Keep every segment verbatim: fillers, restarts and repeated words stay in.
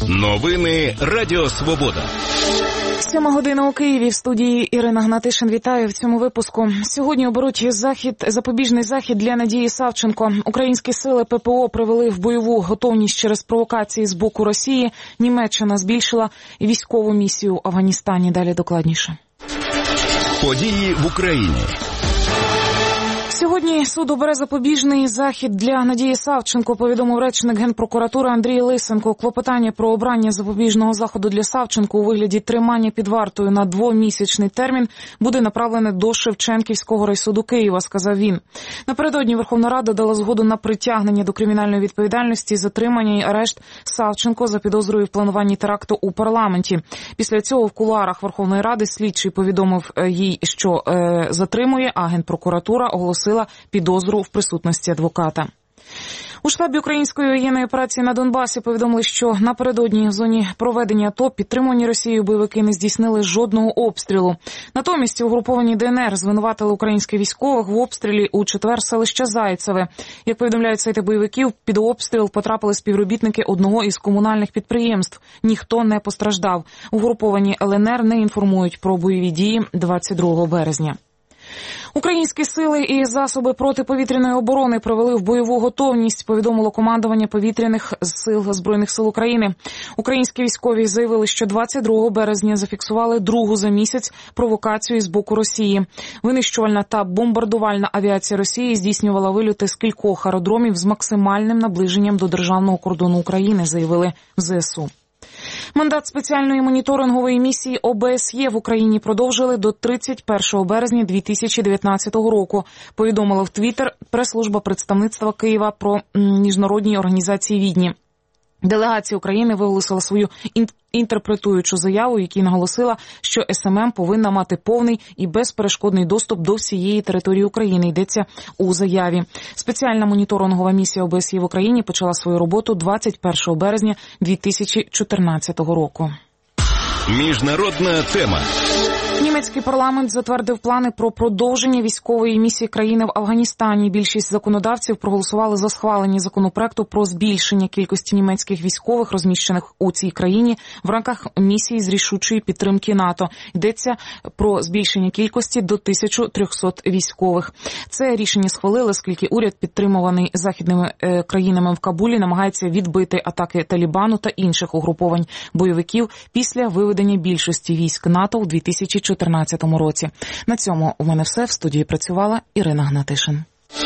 Новини Радіо Свобода. Сьома година у Києві. В студії Ірина Гнатишин. Вітаю в цьому випуску. Сьогодні оберуть захід, запобіжний захід для Надії Савченко. Українські сили ППО привели в бойову готовність через провокації з боку Росії. Німеччина збільшила військову місію в Афганістані. Далі докладніше. Події в Україні. Сьогодні суд обере запобіжний захід для Надії Савченко, повідомив речник Генпрокуратури Андрій Лисенко. Клопотання про обрання запобіжного заходу для Савченко у вигляді тримання під вартою на двомісячний термін буде направлене до Шевченківського райсуду Києва, сказав він. Напередодні Верховна Рада дала згоду на притягнення до кримінальної відповідальності, затримання і арешт Савченко за підозрою в плануванні теракту у парламенті. Після цього в кулуарах Верховної Ради слідчий повідомив їй, що е, затримує, а Генпрокуратура оголосила підозру в присутності адвоката. У штабі української воєнної операції на Донбасі повідомили, що напередодні в зоні проведення АТО підтримувані Росією бойовики не здійснили жодного обстрілу. Натомість угруповані ДНР звинуватили українських військових в обстрілі у четвер селища Зайцеве. Як повідомляють сайти бойовиків, під обстріл потрапили співробітники одного із комунальних підприємств. Ніхто не постраждав. Угруповані ЛНР не інформують про бойові дії двадцять другого березня. Українські сили і засоби протиповітряної оборони привели в бойову готовність, повідомило командування повітряних сил Збройних сил України. Українські військові заявили, що двадцять другого березня зафіксували другу за місяць провокацію з боку Росії. Винищувальна та бомбардувальна авіація Росії здійснювала вильоти з кількох аеродромів з максимальним наближенням до державного кордону України, заявили в ЗСУ. Мандат спеціальної моніторингової місії О Б С Є в Україні продовжили до тридцять першого березня дві тисячі дев'ятнадцятого року, повідомила в Твіттер прес-служба представництва Києва про міжнародній організації Відні. Делегація України виголосила свою інтерпретуючу заяву, в якій наголосила, що С М М повинна мати повний і безперешкодний доступ до всієї території України, йдеться у заяві. Спеціальна моніторингова місія О Б С Є в Україні почала свою роботу двадцять першого березня дві тисячі чотирнадцятого року. Міжнародна тема. Німецький парламент затвердив плани про продовження військової місії країни в Афганістані. Більшість законодавців проголосували за схвалення законопроекту про збільшення кількості німецьких військових, розміщених у цій країні, в рамках місії з рішучої підтримки НАТО. Йдеться про збільшення кількості до тисяча триста військових. Це рішення схвалили, оскільки уряд, підтримуваний західними е, країнами в Кабулі, намагається відбити атаки Талібану та інших угруповань бойовиків після виведення більшості військ НАТО у дві тисячі чотирнадцятому році. На цьому у мене все. В студії працювала Ірина Гнатишин.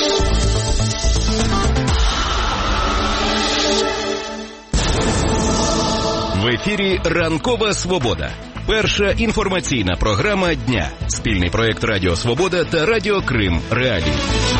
В ефірі «Ранкова Свобода». Перша інформаційна програма дня. Спільний проєкт Радіо Свобода та Радіо Крим Реалії.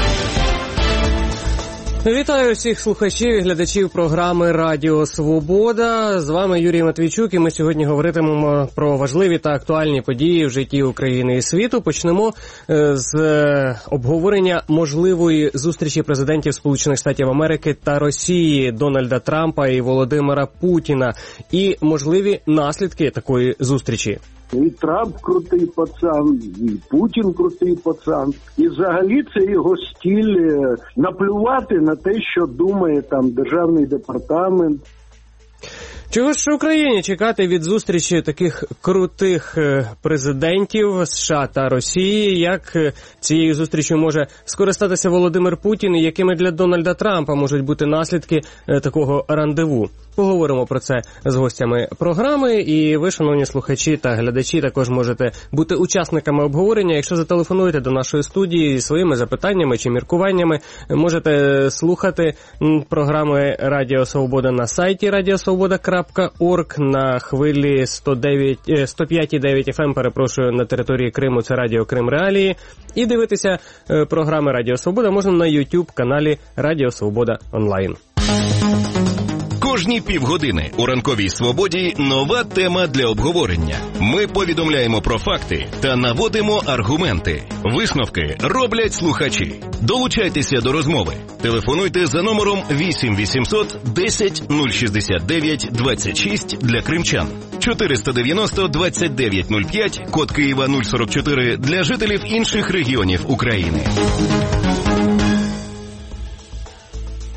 Вітаю всіх слухачів і глядачів програми Радіо Свобода. З вами Юрій Матвійчук, і ми сьогодні говоритимемо про важливі та актуальні події в житті України і світу. Почнемо з обговорення можливої зустрічі президентів Сполучених Штатів Америки та Росії Дональда Трампа і Володимира Путіна і можливі наслідки такої зустрічі. І Трамп крутий пацан, і Путін крутий пацан. І взагалі це його стиль наплювати на те, що думає там Державний департамент. Чого ж Україні чекати від зустрічі таких крутих президентів США та Росії? Як цією зустрічю може скористатися Володимир Путін і якими для Дональда Трампа можуть бути наслідки такого рандеву? Поговоримо про це з гостями програми, і ви, шановні слухачі та глядачі, також можете бути учасниками обговорення. Якщо зателефонуєте до нашої студії зі своїми запитаннями чи міркуваннями, можете слухати програми Радіо Свобода на сайті радіосвобода крапка орг, на хвилі сто п'ять і дев'ять еф ем, перепрошую, на території Криму, це Радіо Крим Реалії. І дивитися програми Радіо Свобода можна на YouTube-каналі Радіо Свобода онлайн. Кожні півгодини у «Ранковій Свободі» нова тема для обговорення. Ми повідомляємо про факти та наводимо аргументи. Висновки роблять слухачі. Долучайтеся до розмови. Телефонуйте за номером вісім вісімсот десять нуль шістдесят дев'ять двадцять шість для кримчан, чотириста дев'яносто двадцять дев'ять нуль п'ять, код Києва нуль сорок чотири для жителів інших регіонів України.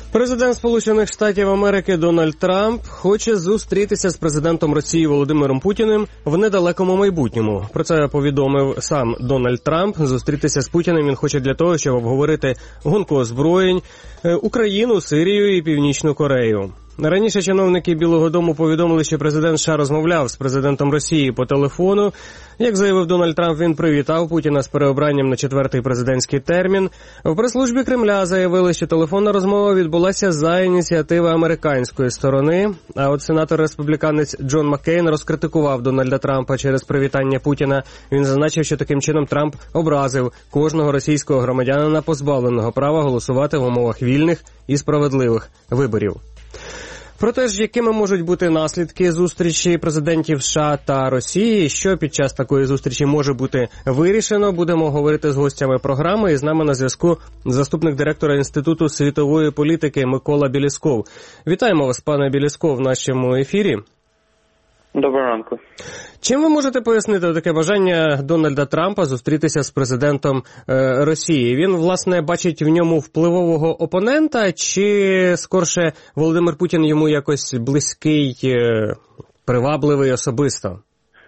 Президент Сполучених Штатів Америки Дональд Трамп хоче зустрітися з президентом Росії Володимиром Путіним в недалекому майбутньому. Про це повідомив сам Дональд Трамп. Зустрітися з Путіним він хоче для того, щоб обговорити гонку озброєнь, Україну, Сирію і Північну Корею. Раніше чиновники Білого дому повідомили, що президент США розмовляв з президентом Росії по телефону. Як заявив Дональд Трамп, він привітав Путіна з переобранням на четвертий президентський термін. В прес-службі Кремля заявили, що телефонна розмова відбулася за ініціативи американської сторони. А от сенатор-республіканець Джон Маккейн розкритикував Дональда Трампа через привітання Путіна. Він зазначив, що таким чином Трамп образив кожного російського громадянина, позбавленого права голосувати в умовах вільних і справедливих виборів. Про те ж, якими можуть бути наслідки зустрічі президентів США та Росії, що під час такої зустрічі може бути вирішено, будемо говорити з гостями програми. І з нами на зв'язку заступник директора Інституту світової політики Микола Білісков. Вітаємо вас, пане Білісков, в нашому ефірі. Доброго ранку. Чим ви можете пояснити таке бажання Дональда Трампа зустрітися з президентом е, Росії? Він, власне, бачить в ньому впливового опонента, чи, скорше, Володимир Путін йому якось близький, е, привабливий особисто?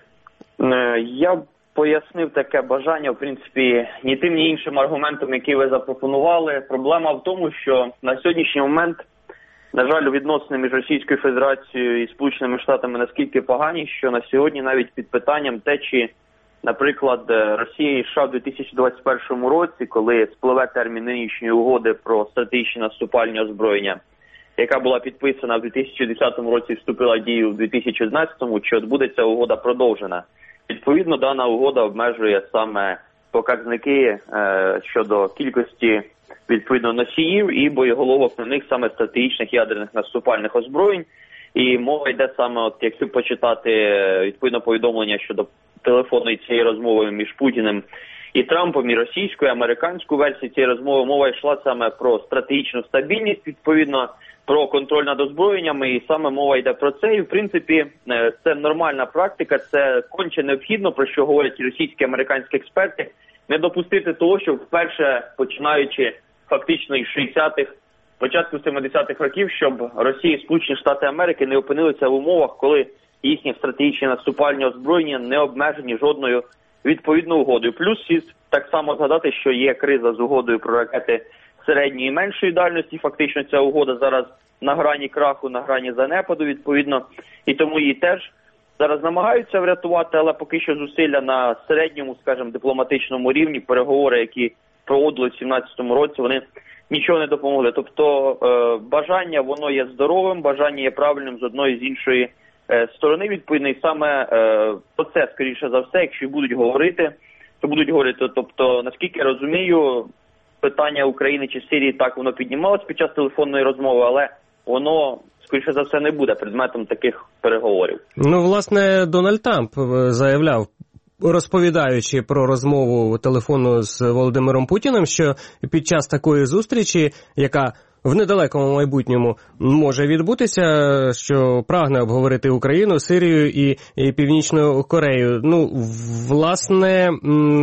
Я б пояснив таке бажання, в принципі, ні тим, ні іншим аргументом, який ви запропонували. Проблема в тому, що на сьогоднішній момент, на жаль, відносини між Російською Федерацією і Сполученими Штатами наскільки погані, що на сьогодні навіть під питанням те, чи, наприклад, Росія і США в дві тисячі двадцять першому році, коли спливе термін нинішньої угоди про стратегічні наступальні озброєння, яка була підписана в дві тисячі десятому році і вступила в дію в дві тисячі одинадцятому, чи от буде ця угода продовжена. Відповідно, дана угода обмежує саме показники е, щодо кількості відповідно носіїв і боєголовок на них саме стратегічних ядерних наступальних озброєнь. І мова йде саме, от якщо почитати відповідно повідомлення щодо телефонної цієї розмови між Путіним і Трампом, і російською, і американську версію цієї розмови, мова йшла саме про стратегічну стабільність, відповідно, про контроль над озброєннями, і саме мова йде про це. І, в принципі, це нормальна практика, це конче необхідно, про що говорять і російські, і американські експерти, не допустити того, що вперше, починаючи фактично із шістдесятих, початку сімдесятих років, щоб Росія і Сполучені Штати Америки не опинилися в умовах, коли їхні стратегічні наступальні озброєння не обмежені жодною відповідною угодою. Плюс так само згадати, що є криза з угодою про ракети середньої і меншої дальності. Фактично ця угода зараз на грані краху, на грані занепаду, відповідно, і тому її теж зараз намагаються врятувати, але поки що зусилля на середньому, скажімо, дипломатичному рівні, переговори, які проводили в сімнадцятому році, вони нічого не допомогли. Тобто е, бажання, воно є здоровим, бажання є правильним з одної, з іншої е, сторони, відповідно, і саме е, про це, скоріше за все, якщо будуть говорити, то будуть говорити. Тобто, наскільки я розумію, питання України чи Сирії, так, воно піднімалось під час телефонної розмови, але воно, скоріше за все, не буде предметом таких переговорів. Ну, власне, Дональд Трамп заявляв, розповідаючи про розмову телефону з Володимиром Путіним, що під час такої зустрічі, яка в недалекому майбутньому може відбутися, що прагне обговорити Україну, Сирію і, і Північну Корею. Ну, власне,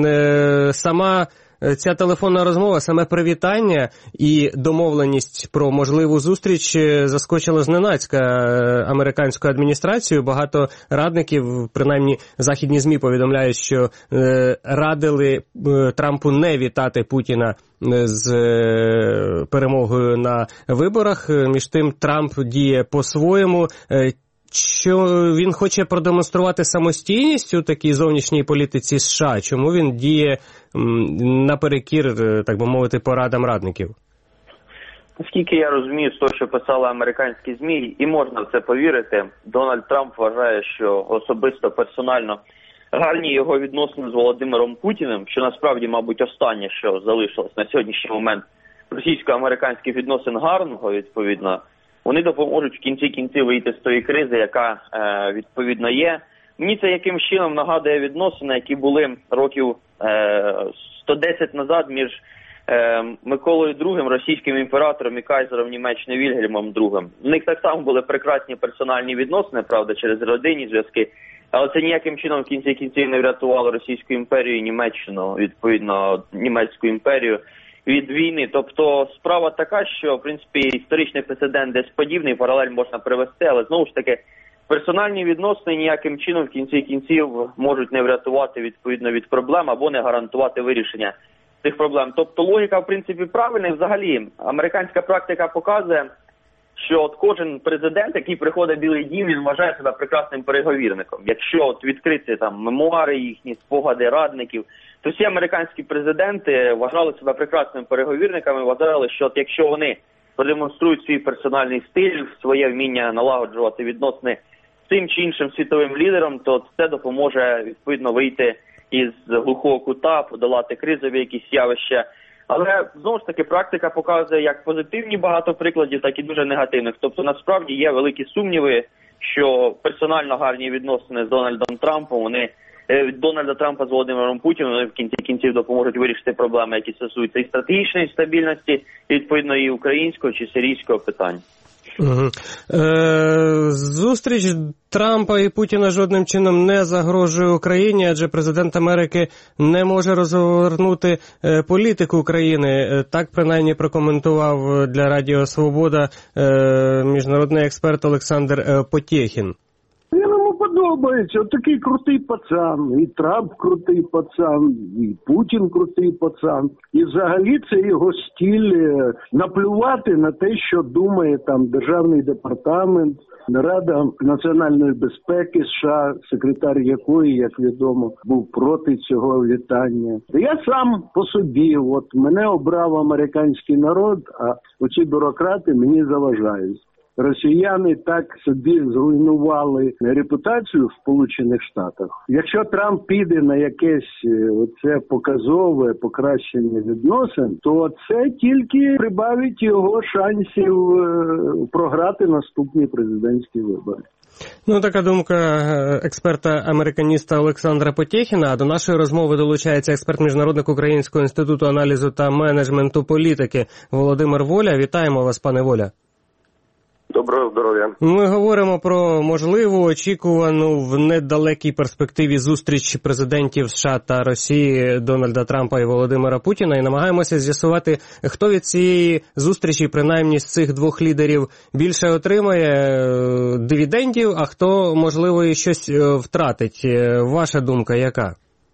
сама ця телефонна розмова, саме привітання і домовленість про можливу зустріч заскочила зненацька американську адміністрацію. Багато радників, принаймні західні ЗМІ повідомляють, що радили Трампу не вітати Путіна з перемогою на виборах. Між тим Трамп діє по-своєму. Що він хоче продемонструвати самостійність у такій зовнішній політиці США? Чому він діє наперекір, так би мовити, порадам радників? Наскільки я розумію, з того, що писали американські ЗМІ, і можна в це повірити, Дональд Трамп вважає, що особисто, персонально гарні його відносини з Володимиром Путіним, що насправді, мабуть, останнє, що залишилось на сьогоднішній момент російсько-американських відносин гарного, відповідно, вони допоможуть в кінці кінців вийти з тої кризи, яка, е, відповідно, є. Мені це якимсь чином нагадує відносини, які були років е, сто десять назад між е, Миколою другим, російським імператором, і кайзером Німеччини Вільгельмом другим. В них так само були прекрасні персональні відносини, правда, через родинні зв'язки, але це ніяким чином в кінці кінців не врятувало Російську імперію і Німеччину, відповідно, Німецьку імперію. від війни. Тобто справа така, що, в принципі, історичний прецедент десь подібний, паралель можна привести, але знову ж таки, персональні відносини ніяким чином в кінці кінців можуть не врятувати відповідно від проблем або не гарантувати вирішення цих проблем. Тобто логіка, в принципі, правильна. Взагалі, американська практика показує, що от кожен президент, який приходить в Білий дім, він вважає себе прекрасним переговірником. Якщо от відкрити там мемуари їхні, спогади радників, то всі американські президенти вважали себе прекрасними переговірниками, вважали, що от якщо вони продемонструють свій персональний стиль, своє вміння налагоджувати відносини з цим чи іншим світовим лідером, то це допоможе відповідно вийти із глухого кута, подолати кризові якісь явища. Але, знову ж таки, практика показує як позитивні багато прикладів, так і дуже негативних. Тобто, насправді, є великі сумніви, що персонально гарні відносини з Дональдом Трампом, вони, від Дональда Трампа з Володимиром Путіним, вони в кінці кінців допоможуть вирішити проблеми, які стосуються і стратегічної стабільності, і, відповідно, і українського чи сирійського питання. Угу. Е, зустріч Трампа і Путіна жодним чином не загрожує Україні, адже президент Америки не може розгорнути е, політику України. Е, так, принаймні, прокоментував для Радіо Свобода е, міжнародний експерт Олександр е, Потєхін. Йому подобається. Такий крутий пацан. І Трамп крутий пацан, і Путін крутий пацан. І взагалі це його стиль наплювати на те, що думає там Державний департамент, Рада національної безпеки США, секретар якої, як відомо, був проти цього вітання. Я сам по собі, от мене обрав американський народ, а оці бюрократи мені заважають. Росіяни так собі зруйнували репутацію в Сполучених Штатах. Якщо Трамп піде на якесь оце показове покращення відносин, то це тільки прибавить його шансів програти наступні президентські вибори. Ну, така думка експерта-американіста Олександра Потєхіна. А до нашої розмови долучається експерт-міжнародник Українського інституту аналізу та менеджменту політики Володимир Воля. Вітаємо вас, пане Воля. Доброго здоров'я. Ми говоримо про можливу, очікувану в недалекій перспективі зустріч президентів США та Росії Дональда Трампа і Володимира Путіна і намагаємося з'ясувати, хто від цієї зустрічі, принаймні з цих двох лідерів, більше отримає дивідендів, а хто, можливо, і щось втратить. Ваша думка яка?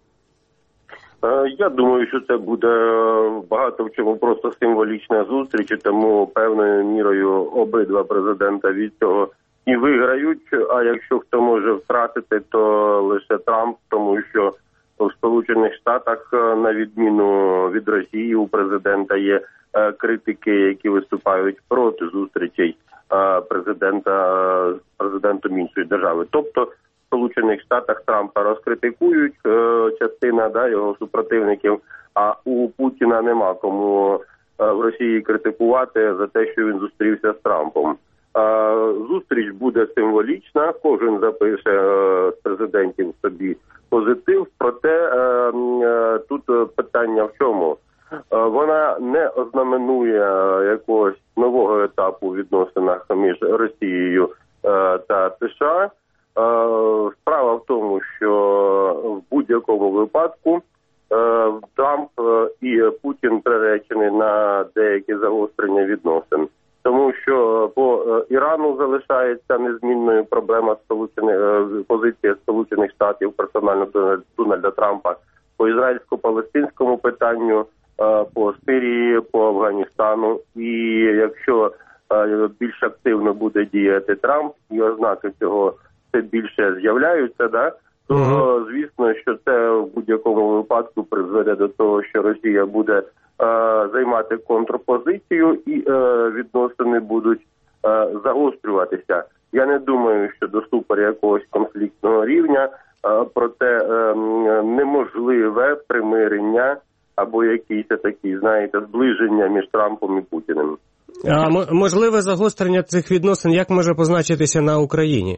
Я думаю, що це буде багато в чому просто символічна зустріч, тому певною мірою обидва президента від цього і виграють, а якщо хто може втратити, то лише Трамп, тому що в Сполучених Штатах, на відміну від Росії, у президента є критики, які виступають проти зустрічей президента з президентом іншої держави. Тобто в Сполучених Штатах Трампа розкритикують е, частина да, його супротивників, а у Путіна нема кому е, в Росії критикувати за те, що він зустрівся з Трампом. Е, зустріч буде символічна, кожен запише е, з президентів собі позитив, проте е, е, тут питання в чому? Е, вона не ознаменує якогось нового етапу в відносинах між Росією е, та США. Справа в тому, що в будь-якому випадку Трамп і Путін приречені на деякі загострення відносин. Тому що по Ірану залишається незмінною проблема Сполучених, позиція Сполучених Штатів персонально Дональда Трампа, по ізраїльсько-палестинському питанню, по Сирії, по Афганістану. І якщо більш активно буде діяти Трамп, і ознаки цього більше з'являються, да, то, uh-huh. звісно, що це в будь-якому випадку призведе до того, що Росія буде е, займати контрпозицію і е, відносини будуть е, загострюватися. Я не думаю, що до супер якогось конфліктного рівня, е, проте е, неможливе примирення або якісь такі, знаєте, зближення між Трампом і Путіним. А можливе загострення цих відносин як може позначитися на Україні?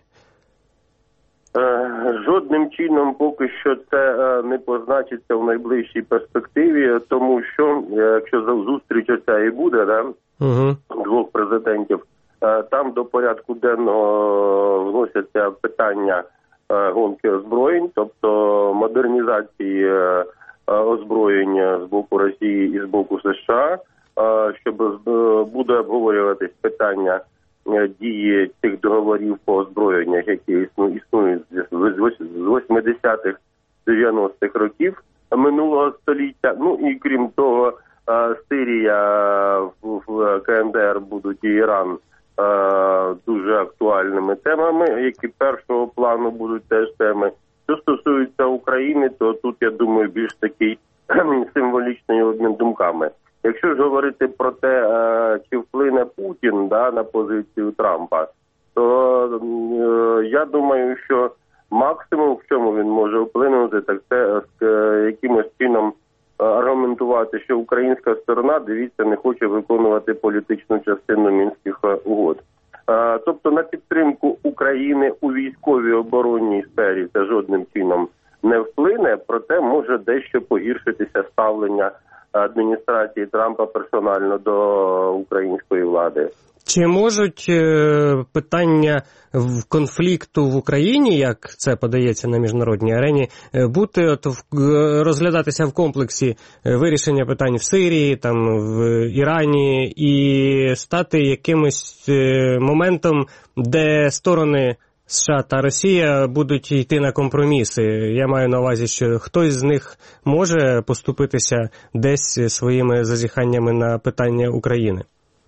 Жодним чином поки що це не позначиться в найближчій перспективі, тому що, якщо зустріч оця і буде, да, uh-huh. двох президентів, там до порядку денного вносяться питання гонки озброєнь, тобто модернізації озброєння з боку Росії і з боку США, щоб буде обговорюватись питання дії тих договорів по озброєннях, які існують з восьмидесятих дев'яностих років минулого століття. Ну і крім того, Сирія, в КНДР будуть і Іран дуже актуальними темами, які першого плану будуть теж теми. Що стосується України, то тут, я думаю, більш такий символічний обмін думками. Якщо ж говорити про те, чи вплине Путін, да, на позицію Трампа, то я думаю, що максимум, в чому він може вплинути, так це якимось чином аргументувати, що українська сторона, дивіться, не хоче виконувати політичну частину Мінських угод. Тобто на підтримку України у військовій оборонній сфері це жодним чином не вплине, проте може дещо погіршитися ставлення адміністрації Трампа персонально до української влади. Чи можуть е, питання в конфлікту в Україні, як це подається на міжнародній арені, бути от в, розглядатися в комплексі вирішення питань в Сирії, там в Ірані і стати якимось е, моментом, де сторони США та Росія будуть йти на компроміси? Я маю на увазі, що хтось з них може поступитися десь своїми зазіханнями на питання України.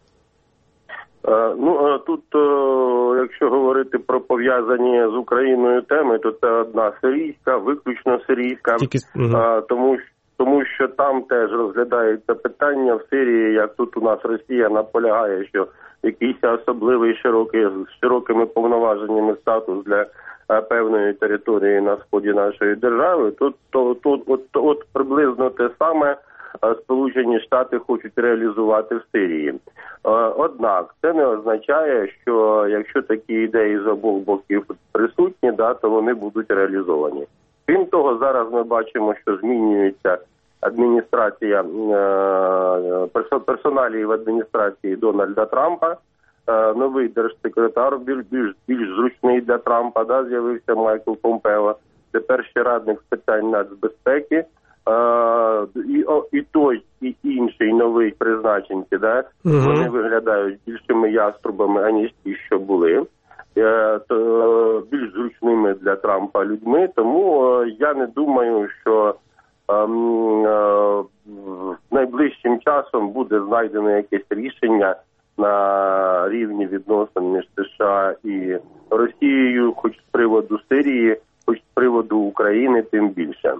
Ну, тут, якщо говорити про пов'язані з Україною теми, то це одна сирійська, виключно сирійська, Тільки... тому, тому що там теж розглядається питання в Сирії, як тут у нас Росія наполягає, що якийсь особливий широкий, з широкими повноваженнями статус для певної території на сході нашої держави, тут то, то, от, от приблизно те саме Сполучені Штати хочуть реалізувати в Сирії. Однак це не означає, що якщо такі ідеї з обох боків присутні, да, то вони будуть реалізовані. Крім того, зараз ми бачимо, що змінюється адміністрація, персоналії в адміністрації Дональда Трампа. Новий держсекретар, більш, більш, більш зручний для Трампа, да, з'явився Майкл Помпео. Тепер ще радник з питань нацбезпеки. Uh, і, о, і той, і інший новий призначенці, да, uh-huh. вони виглядають більшими яструбами, аніж ті, що були, uh, то, uh, більш зручними для Трампа людьми, тому uh, я не думаю, що um, uh, найближчим часом буде знайдено якесь рішення на рівні відносин між США і Росією, хоч з приводу Сирії, хоч з приводу України, тим більше.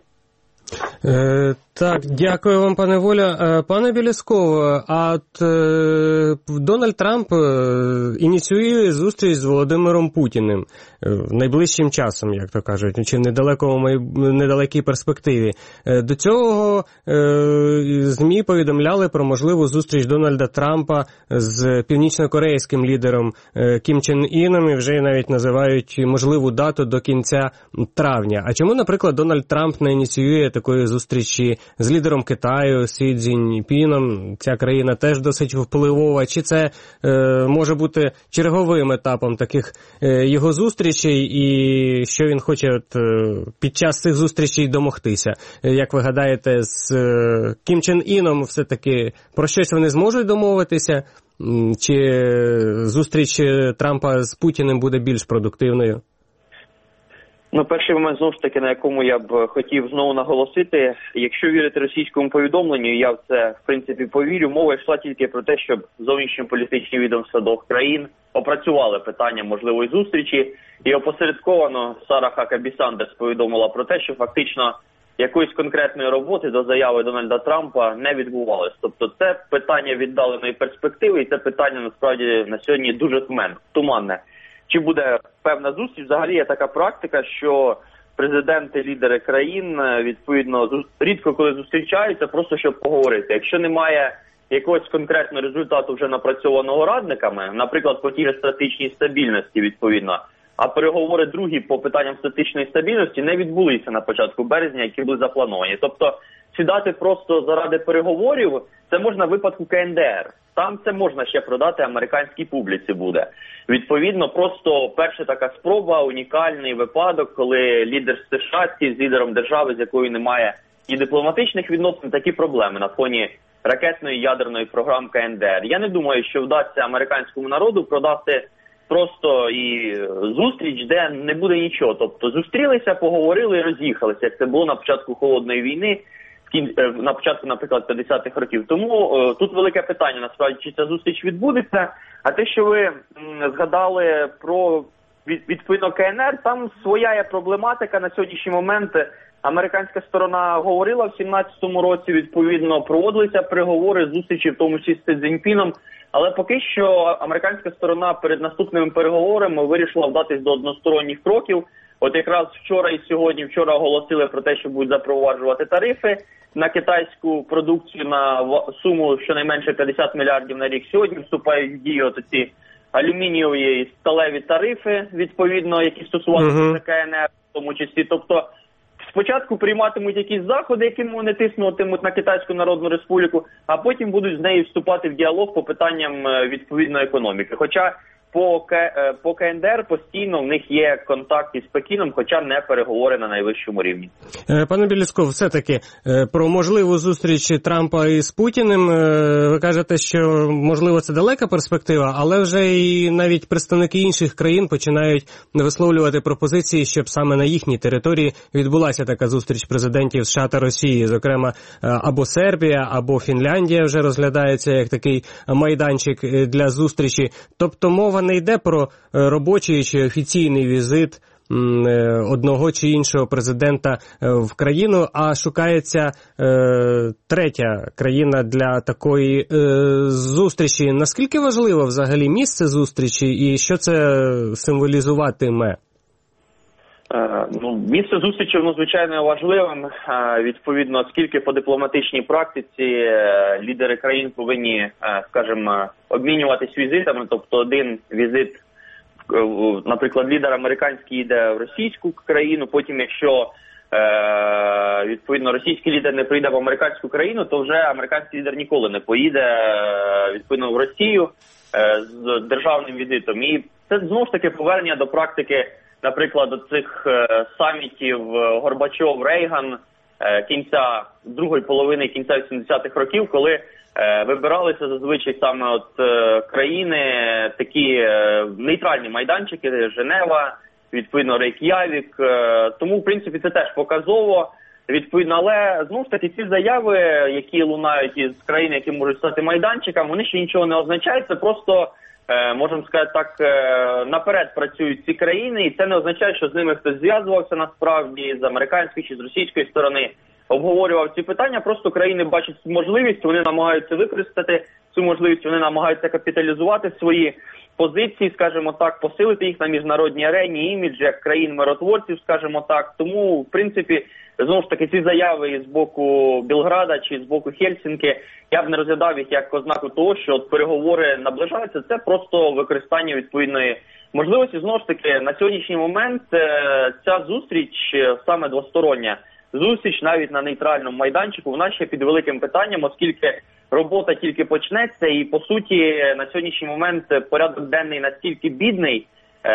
Е, так, дякую вам, пане Воля. Е, пане Білязков, а от е, Дональд Трамп е, ініціює зустріч з Володимиром Путіним е, найближчим часом, як то кажуть, чи в недалекому, недалекій перспективі. Е, до цього е, ЗМІ повідомляли про можливу зустріч Дональда Трампа з північно-корейським лідером е, Кім Чен Іном, і вже навіть називають можливу дату до кінця травня. А чому, наприклад, Дональд Трамп не ініціює такої зустрічі з лідером Китаю, Сі Цзіньпіном? Ця країна теж досить впливова. Чи це е, може бути черговим етапом таких е, його зустрічей, і що він хоче от, е, під час цих зустрічей домогтися? Як ви гадаєте, з е, Кім Чен Іном все-таки про щось вони зможуть домовитися? Чи зустріч Трампа з Путіним буде більш продуктивною? Ну, перший момент, знову ж таки, на якому я б хотів знову наголосити, якщо вірити російському повідомленню, я в це, в принципі, повірю, мова йшла тільки про те, щоб зовнішньополітичні відомства двох країн опрацювали питання можливої зустрічі, і опосередковано Сара Хакабі Сандерс повідомила про те, що фактично якоїсь конкретної роботи до заяви Дональда Трампа не відбувалось. Тобто це питання віддаленої перспективи, і це питання, насправді, на сьогодні дуже туманне. Чи буде певна зустріч? Взагалі є така практика, що президенти, лідери країн, відповідно, рідко коли зустрічаються, просто щоб поговорити. Якщо немає якогось конкретного результату вже напрацьованого радниками, наприклад, по тій же стратегічній стабільності, відповідно, а переговори другі по питанням статичної стабільності не відбулися на початку березня, які були заплановані. Тобто сідати просто заради переговорів, це можна в випадку Ка Ен Де Ер. Там це можна ще продати американській публіці буде. Відповідно, просто перша така спроба, унікальний випадок, коли лідер США з лідером держави, з якою немає і дипломатичних відносин, так і проблеми на фоні ракетної ядерної програми Ка Ен Де Ер. Я не думаю, що вдасться американському народу продати просто і зустріч, де не буде нічого. Тобто зустрілися, поговорили і роз'їхалися, як це було на початку Холодної війни, на початку, наприклад, п'ятдесятих років. Тому е, тут велике питання, насправді, чи ця зустріч відбудеться. А те, що ви м, згадали про від, відповідно Ка Ен Ер, там своя є проблематика на сьогоднішній момент. Американська сторона говорила в сімнадцятому році, відповідно, проводилися переговори, зустрічі, в тому числі з Си Цзіньпіном. Але поки що американська сторона перед наступними переговорами вирішила вдатись до односторонніх кроків. От якраз вчора і сьогодні, вчора оголосили про те, що будуть запроваджувати тарифи на китайську продукцію на суму щонайменше п'ятдесят мільярдів на рік. Сьогодні вступають в дію от ці алюмінієві і сталеві тарифи, відповідно, які стосувалися uh-huh. Ка Ен Ер в тому числі. Тобто спочатку прийматимуть якісь заходи, якими вони тиснутимуть на Китайську Народну Республіку, а потім будуть з нею вступати в діалог по питанням відповідної економіки. Хоча по, по Ка Ен Де Ер постійно в них є контакт із Пекіном, хоча не переговори на найвищому рівні. Пане Білецьков, все-таки про можливу зустріч Трампа із Путіним, ви кажете, що можливо це далека перспектива, але вже і навіть представники інших країн починають висловлювати пропозиції, щоб саме на їхній території відбулася така зустріч президентів США та Росії. Зокрема, або Сербія, або Фінляндія вже розглядається як такий майданчик для зустрічі. Тобто мова не йде про робочий чи офіційний візит одного чи іншого президента в країну, а шукається е, третя країна для такої е, зустрічі. Наскільки важливо взагалі місце зустрічі і що це символізуватиме? Е, ну, місце зустрічі, воно, звичайно, важливим. Е, відповідно, оскільки по дипломатичній практиці е, лідери країн повинні, е, скажімо, обмінюватись візитами, тобто один візит, наприклад, лідер американський йде в російську країну, потім, якщо е, відповідно російський лідер не прийде в американську країну, то вже американський лідер ніколи не поїде е, відповідно в Росію е, з державним візитом. І це знову ж таки повернення до практики, наприклад, до цих е, самітів Горбачов-Рейган е, кінця другої половини кінця вісімдесятих років, коли вибиралися зазвичай саме от е, країни, такі е, нейтральні майданчики, Женева, відповідно Рейк'явік. Е, тому, в принципі, це теж показово, відповідно. Але, знову ж таки, ці заяви, які лунають із країн, які можуть стати майданчиками, вони ще нічого не означають. Це просто, е, можемо сказати так, е, наперед працюють ці країни. І це не означає, що з ними хтось зв'язувався насправді, з американської чи з російської сторони. Обговорював ці питання, просто країни бачать можливість, вони намагаються використати цю можливість, вони намагаються капіталізувати свої позиції, скажімо так, посилити їх на міжнародній арені, імідж як країн-миротворців, скажімо так. Тому, в принципі, знову ж таки, ці заяви з боку Білграда чи з боку Хельсінки, я б не розглядав їх як ознаку того, що от переговори наближаються, це просто використання відповідної можливості. Знову ж таки, на сьогоднішній момент ця зустріч саме двостороння, зустріч навіть на нейтральному майданчику, вона ще під великим питанням, оскільки робота тільки почнеться і, по суті, на сьогоднішній момент порядок денний настільки бідний е,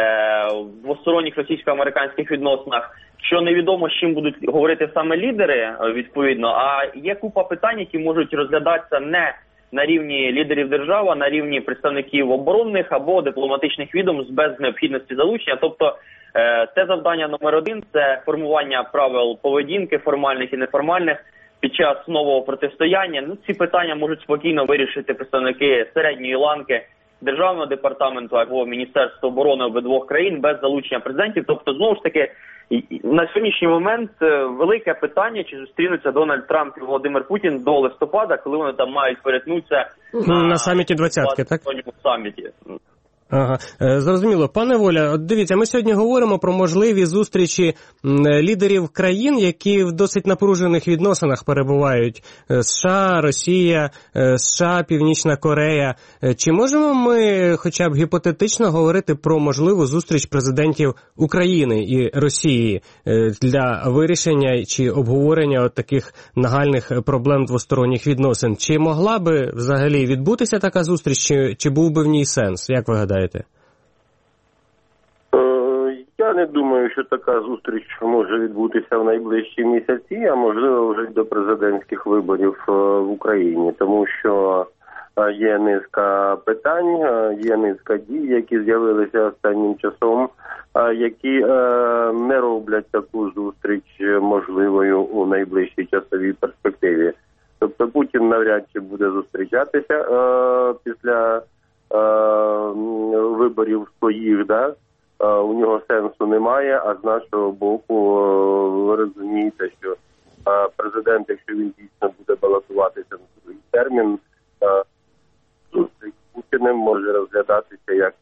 в двосторонніх російсько-американських відносинах, що невідомо, з чим будуть говорити саме лідери, відповідно, а є купа питань, які можуть розглядатися не на рівні лідерів держав, а на рівні представників оборонних або дипломатичних відомств без необхідності залучення. Тобто це завдання номер один, це формування правил поведінки, формальних і неформальних, під час нового протистояння. Ну, ці питання можуть спокійно вирішити представники середньої ланки Державного департаменту або Міністерства оборони обидвох країн без залучення президентів. Тобто, знову ж таки, на сьогоднішній момент велике питання, чи зустрінуться Дональд Трамп і Володимир Путін до листопада, коли вони там мають перетнутися на, на саміті двадцятки, так? саміті. Ага, зрозуміло. Пане Воля, от дивіться, ми сьогодні говоримо про можливі зустрічі лідерів країн, які в досить напружених відносинах перебувають. США, Росія, США, Північна Корея. Чи можемо ми хоча б гіпотетично говорити про можливу зустріч президентів України і Росії для вирішення чи обговорення от таких нагальних проблем двосторонніх відносин? Чи могла би взагалі відбутися така зустріч, чи, чи був би в ній сенс? Як ви гадаєте? Я Я не думаю, що така зустріч може відбутися в найближчі місяці, а можливо вже до президентських виборів в Україні, тому що є низка питань, є низка дій, які з'явилися останнім часом, які не роблять таку зустріч можливою у найближчій часовій перспективі. Тобто Путін навряд чи буде зустрічатися після виборів своїх, да? У нього сенсу немає, а з нашого боку ви розумієте, що президент, якщо він дійсно буде балотуватися на свій термін, зустріч з Путіним може розглядатися як,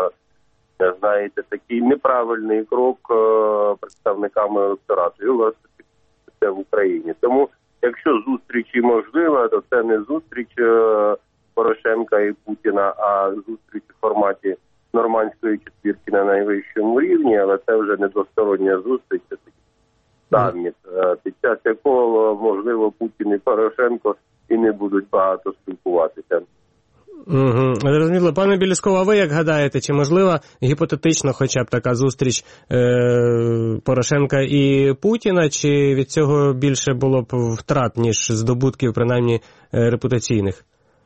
знаєте, такий неправильний крок представниками електорату. І, власне, це в Україні. Тому, якщо зустріч і можлива, то це не зустріч Порошенка і Путіна, а зустріч у форматі нормандської четвірки на найвищому рівні, але це вже не двостороння зустріч, це такий саміт, під час якого, можливо, Путін і Порошенко і не будуть багато спілкуватися. Угу. Зрозуміло. Пане Белясков, а ви як гадаєте, чи можлива гіпотетично хоча б така зустріч е- Порошенка і Путіна, чи від цього більше було б втрат, ніж здобутків, принаймні, е- репутаційних?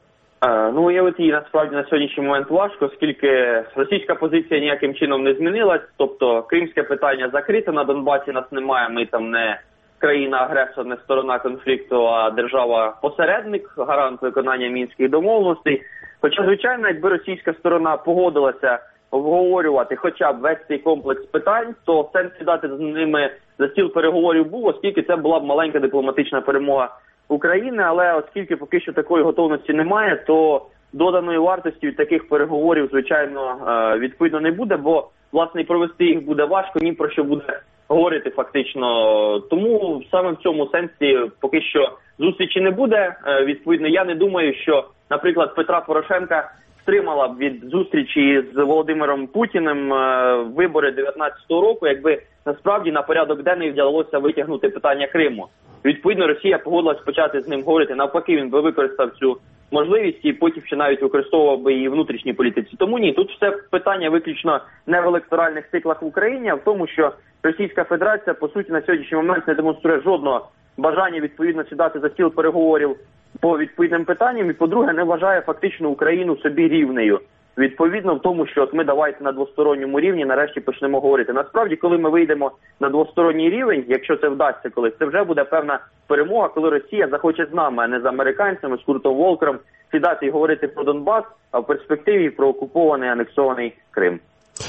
А, ну, уявити її насправді на сьогоднішній момент важко, оскільки російська позиція ніяким чином не змінилась, тобто кримське питання закрите, на Донбасі нас немає, ми там не країна-агресор, не сторона конфлікту, а держава-посередник, гарант виконання мінських домовленостей. Хоча, звичайно, якби російська сторона погодилася обговорювати хоча б весь цей комплекс питань, то сенс сідати з ними за стіл переговорів був, оскільки це була б маленька дипломатична перемога України, але оскільки поки що такої готовності немає, то доданої вартості від таких переговорів, звичайно, відповідно не буде, бо, власне, і провести їх буде важко, ні про що буде говорити фактично. Тому саме в цьому сенсі поки що зустрічі не буде. Відповідно, я не думаю, що, наприклад, Петра Порошенка стримала б від зустрічі з Володимиром Путіним вибори дев'ятнадцятого року, якби насправді на порядок денний вдалося витягнути питання Криму. Відповідно, Росія погодилась почати з ним говорити. Навпаки, він би використав цю можливість і потім ще навіть використовував би її в внутрішній політиці. Тому ні, тут все питання виключно не в електоральних циклах в Україні, а в тому, що Російська Федерація, по суті, на сьогоднішній момент не демонструє жодного бажання відповідно сідати за стіл переговорів по відповідним питанням і, по-друге, не вважає фактично Україну собі рівнею. Відповідно в тому, що от ми давайте на двосторонньому рівні нарешті почнемо говорити. Насправді, коли ми вийдемо на двосторонній рівень, якщо це вдасться колись, це вже буде певна перемога, коли Росія захоче з нами, а не з американцями, з Куртом Волкером, сідати і говорити про Донбас, а в перспективі про окупований, анексований Крим.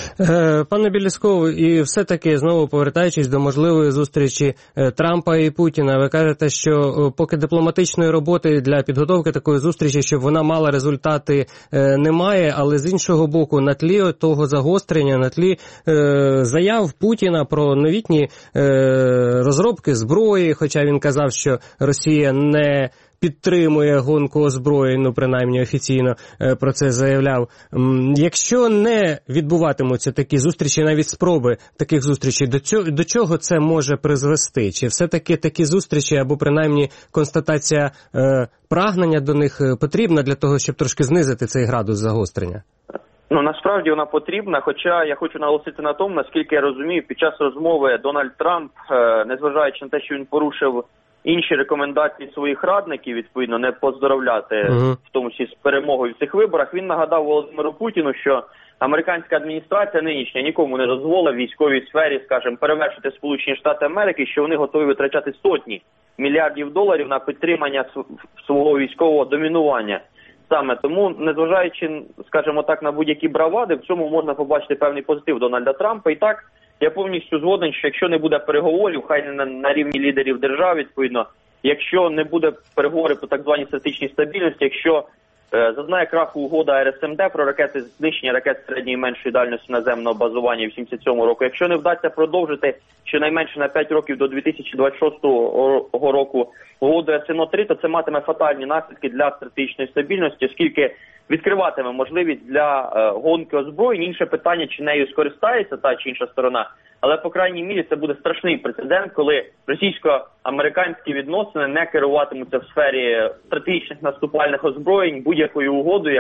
Пане Белясков, і все-таки, знову повертаючись до можливої зустрічі Трампа і Путіна, ви кажете, що поки дипломатичної роботи для підготовки такої зустрічі, щоб вона мала результати, немає, але з іншого боку, на тлі того загострення, на тлі заяв Путіна про новітні розробки зброї, хоча він казав, що Росія не підтримує гонку озброєнь, ну, принаймні офіційно про це заявляв. Якщо не відбуватимуться такі зустрічі, навіть спроби таких зустрічей, до цього, до чого це може призвести? Чи все-таки такі зустрічі, або принаймні констатація е, прагнення до них потрібна для того, щоб трошки знизити цей градус загострення? Ну, насправді вона потрібна, хоча я хочу наголосити на тому, наскільки я розумію, під час розмови Дональд Трамп, е, незважаючи на те, що він порушив інші рекомендації своїх радників, відповідно, не поздоровляти, uh-huh. в тому числі з перемогою в цих виборах, він нагадав Володимиру Путіну, що американська адміністрація нинішня нікому не дозволила в військовій сфері, скажімо, перевершити Сполучені Штати Америки, що вони готові витрачати сотні мільярдів доларів на підтримання свого військового домінування. Саме тому, незважаючи, скажімо так, на будь-які бравади, в цьому можна побачити певний позитив Дональда Трампа. І так, я повністю згоден, що якщо не буде переговорів, хай не на, на рівні лідерів держав, відповідно, якщо не буде переговорів по так званій стратегічній стабільності, якщо е, зазнає краху угода ар ес ем де про ракети, знищення ракет середньої і меншої дальності наземного базування в сімдесят сьомому року, якщо не вдасться продовжити щонайменше на п'ять років до дві тисячі двадцять шостого року угоду ес ен о три, то це матиме фатальні наслідки для стратегічної стабільності, оскільки відкриватиме можливість для е, гонки озброєнь. Інше питання, чи нею скористається та чи інша сторона, але, по крайній мірі, це буде страшний прецедент, коли російсько-американські відносини не керуватимуться в сфері стратегічних наступальних озброєнь будь-якою угодою, яка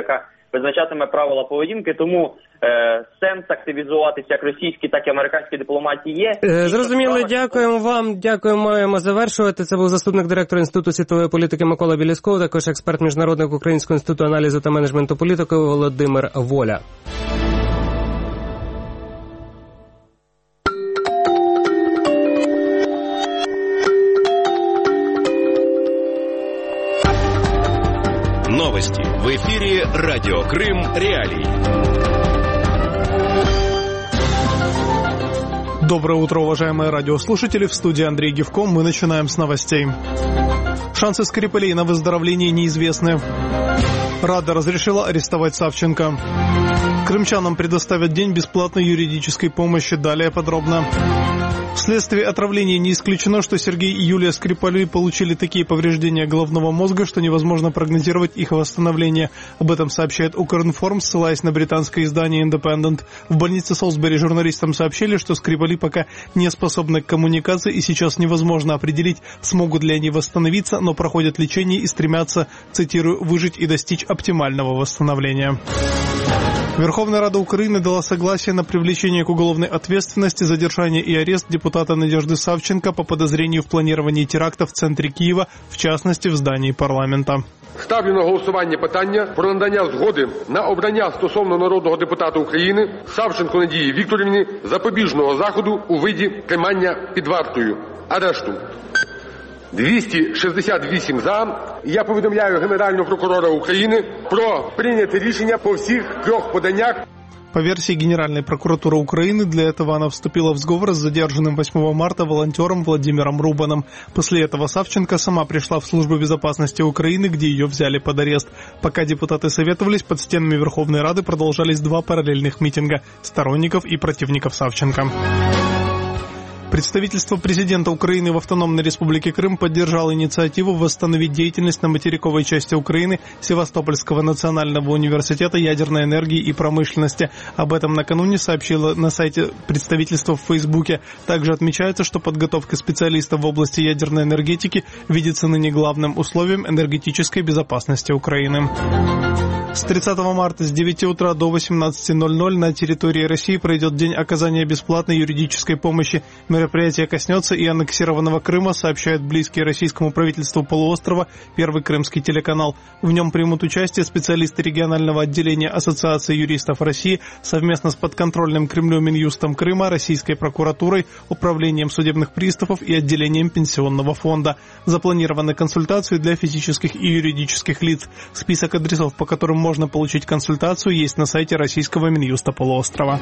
визначатиме правила поведінки. Тому е, сенс активізуватися як російській, так і американській дипломатії є. Е, зрозуміло, дякуємо вам, дякуємо, маємо завершувати. Це був заступник директора Інституту світової політики Микола Білісков, також експерт-міжнародник Українського інституту аналізу та менеджменту політики Володимир Воля. Новости. В эфире Радио Крым. Реалии. Доброе утро, уважаемые радиослушатели. В студии Андрей Гевко. Мы начинаем с новостей. Шансы Скрипалей на выздоровление неизвестны. Рада разрешила арестовать Савченко. Крымчанам предоставят день бесплатной юридической помощи. Далее подробно. Вследствие отравления не исключено, что Сергей и Юлия Скрипали получили такие повреждения головного мозга, что невозможно прогнозировать их восстановление. Об этом сообщает Укринформ, ссылаясь на британское издание Independent. В больнице Солсбери журналистам сообщили, что Скрипали пока не способны к коммуникации и сейчас невозможно определить, смогут ли они восстановиться, но проходят лечение и стремятся, цитирую, выжить и достичь оптимального восстановления. Верховная Рада Украины дала согласие на привлечение к уголовной ответственности, задержание и арест депутата Надежды Савченко по подозрению в планировании теракта в центре Киева, в частности в здании парламента. Ставлю на голосування питання про надання згоди на обрання стосовно народного депутата України Савченко Надії Вікторівні запобіжного заходу у виді тримання під вартою, арешту. двісті шістдесят вісім за. Я повідомляю Генерального прокурора України про прийняте рішення по всіх трьох поданнях. По версии Генеральной прокуратуры Украины, для этого она вступила в сговор с задержанным восьмого марта волонтером Владимиром Рубаном. После этого Савченко сама пришла в Службу безопасности Украины, где ее взяли под арест. Пока депутаты советовались, под стенами Верховной Рады продолжались два параллельных митинга сторонников и противников Савченко. Представительство президента Украины в Автономной Республике Крым поддержало инициативу восстановить деятельность на материковой части Украины Севастопольского национального университета ядерной энергии и промышленности. Об этом накануне сообщило на сайте представительства в Фейсбуке. Также отмечается, что подготовка специалистов в области ядерной энергетики видится ныне главным условием энергетической безопасности Украины. С тридцатого марта с девяти утра до восемнадцати ноль-ноль на территории России пройдет День оказания бесплатной юридической помощи. Мероприятие коснется и аннексированного Крыма, сообщает близкий российскому правительству полуострова Первый Крымский телеканал. В нем примут участие специалисты регионального отделения Ассоциации юристов России совместно с подконтрольным Кремлю Минюстом Крыма, Российской прокуратурой, Управлением судебных приставов и отделением Пенсионного фонда. Запланированы консультации для физических и юридических лиц. Список адресов, по которым можно получить консультацию, есть на сайте Российского Минюста полуострова.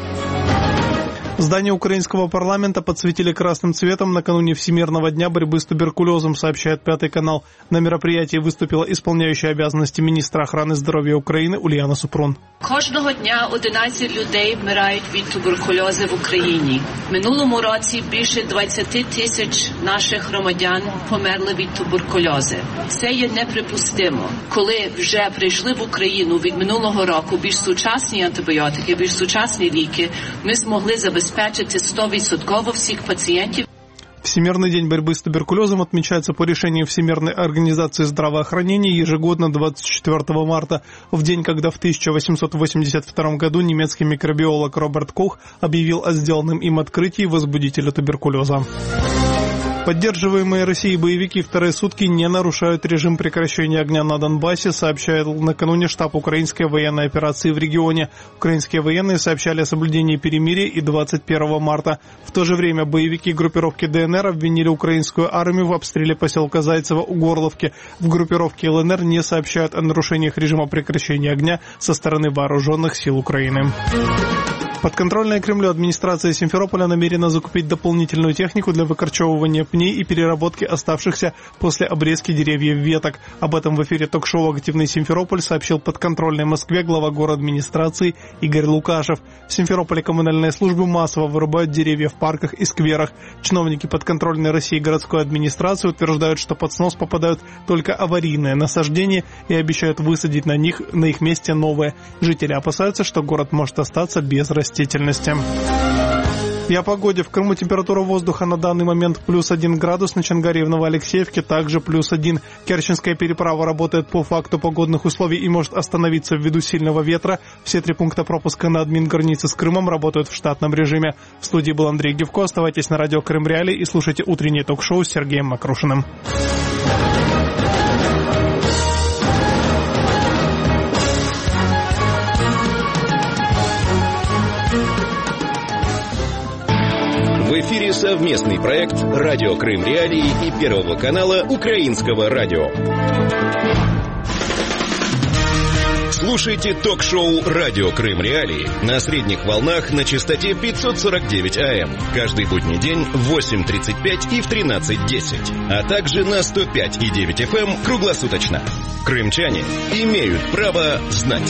Здание украинского парламента подсветили красным цветом накануне Всемирного дня борьбы с туберкулезом, сообщает Пятый канал. На мероприятии выступила исполняющая обязанности министра охраны здоровья Украины Ульяна Супрун. Кожного дня одинадцять людей вмирають від туберкульозу в Україні. Минулому році більше двадцять тисяч наших громадян померли від туберкульозу. Це є неприпустимо. Коли вже прийшли в Україну від минулого року більш сучасні антибіотики, більш сучасні ліки, ми змогли забезпечити сто відсотків всіх пацієнтів. Всемирный день борьбы с туберкулезом отмечается по решению Всемирной организации здравоохранения ежегодно двадцать четвёртого марта, в день, когда в тысяча восемьсот восемьдесят втором году немецкий микробиолог Роберт Кох объявил о сделанном им открытии возбудителя туберкулеза. Поддерживаемые Россией боевики вторые сутки не нарушают режим прекращения огня на Донбассе, сообщает накануне штаб украинской военной операции в регионе. Украинские военные сообщали о соблюдении перемирия и двадцать первого марта. В то же время боевики группировки ДНР обвинили украинскую армию в обстреле поселка Зайцево у Горловки. В группировке ЛНР не сообщают о нарушениях режима прекращения огня со стороны вооруженных сил Украины. Подконтрольная Кремлю администрация Симферополя намерена закупить дополнительную технику для выкорчевывания пней и переработки оставшихся после обрезки деревьев веток. Об этом в эфире ток-шоу «Активный Симферополь» сообщил подконтрольной Москве глава городадминистрации Игорь Лукашев. В Симферополе коммунальные службы массово вырубают деревья в парках и скверах. Чиновники подконтрольной России городской администрации утверждают, что под снос попадают только аварийные насаждения и обещают высадить на них на их месте новые. Жители опасаются, что город может остаться без растительности. И о погоде. В Крыму температура воздуха на данный момент плюс один градус, на Чангаре и в Новоалексеевке также плюс один. Керченская переправа работает по факту погодных условий и может остановиться ввиду сильного ветра. Все три пункта пропуска на админ-границе с Крымом работают в штатном режиме. В студии был Андрей Гевко. Оставайтесь на радио Крым Реалии и слушайте утреннее ток-шоу с Сергеем Макрушиным. В эфире совместный проект «Радио Крым Реалии» и Первого канала Украинского радио. Слушайте ток-шоу «Радио Крым Реалии» на средних волнах на частоте пятьсот сорок девять АМ. Каждый будний день в восемь тридцать пять и в тринадцать десять. А также на сто пять и девять эф эм круглосуточно. Крымчане имеют право знать.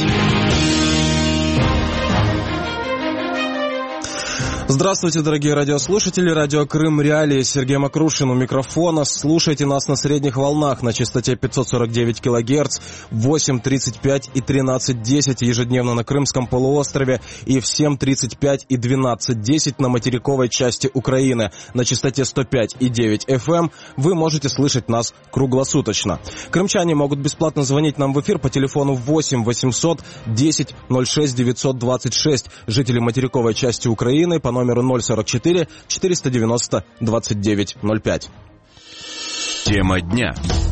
Здравствуйте, дорогие радиослушатели. Радио Крым Реалии. Сергей Макрушин у микрофона. Слушайте нас на средних волнах на частоте пятьсот сорок девять килогерц, восемь тридцать пять и тринадцать десять ежедневно на Крымском полуострове и в семь тридцать пять и двенадцать десять на материковой части Украины. На частоте сто пять и девять эф эм вы можете слышать нас круглосуточно. Крымчане могут бесплатно звонить нам в эфир по телефону восемь восемьсот десять ноль шесть девятьсот двадцать шесть. Жители материковой части Украины по номеру ноль сорок четыре четыреста девяносто двадцать девять ноль пять. Тема дня.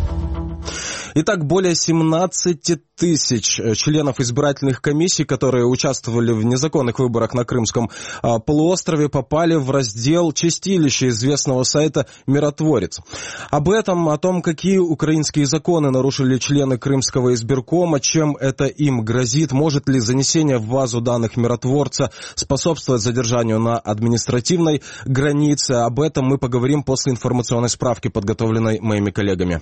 Итак, более семнадцать тысяч членов избирательных комиссий, которые участвовали в незаконных выборах на Крымском а, полуострове, попали в раздел чистилища известного сайта «Миротворец». Об этом, о том, какие украинские законы нарушили члены Крымского избиркома, чем это им грозит, может ли занесение в базу данных «Миротворца» способствовать задержанию на административной границе. Об этом мы поговорим после информационной справки, подготовленной моими коллегами.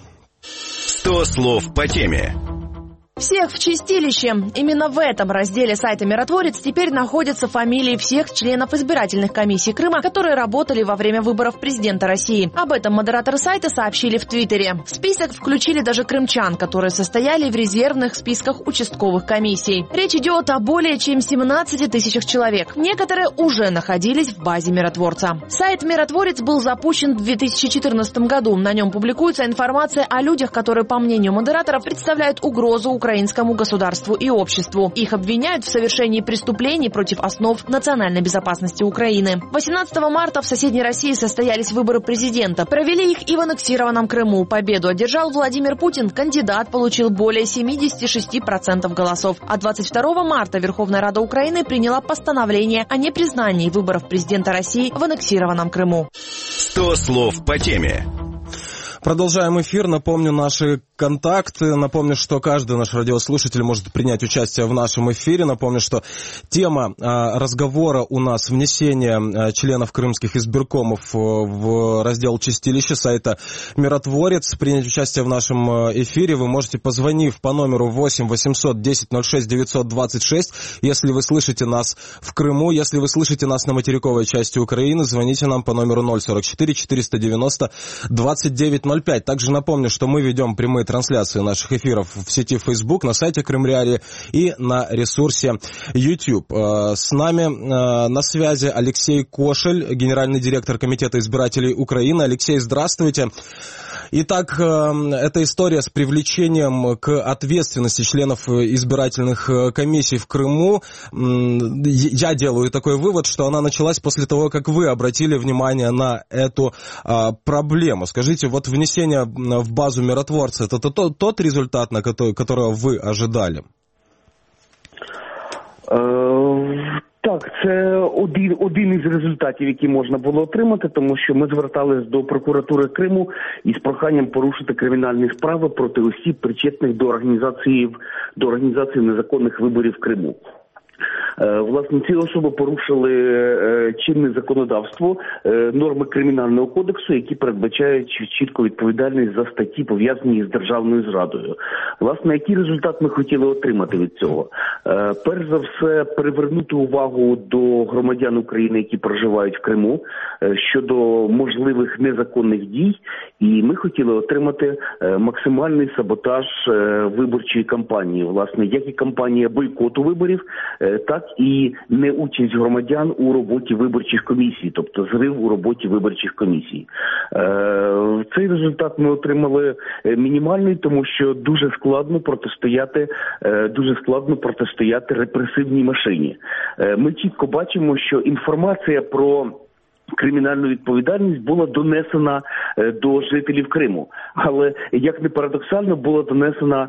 сто слов по теме. Всех в чистилище. Именно в этом разделе сайта «Миротворец» теперь находятся фамилии всех членов избирательных комиссий Крыма, которые работали во время выборов президента России. Об этом модераторы сайта сообщили в Твиттере. В список включили даже крымчан, которые состояли в резервных списках участковых комиссий. Речь идет о более чем семнадцати тысячах человек. Некоторые уже находились в базе «Миротворца». Сайт «Миротворец» был запущен в две тысячи четырнадцатом году. На нем публикуется информация о людях, которые, по мнению модераторов, представляют угрозу украинскому государству и обществу. Их обвиняют в совершении преступлений против основ национальной безопасности Украины. восемнадцатого марта в соседней России состоялись выборы президента. Провели их и в аннексированном Крыму. Победу одержал Владимир Путин. Кандидат получил более семидесяти шести процентов голосов. А двадцать второго марта Верховная Рада Украины приняла постановление о непризнании выборов президента России в аннексированном Крыму. сто слов по теме. Продолжаем эфир. Напомню наши контакты. Напомню, что каждый наш радиослушатель может принять участие в нашем эфире. Напомню, что тема а, разговора у нас внесение а, членов крымских избиркомов в раздел чистилища сайта «Миротворец». Принять участие в нашем эфире вы можете, позвонив по номеру восемь восемьсот десять ноль шесть девятьсот двадцать шесть. Если вы слышите нас в Крыму, если вы слышите нас на материковой части Украины, звоните нам по номеру ноль сорок четыре четыреста девяносто двадцать девять ноль пять. Также напомню, что мы ведем прямые трансляции наших эфиров в сети Facebook, на сайте Крым Реалии и на ресурсе YouTube. С нами на связи Алексей Кошель, генеральный директор Комитета избирателей Украины. Алексей, здравствуйте. Итак, эта история с привлечением к ответственности членов избирательных комиссий в Крыму, я делаю такой вывод, что она началась после того, как вы обратили внимание на эту проблему. Скажите, вот внесение в базу «Миротворца» — это тот, тот результат, на который, которого вы ожидали? Так, це один, один із результатів, які можна було отримати, тому що ми звертались до прокуратури Криму із проханням порушити кримінальні справи проти осіб, причетних до організації, до організації незаконних виборів в Криму. Власне, ці особи порушили чинне законодавство, норми Кримінального кодексу, які передбачають чітко відповідальність за статті, пов'язані з державною зрадою. Власне, який результат ми хотіли отримати від цього? Перш за все, привернути увагу до громадян України, які проживають в Криму, щодо можливих незаконних дій, і ми хотіли отримати максимальний саботаж виборчої кампанії. Власне, як і кампанія бойкоту виборів, так і неучасть громадян у роботі виборчих комісій, тобто зрив у роботі виборчих комісій. Цей результат ми отримали мінімальний, тому що дуже складно протистояти, дуже складно протистояти репресивній машині. Ми чітко бачимо, що інформація про кримінальну відповідальність була донесена до жителів Криму. Але, як не парадоксально, була донесена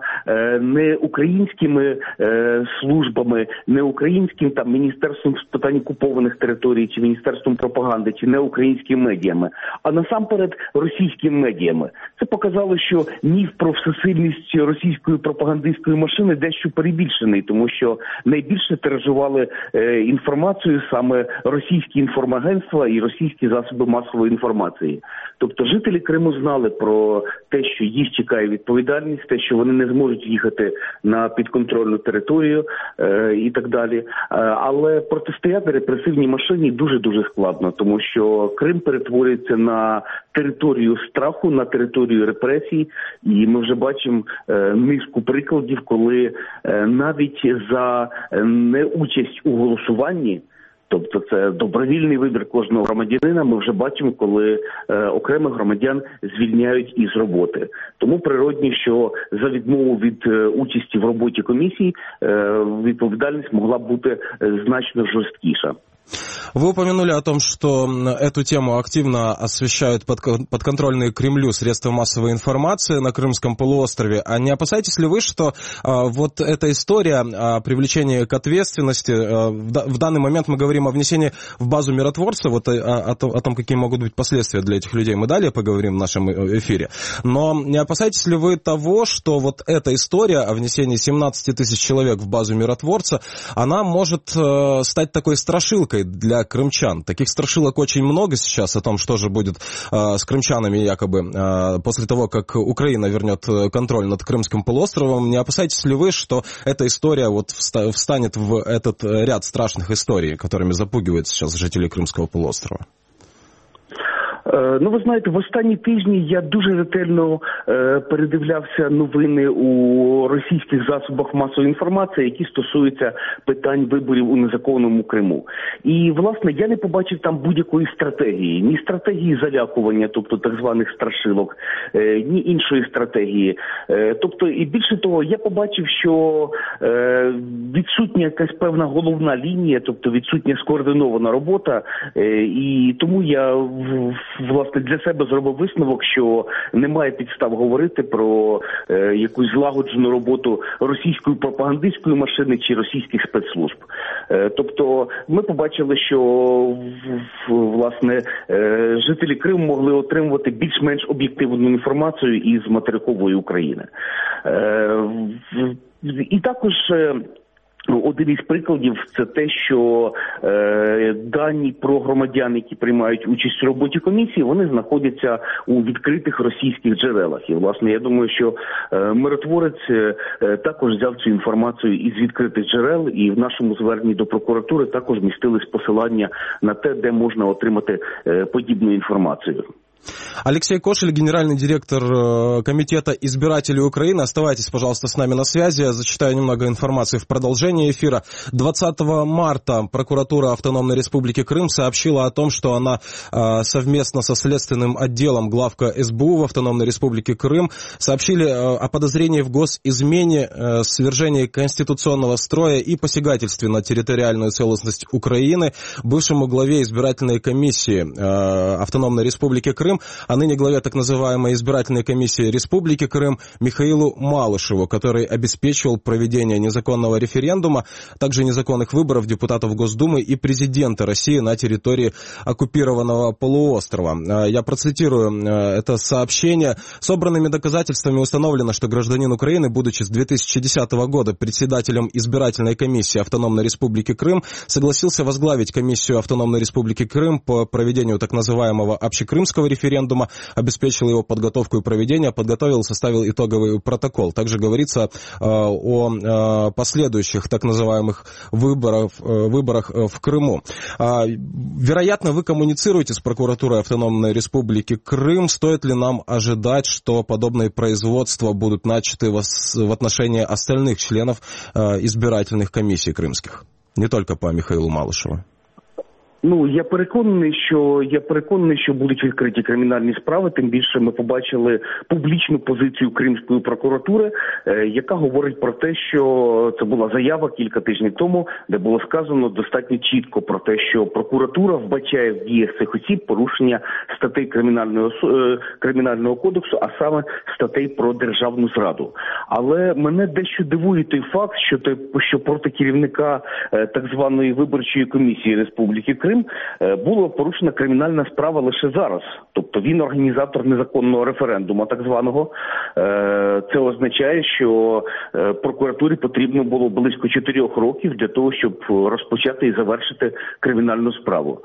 не українськими службами, не українським там Міністерством з питань окупованих територій, чи Міністерством пропаганди, чи не українськими медіями, а насамперед російськими медіями. Це показало, що міф про всесильність російської пропагандистської машини дещо перебільшений, тому що найбільше тиражували інформацію саме російські інформагентства і російські засоби масової інформації. Тобто жителі Криму знали про те, що їх чекає відповідальність, те, що вони не зможуть їхати на підконтрольну територію е, і так далі. Е, але протистояти репресивній машині дуже-дуже складно, тому що Крим перетворюється на територію страху, на територію репресій, і ми вже бачимо е, низку прикладів, коли е, навіть за неучасть у голосуванні, тобто це добровільний вибір кожного громадянина, ми вже бачимо, коли е, окремих громадян звільняють із роботи. Тому природні, що за відмову від е, участі в роботі комісій е, відповідальність могла б бути е, значно жорсткіша. Вы упомянули о том, что эту тему активно освещают подконтрольные Кремлю средства массовой информации на Крымском полуострове. А не опасаетесь ли вы, что а, вот эта история о привлечении к ответственности, а, в, в данный момент мы говорим о внесении в базу миротворца, вот о, о, о том, какие могут быть последствия для этих людей, мы далее поговорим в нашем эфире. Но не опасаетесь ли вы того, что вот эта история о внесении семнадцати тысяч человек в базу миротворца, она может э, стать такой страшилкой для крымчан? Таких страшилок очень много сейчас о том, что же будет э, с крымчанами якобы э, после того, как Украина вернет контроль над Крымским полуостровом. Не опасаетесь ли вы, что эта история вот вста- встанет в этот ряд страшных историй, которыми запугивают сейчас жители Крымского полуострова? Ну, ви знаєте, в останні тижні я дуже ретельно е, передивлявся новини у російських засобах масової інформації, які стосуються питань виборів у незаконному Криму. І, власне, я не побачив там будь-якої стратегії, ні стратегії залякування, тобто так званих страшилок, е, ні іншої стратегії. Е, тобто, і більше того, я побачив, що е, відсутня якась певна головна лінія, тобто відсутня скоординована робота, е, і тому я в власне, для себе зробив висновок, що немає підстав говорити про е, якусь злагоджену роботу російської пропагандистської машини чи російських спецслужб. Е, тобто, ми побачили, що в, власне е, жителі Криму могли отримувати більш-менш об'єктивну інформацію із материкової України. Е, і також е, один із прикладів – це те, що е, дані про громадян, які приймають участь у роботі комісії, вони знаходяться у відкритих російських джерелах. І, власне, я думаю, що е, миротворець е, також взяв цю інформацію із відкритих джерел, і в нашому зверненні до прокуратури також містились посилання на те, де можна отримати е, подібну інформацію. Алексей Кошель, генеральный директор Комитета избирателей Украины. Оставайтесь, пожалуйста, с нами на связи. Я зачитаю немного информации в продолжении эфира. двадцатого марта прокуратура Автономной Республики Крым сообщила о том, что она совместно со следственным отделом главка эс бэ у в Автономной Республике Крым сообщили о подозрении в госизмене, свержении конституционного строя и посягательстве на территориальную целостность Украины бывшему главе избирательной комиссии Автономной Республики Крым, а ныне главе так называемой избирательной комиссии Республики Крым Михаилу Малышеву, который обеспечивал проведение незаконного референдума, также незаконных выборов депутатов Госдумы и президента России на территории оккупированного полуострова. Я процитирую это сообщение. Собранными доказательствами установлено, что гражданин Украины, будучи с две тысячи десятого года председателем избирательной комиссии Автономной Республики Крым, согласился возглавить комиссию Автономной Республики Крым по проведению так называемого общекрымского референдума, референдума, обеспечил его подготовку и проведение, подготовил и составил итоговый протокол. Также говорится э, о э, последующих так называемых выборах, э, выборах в Крыму. Э, вероятно, вы коммуницируете с прокуратурой Автономной Республики Крым. Стоит ли нам ожидать, что подобные производства будут начаты в отношении остальных членов э, избирательных комиссий крымских? Не только по Михаилу Малышеву. Ну, я переконаний, що я переконаний, що будуть відкриті кримінальні справи. Тим більше ми побачили публічну позицію Кримської прокуратури, е, яка говорить про те, що це була заява кілька тижнів тому, де було сказано достатньо чітко про те, що прокуратура вбачає в діях цих осіб порушення статей кримінального е, кримінального кодексу, а саме статей про державну зраду. Але мене дещо дивує той факт, що те, що проти керівника е, так званої виборчої комісії Республіки Крим була порушена кримінальна справа лише зараз. Тобто він організатор незаконного референдуму, так званого. Це означає, що прокуратурі потрібно було близько чотирьох років для того, щоб розпочати і завершити кримінальну справу.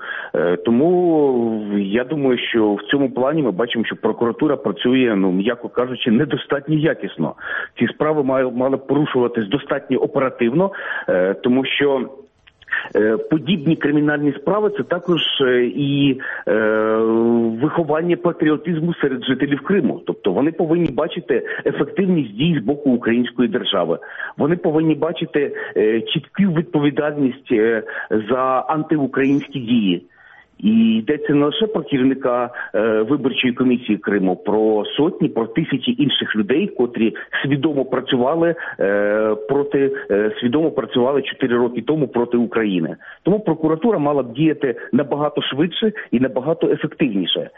Тому я думаю, що в цьому плані ми бачимо, що прокуратура працює, ну, м'яко кажучи, недостатньо якісно. Ці справи мали, мали порушуватись достатньо оперативно, тому що подібні кримінальні справи – це також і е, виховання патріотизму серед жителів Криму. Тобто вони повинні бачити ефективність дій з боку української держави. Вони повинні бачити е, чітку відповідальність е, за антиукраїнські дії. І йдеться не лише про керівника е, виборчої комісії Криму, про сотні, про тисячі інших людей, котрі свідомо працювали е, проти е, свідомо працювали чотири роки тому проти України. Тому прокуратура мала б діяти набагато швидше і набагато ефективніше.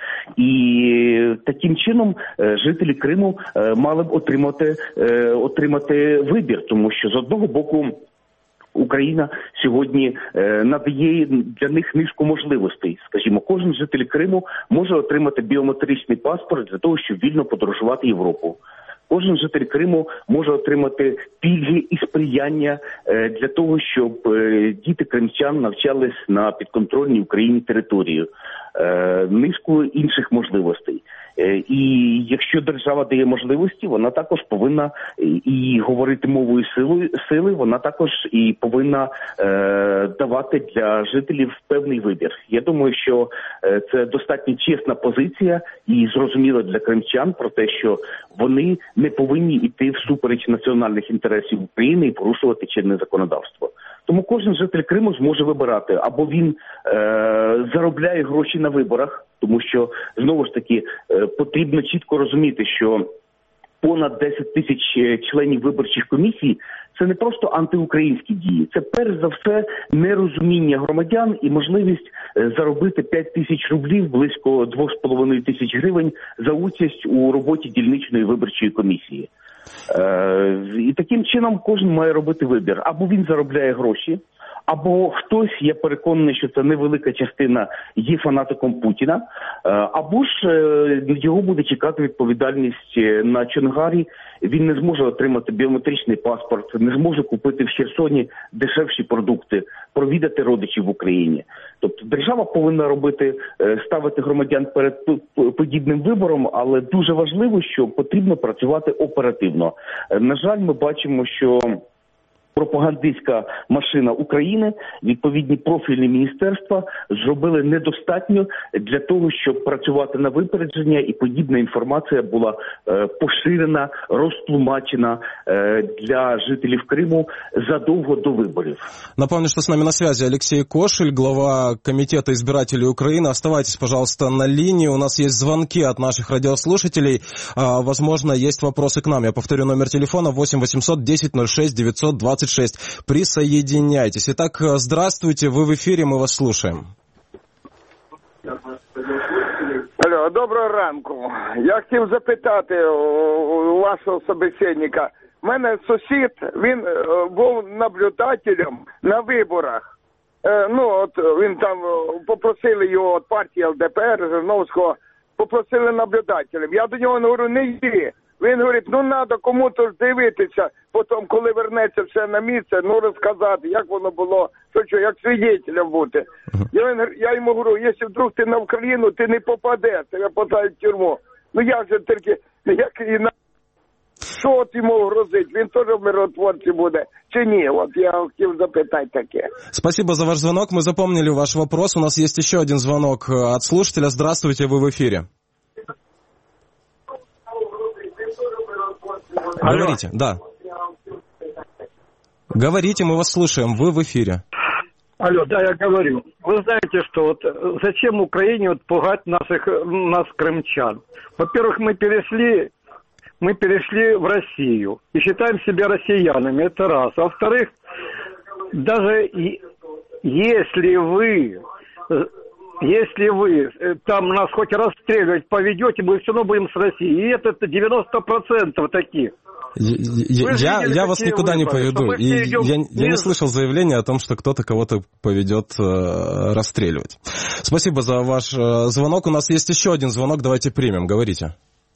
І таким чином е, жителі Криму е, мали б отримати е, отримати вибір, тому що з одного боку Україна сьогодні е, надає для них низку можливостей. Скажімо, кожен житель Криму може отримати біометричний паспорт для того, щоб вільно подорожувати Європу. Кожен житель Криму може отримати пільги і сприяння е, для того, щоб е, діти кримчан навчались на підконтрольній Україні території. Е, низку інших можливостей. Е, і якщо держава дає можливості, вона також повинна і говорити мовою сили, сили вона також і повинна е, давати для жителів певний вибір. Я думаю, що е, це достатньо чесна позиція і зрозуміла для кримчан про те, що вони не повинні йти всупереч національних інтересів України і порушувати чинне законодавство. Тому кожен житель Криму зможе вибирати, або він е, заробляє гроші на виборах, тому що, знову ж таки, е, потрібно чітко розуміти, що понад десять тисяч членів виборчих комісій – це не просто антиукраїнські дії, це перш за все нерозуміння громадян і можливість е, заробити п'ять тисяч рублів, близько двох з половиною тисяч гривень за участь у роботі дільничної виборчої комісії. Е, і таким чином кожен має робити вибір. Або він заробляє гроші, або хтось, я переконаний, що це невелика частина, є фанатиком Путіна, або ж його буде чекати відповідальність на Чонгарі, він не зможе отримати біометричний паспорт, не зможе купити в Херсоні дешевші продукти, провідати родичів в Україні. Тобто держава повинна робити, ставити громадян перед подібним вибором, але дуже важливо, що потрібно працювати оперативно. На жаль, ми бачимо, що пропагандистська машина України, відповідні профільні міністерства зробили недостатньо для того, щоб працювати на випередження, і подібна інформація була е, поширена, розтлумачена е, для жителів Криму задовго до виборів. Напомню, что с нами на связи Алексей Кошель, глава Комитета избирателей Украины. Оставайтесь, пожалуйста, на линии. У нас есть звонки от наших радиослушателей. А, возможно, есть вопросы к нам. Я повторю номер телефона восемь восемьсот десять ноль шесть девятьсот двадцать шесть. Присоединяйтесь. Итак, здравствуйте, вы в эфире, мы вас слушаем. Алло, доброго ранку. Я хотів запитати у вашого собеседника. У мене сусід, він був наблюдателем на виборах. Ну, от він там, попросили його від партії ел де пе ер, Жириновського, попросили наблюдателем. Я до нього говорю, не йди. Він говорить, ну треба кому-то ж дивитися, потім, коли вернеться все на місце, ну розказати, як воно було, що, що як свідетелем бути. Uh-huh. Я, я йому говорю, якщо вдруг ти на Україну, ти не попадеш, тебе посадять в тюрму. Ну як же тільки, як і на... Що от йому грозить? Він теж в миротворці буде чи ні? От я хотів запитати таке. Спасибо за ваш звонок, мы запомнили ваш вопрос. У нас есть еще один звонок от слушателя. Здравствуйте, вы в эфире. Алло. Говорите, да. Говорите, мы вас слушаем, вы в эфире. Алло, да, я говорю. Вы знаете, что вот зачем Украине вот пугать наших, нас, крымчан? Во-первых, мы перешли, мы перешли в Россию и считаем себя россиянами, это раз. Во-вторых, даже и, если вы, если вы там нас хоть расстреливать поведете, мы все равно будем с Россией. И это девяносто процентов таких. Я, я, я вас никуда не поведу. И я, я не слышал заявления о том, что кто-то кого-то поведет э, расстреливать. Спасибо за ваш э, звонок. У нас есть еще один звонок, давайте примем. Говорите.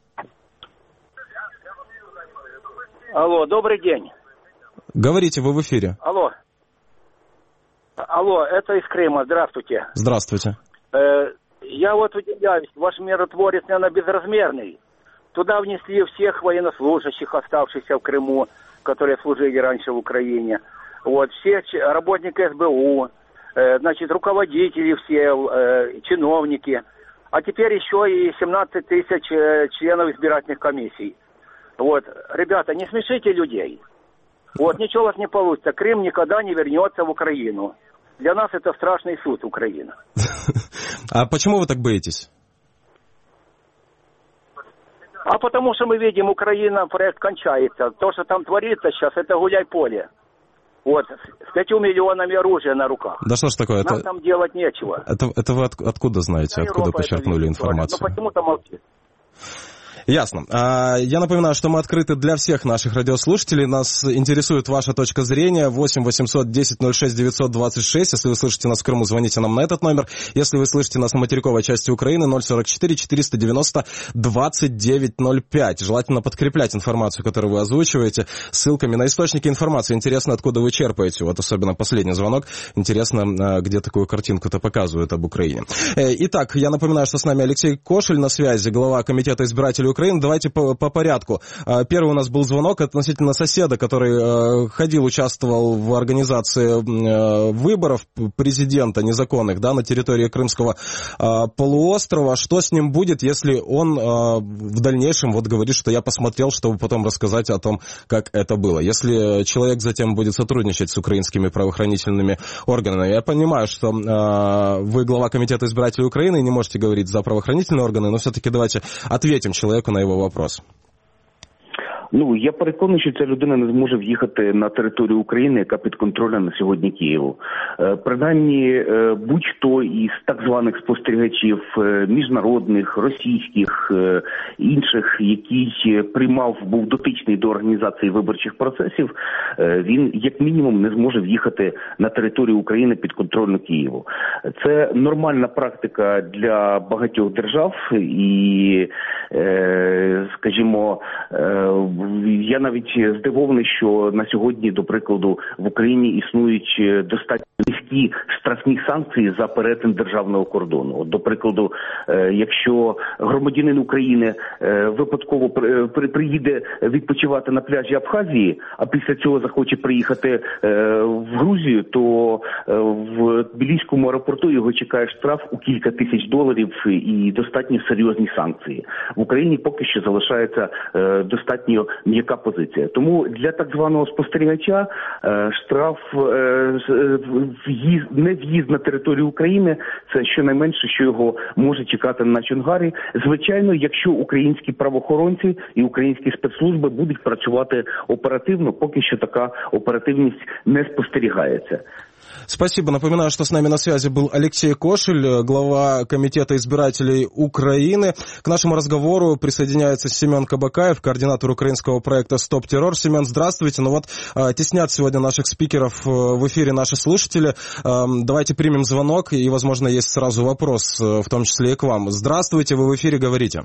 Алло, добрый день. Говорите, вы в эфире. Алло. Алло, это из Крыма. Здравствуйте. Здравствуйте. Э, я вот удивляюсь, ваш миротворец, наверное, безразмерный. Туда внесли всех военнослужащих, оставшихся в Крыму, которые служили раньше в Украине. Вот, все работники эс бэ у, э, значит, руководители все, э, чиновники. А теперь еще и семнадцать тысяч э, членов избирательных комиссий. Вот, ребята, не смешите людей. Вот, ничего у вас не получится. Крым никогда не вернется в Украину. Для нас это страшный суд, Украина. А почему вы так боитесь? А потому что мы видим, Украина, проект кончается. То, что там творится сейчас, это гуляй-поле. Вот, с пятью миллионами оружия на руках. Да что ж такое? Нам это... там делать нечего. Это, это вы от, откуда знаете, а откуда почерпнули информацию? Ну почему-то молчит. Ясно. Я напоминаю, что мы открыты для всех наших радиослушателей. Нас интересует ваша точка зрения. восемь восемьсот десять ноль шесть девятьсот двадцать шесть. Если вы слышите нас в Крыму, звоните нам на этот номер. Если вы слышите нас на материковой части Украины, ноль сорок четыре четыреста девяносто двадцать девять ноль пять. Желательно подкреплять информацию, которую вы озвучиваете, ссылками на источники информации. Интересно, откуда вы черпаете. Вот особенно последний звонок. Интересно, где такую картинку-то показывают об Украине. Итак, я напоминаю, что с нами Алексей Кошель на связи, глава комитета избирателей Украины. Давайте по, по порядку. Первый у нас был звонок относительно соседа, который ходил, участвовал в организации выборов президента незаконных, да, на территории Крымского полуострова. Что с ним будет, если он в дальнейшем вот говорит, что я посмотрел, чтобы потом рассказать о том, как это было? Если человек затем будет сотрудничать с украинскими правоохранительными органами. Я понимаю, что вы глава комитета избирателей Украины и не можете говорить за правоохранительные органы, но все-таки давайте ответим человеку на его вопрос. Ну, я переконаний, що ця людина не зможе в'їхати на територію України, яка під контролем на сьогодні Києву. Е, принаймні, е, будь-хто із так званих спостерігачів е, міжнародних, російських, е, інших, який приймав, був дотичний до організації виборчих процесів, е, він як мінімум не зможе в'їхати на територію України під контролем Києву. Це нормальна практика для багатьох держав і, е, скажімо, е, я навіть здивований, що на сьогодні, до прикладу, в Україні існують достатньо низькі штрафні санкції за перетин державного кордону. От, до прикладу, якщо громадянин України випадково приїде відпочивати на пляжі Абхазії, а після цього захоче приїхати в Грузію, то в Тбіліському аеропорту його чекає штраф у кілька тисяч доларів і достатньо серйозні санкції. В Україні поки що залишається достатньо м'яка позиція. Тому для так званого спостерігача штраф в'їзд, не в'їзд на територію України – це щонайменше, що його може чекати на Чонгарі. Звичайно, якщо українські правоохоронці і українські спецслужби будуть працювати оперативно, поки що така оперативність не спостерігається. Спасибо. Напоминаю, что с нами на связи был Алексей Кошель, глава комитета избирателей Украины. К нашему разговору присоединяется Семен Кабакаев, координатор украинского проекта «Стоп террор». Семен, здравствуйте. Ну вот, теснят сегодня наших спикеров в эфире наши слушатели. Давайте примем звонок, и, возможно, есть сразу вопрос, в том числе и к вам. Здравствуйте, вы в эфире, говорите.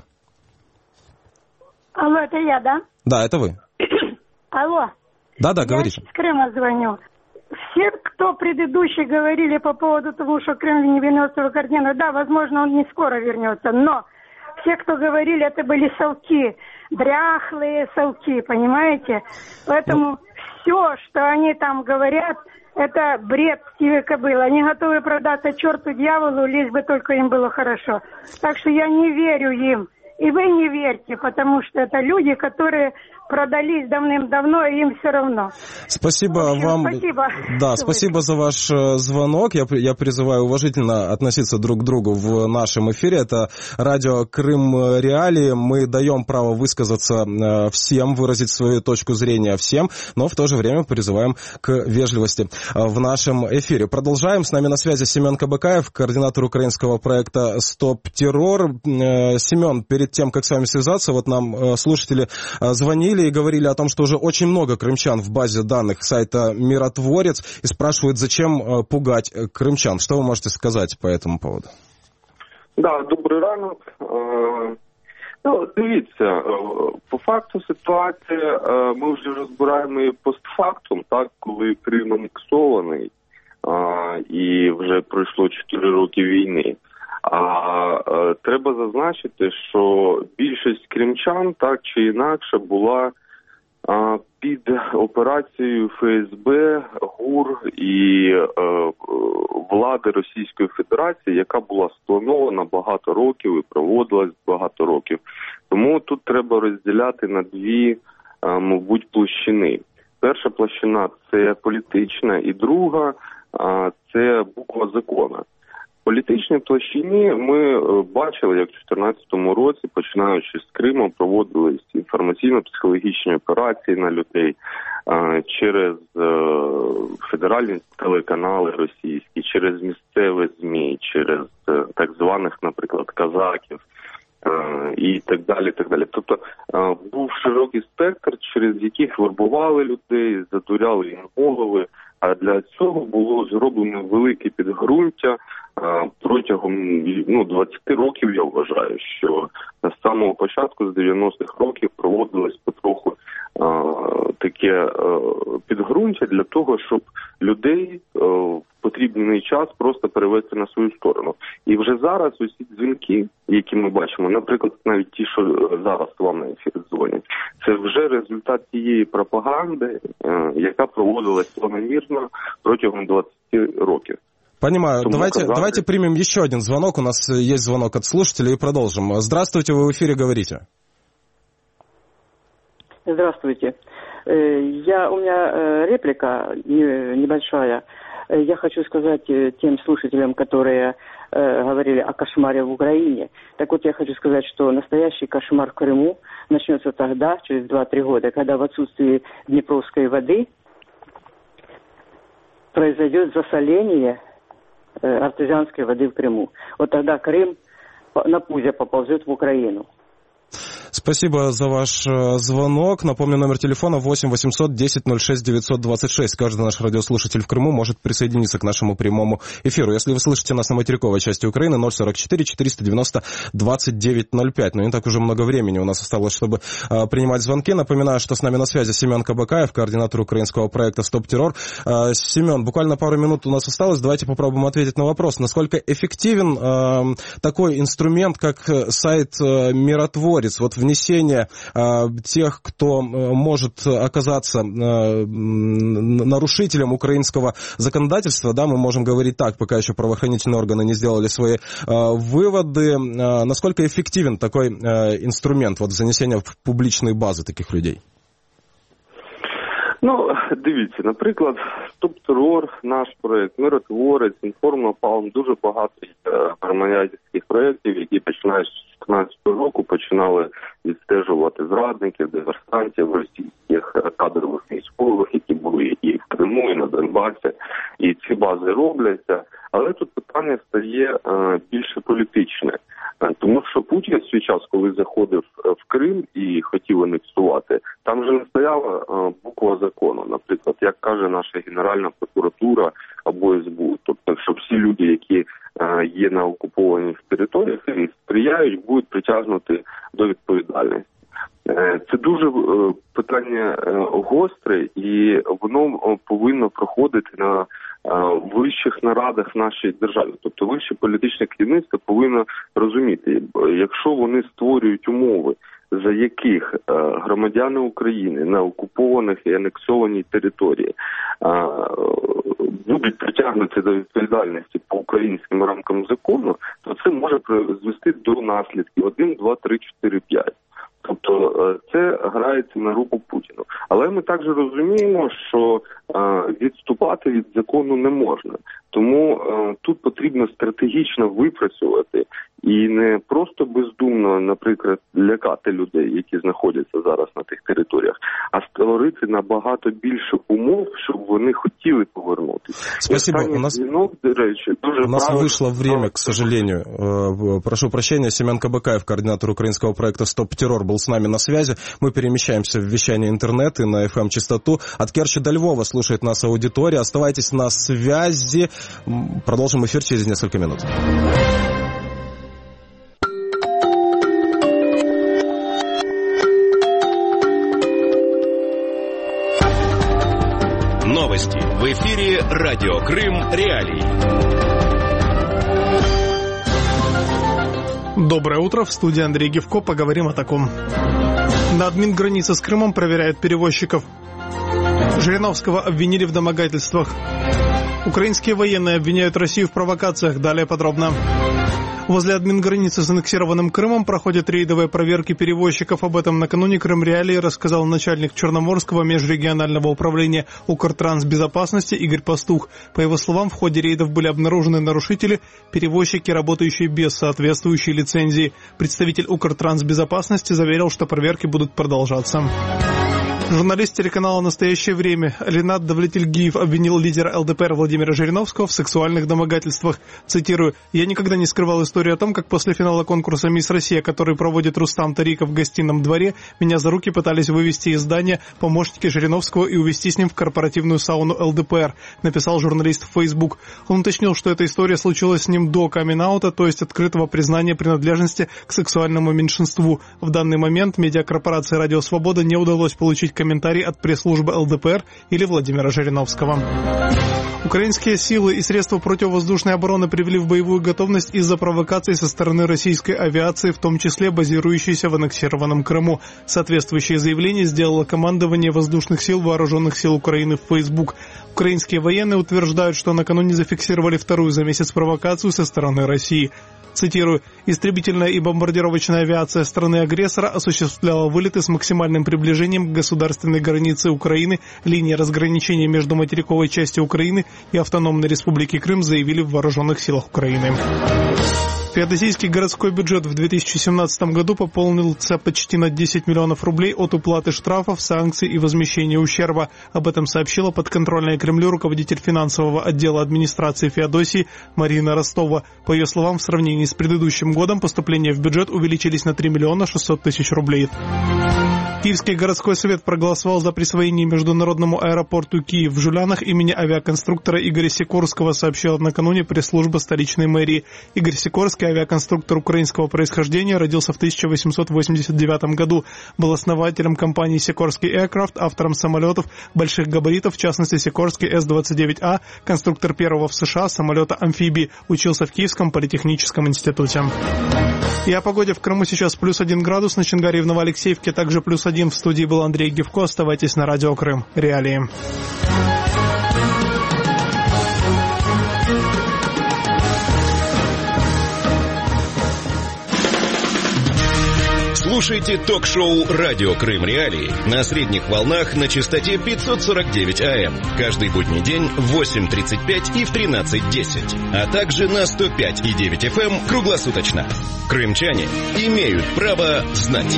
Алло, это я, да? Да, это вы. Алло. Да-да, говорите. Я из Крыма звоню. Все, кто предыдущие говорили по поводу того, что Крым не вернется в Украину, да, возможно, он не скоро вернется, но все, кто говорили, это были совки, дряхлые совки, понимаете? Поэтому все, что они там говорят, это бред сивой кобылы. Они готовы продаться черту дьяволу, лишь бы только им было хорошо. Так что я не верю им. И вы не верьте, потому что это люди, которые продались давным-давно, и им все равно. Спасибо общем, вам. Спасибо. Да, спасибо за ваш звонок. Я, я призываю уважительно относиться друг к другу в нашем эфире. Это радио Крым Реалии. Мы даем право высказаться всем, выразить свою точку зрения всем, но в то же время призываем к вежливости в нашем эфире. Продолжаем. С нами на связи Семен Кабакаев, координатор украинского проекта «Стоп террор». Семен, перед тем, как с вами связаться, вот нам слушатели звонили и говорили о том, что уже очень много крымчан в базе данных сайта «Миротворец» и спрашивают, зачем пугать крымчан. Что вы можете сказать по этому поводу? Да, добрий ранок. Ну, дивіться, по факту ситуації ми вже розбираємо і постфактум, так, коли Крим анексований і вже пройшло чотири роки війни. А треба зазначити, що більшість кримчан так чи інакше була під операцією Ф С Б, ГУР і е, влади Російської Федерації, яка була спланована багато років і проводилась багато років. Тому тут треба розділяти на дві, е, мабуть, площини. Перша площина – це політична, і друга е, – це буква закону. В політичній площині ми бачили, як у дві тисячі чотирнадцятому році, починаючи з Криму, проводились інформаційно-психологічні операції на людей через федеральні телеканали російські, через місцеві ЗМІ, через так званих, наприклад, казаків і так далі, так далі. Тобто був широкий спектр, через яких вербували людей, задуряли їм голови. А для цього було зроблено велике підґрунтя протягом ну, двадцять років, я вважаю, що з самого початку, з дев'яностих років, проводилось потроху а, таке а, підґрунтя для того, щоб людей а, в потрібний час просто перевести на свою сторону. І вже зараз усі дзвінки, які ми бачимо, наприклад, навіть ті, що зараз вам на ефір дзвонять, це вже результат тієї пропаганди, а, яка проводилась планомірно протягом двадцять років. Понимаю. Давайте, давайте примем еще один звонок. У нас есть звонок от слушателей и продолжим. Здравствуйте, вы в эфире, говорите. Здравствуйте. Я, у меня реплика небольшая. Я хочу сказать тем слушателям, которые говорили о кошмаре в Украине. Так вот, я хочу сказать, что настоящий кошмар в Крыму начнется тогда, через два-три года, когда в отсутствии днепровской воды произойдет засоление артезианской воды в Крыму. Вот тогда Крым на пузе поползет в Украину. Спасибо за ваш звонок. Напомню, номер телефона восемь восемьсот десять ноль шесть девятьсот двадцать шесть. Каждый наш радиослушатель в Крыму может присоединиться к нашему прямому эфиру. Если вы слышите нас на материковой части Украины, ноль сорок четыре четыреста девяносто двадцать девять ноль пять. Но не так уже много времени у нас осталось, чтобы а, принимать звонки. Напоминаю, что с нами на связи Семен Кабакаев, координатор украинского проекта «Стоп террор». А, Семен, буквально пару минут у нас осталось. Давайте попробуем ответить на вопрос. Насколько эффективен а, такой инструмент, как сайт а, «Миротворец»? Вот внесение э, тех, кто э, может оказаться э, нарушителем украинского законодательства, да, мы можем говорить так, пока еще правоохранительные органы не сделали свои э, выводы. Э, насколько эффективен такой э, инструмент, вот, занесения в публичные базы таких людей? Ну, дивіться, наприклад, «Стоп-террор», наш проєкт, «Миротворець», «Інформ-Напалм», дуже багато громадянських проєктів, які починаючи з дві тисячі чотирнадцятого року починали відстежувати зрадників, диверсантів, російських кадрових військових, які були і в Криму, і на Донбасі, і ці бази робляться. Але тут питання стає е, більше політичне. Тому що Путін в свій час, коли заходив в Крим і хотів анексувати, там вже не стояла е, буква закону. Наприклад, як каже наша Генеральна прокуратура або ес бе у. Тобто, що всі люди, які е, є на окупованих територіях і сприяють, будуть притягнуті до відповідальності. Е, це дуже е, питання е, гостре, і воно повинно проходити на вищих нарадах в нашій державі. Тобто вище політичне керівництво повинно розуміти, якщо вони створюють умови, за яких громадяни України на окупованих і анексованій території будуть притягнуті до відповідальності по українським рамкам закону, то це може призвести до наслідків один, два, три, чотири, п'ять. Тобто це грається на руку Путіну. Але ми також розуміємо, що відступати від закону не можна. Тому тут потрібно стратегічно випрацювати і не просто бездумно, наприклад, лякати людей, які знаходяться зараз на тих територіях, а створити набагато більше умов, щоб вони хотіли повернутися. Спасибо. У нас, звінок, до речі, дуже у нас правильно. вышло время, к сожалению. Прошу прощения, Семен Кабакаев, координатор украинского проекта «Стоп-террор», был с нами на связи. Мы перемещаемся в вещание интернет и на эф эм-частоту. От Керчи до Львова слушает нас аудитория. Оставайтесь на связи. Продолжим эфир через несколько минут. Новости в эфире «Радио Крым. Реалии». Доброе утро. В студии Андрей Гевко. Поговорим о таком. На админгранице с Крымом проверяют перевозчиков. Жириновского обвинили в домогательствах. Украинские военные обвиняют Россию в провокациях. Далее подробно. Возле админграницы с аннексированным Крымом проходят рейдовые проверки перевозчиков. Об этом накануне Крым Реалии рассказал начальник Черноморского межрегионального управления Укртрансбезопасности Игорь Пастух. По его словам, в ходе рейдов были обнаружены нарушители, перевозчики, работающие без соответствующей лицензии. Представитель Укртрансбезопасности заверил, что проверки будут продолжаться. Журналист телеканала «Настоящее время» Ринат Давлетильгиев обвинил лидера эл дэ пэ эр Владимира Жириновского в сексуальных домогательствах. Цитирую: «Я никогда не скрывал историю о том, как после финала конкурса «Мисс Россия», который проводит Рустам Тариков в гостином дворе, меня за руки пытались вывести из здания помощники Жириновского и увезти с ним в корпоративную сауну эл дэ пэ эр», написал журналист в Facebook. Он уточнил, что эта история случилась с ним до камин-аута, то есть открытого признания принадлежности к сексуальному меньшинству. В данный момент медиакорпорации «Радио Свобода» не удалось получить комментарий от пресс-службы эл дэ пэ эр или Владимира Жириновского. Украинские силы и средства противовоздушной обороны привели в боевую готовность из-за провокаций со стороны российской авиации, в том числе базирующейся в аннексированном Крыму. Соответствующее заявление сделало командование воздушных сил Вооруженных сил Украины в Facebook. Украинские военные утверждают, что накануне зафиксировали вторую за месяц провокацию со стороны России. Цитирую: «Истребительная и бомбардировочная авиация страны-агрессора осуществляла вылеты с максимальным приближением к государственной границе Украины, линии разграничения между материковой частью Украины и автономной республики Крым», заявили в Вооруженных силах Украины. Феодосийский городской бюджет в две тысячи семнадцатом году пополнился почти на десять миллионов рублей от уплаты штрафов, санкций и возмещения ущерба. Об этом сообщила подконтрольная Кремлю руководитель финансового отдела администрации Феодосии Марина Ростова. По ее словам, в сравнении с предыдущим годом поступления в бюджет увеличились на три миллиона шестьсот тысяч рублей. Киевский городской совет проголосовал за присвоение международному аэропорту Киев в Жулянах имени авиаконструктора Игоря Сикорского, сообщила накануне пресс-служба столичной мэрии. Игорь Сикорский, авиаконструктор украинского происхождения, родился в тысяча восемьсот восемьдесят девятом году. Был основателем компании Сикорский Aircraft, автором самолетов больших габаритов, в частности Сикорский эс двадцать девять а, конструктор первого в США самолета-амфибии. Учился в Киевском политехническом институте. И о погоде в Крыму сейчас плюс один градус, на Чингаре и в Новоалексеевке также плюс один. В студии был Андрей Гевко. Оставайтесь на Радио Крым. Реалии. Слушайте ток-шоу «Радио Крым. Реалии» на средних волнах на частоте пятьсот сорок девять а эм каждый будний день в восемь тридцать пять и в тринадцать десять, а также на сто пять и девять эф эм круглосуточно. Крымчане имеют право знать.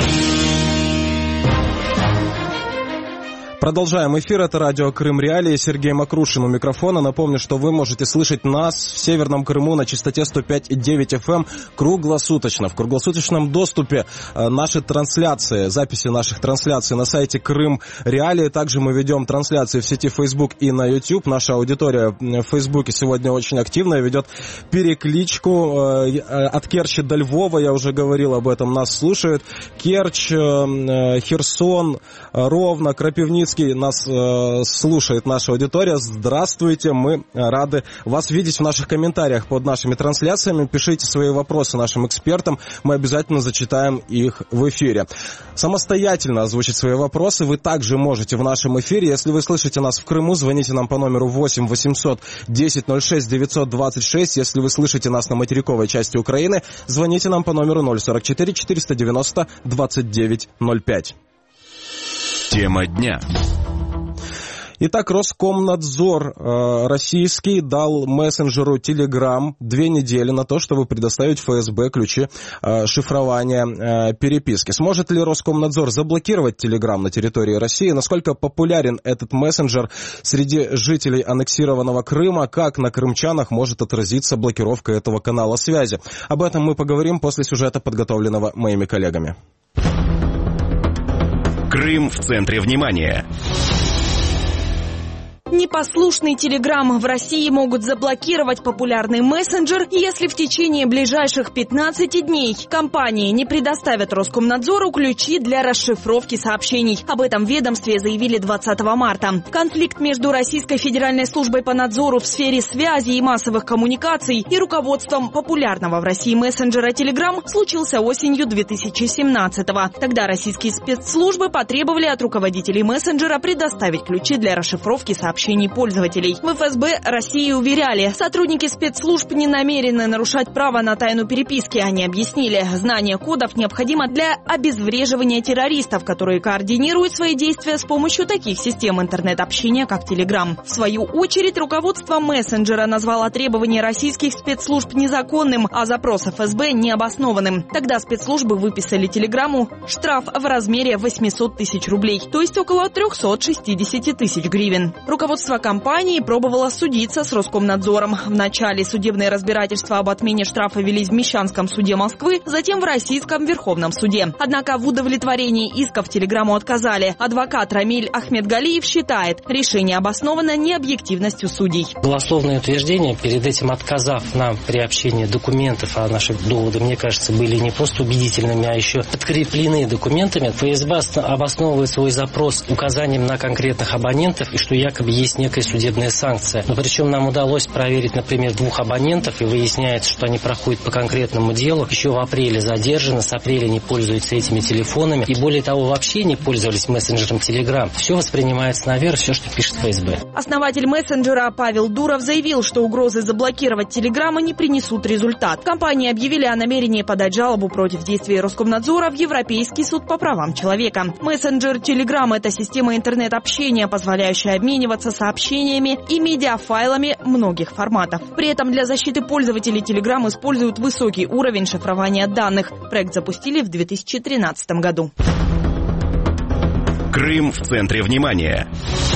Продолжаем эфир. Это радио Крым Реалии. Сергей Макрушин у микрофона. Напомню, что вы можете слышать нас в Северном Крыму на частоте сто пять и девять эф эм круглосуточно. В круглосуточном доступе наши трансляции, записи наших трансляций на сайте Крым Реалии. Также мы ведем трансляции в сети Facebook и на YouTube. Наша аудитория в Фейсбуке сегодня очень активная, ведет перекличку от Керчи до Львова. Я уже говорил об этом. Нас слушают Керчь, Херсон, Ровно, Крапивницкий, все-таки нас э, слушает наша аудитория. Здравствуйте, мы рады вас видеть в наших комментариях под нашими трансляциями. Пишите свои вопросы нашим экспертам, мы обязательно зачитаем их в эфире. Самостоятельно озвучить свои вопросы вы также можете в нашем эфире. Если вы слышите нас в Крыму, звоните нам по номеру восемь восемьсот десять ноль шесть девятьсот двадцать шесть. Если вы слышите нас на материковой части Украины, звоните нам по номеру ноль сорок четыре четыреста девяносто двадцать девять ноль пять. Тема дня. Итак, Роскомнадзор э, российский дал мессенджеру Telegram две недели на то, чтобы предоставить эф эс бэ ключи э, шифрования э, переписки. Сможет ли Роскомнадзор заблокировать Telegram на территории России? Насколько популярен этот мессенджер среди жителей аннексированного Крыма? Как на крымчанах может отразиться блокировка этого канала связи? Об этом мы поговорим после сюжета, подготовленного моими коллегами. Крым в центре внимания. Непослушный Telegram в России могут заблокировать популярный мессенджер, если в течение ближайших пятнадцати дней компании не предоставят Роскомнадзору ключи для расшифровки сообщений. Об этом в ведомстве заявили двадцатого марта. Конфликт между Российской Федеральной службой по надзору в сфере связи и массовых коммуникаций и руководством популярного в России мессенджера Telegram случился осенью две тысячи семнадцатого. Тогда российские спецслужбы потребовали от руководителей мессенджера предоставить ключи для расшифровки сообщений. Пользователей. В эф эс бэ России уверяли, сотрудники спецслужб не намерены нарушать право на тайну переписки. Они объяснили, знание кодов необходимо для обезвреживания террористов, которые координируют свои действия с помощью таких систем интернет-общения, как Telegram. В свою очередь, руководство мессенджера назвало требования российских спецслужб незаконным, а запрос эф эс бэ необоснованным. Тогда спецслужбы выписали Телеграмму штраф в размере восемьсот тысяч рублей, то есть около триста шестьдесят тысяч гривен. Руководство компании пробовало судиться с Роскомнадзором. В начале судебное разбирательство об отмене штрафа велись в Мещанском суде Москвы, затем в Российском Верховном суде. Однако в удовлетворении исков Телеграмму отказали. Адвокат Рамиль Ахмедгалиев считает, решение обосновано необъективностью судей. Голословные утверждения, перед этим отказав нам при общении документов, а наши доводы, мне кажется, были не просто убедительными, а еще подкреплены документами. эф эс бэ обосновывает свой запрос указанием на конкретных абонентов и что якобы есть некая судебная санкция. Но причем нам удалось проверить, например, двух абонентов, и выясняется, что они проходят по конкретному делу. Еще в апреле задержаны, с апреля не пользуются этими телефонами. И более того, вообще не пользовались мессенджером Telegram. Все воспринимается на веру, все, что пишет эф эс бэ. Основатель мессенджера Павел Дуров заявил, что угрозы заблокировать Telegram не принесут результат. Компании объявили о намерении подать жалобу против действий Роскомнадзора в Европейский суд по правам человека. Мессенджер Telegram – это система интернет-общения, позволяющая обмениваться сообщениями и медиафайлами многих форматов. При этом для защиты пользователей Telegram используют высокий уровень шифрования данных. Проект запустили в две тысячи тринадцатом году. Крым в центре внимания.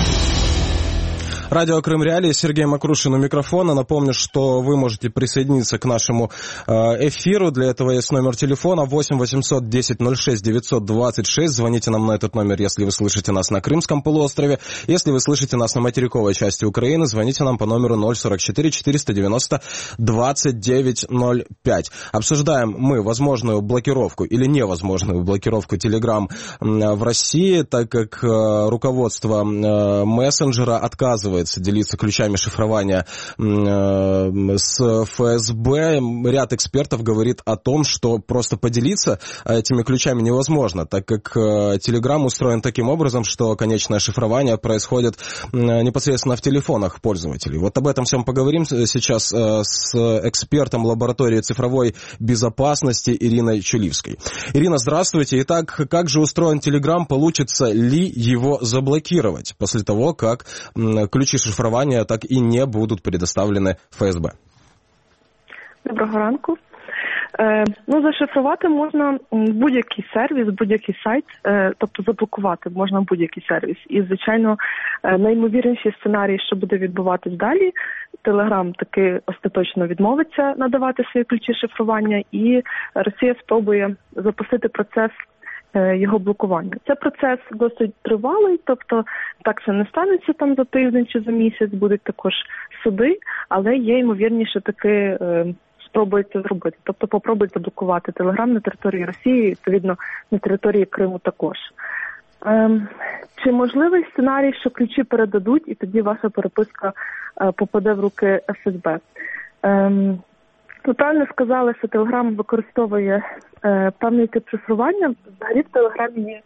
Радио Крым Реалии, Сергей Макрушин у микрофона. Напомню, что вы можете присоединиться к нашему эфиру. Для этого есть номер телефона восемь восемьсот десять ноль шесть девятьсот двадцать шесть. Звоните нам на этот номер, если вы слышите нас на Крымском полуострове. Если вы слышите нас на материковой части Украины, звоните нам по номеру ноль сорок четыре четыреста девяносто двадцать девять ноль пять. Обсуждаем мы возможную блокировку или невозможную блокировку Telegram в России, так как руководство мессенджера отказывает делиться ключами шифрования с эф эс бэ. Ряд экспертов говорит о том, что просто поделиться этими ключами невозможно, так как Telegram устроен таким образом, что конечное шифрование происходит непосредственно в телефонах пользователей. Вот об этом всем поговорим сейчас с экспертом лаборатории цифровой безопасности Ириной Чуливской. Ирина, здравствуйте. Итак, как же устроен Telegram? Получится ли его заблокировать после того, как ключи шифрования так і не будуть предоставлені еф ес бэ? Доброго ранку. Е, ну, зашифрувати можна будь-який сервіс, будь-який сайт, е, тобто заблокувати можна будь-який сервіс. І, звичайно, е, найімовірніший сценарій, що буде відбуватись далі, Telegram таки остаточно відмовиться надавати свої ключі шифрування, і Росія спробує запустити процес його блокування. Це процес досить тривалий, тобто так це не станеться там за тиждень чи за місяць, будуть також суди, але є ймовірніше таки е, спробують це зробити. Тобто попробують заблокувати Telegram на території Росії, відповідно на території Криму також. Ем, чи можливий сценарій, що ключі передадуть, і тоді ваша переписка е, попаде в руки еф ес бе? Ем, ви правильно сказали, що Телеграм використовує е, певний тип шифрування. Взагалі в Телеграмі є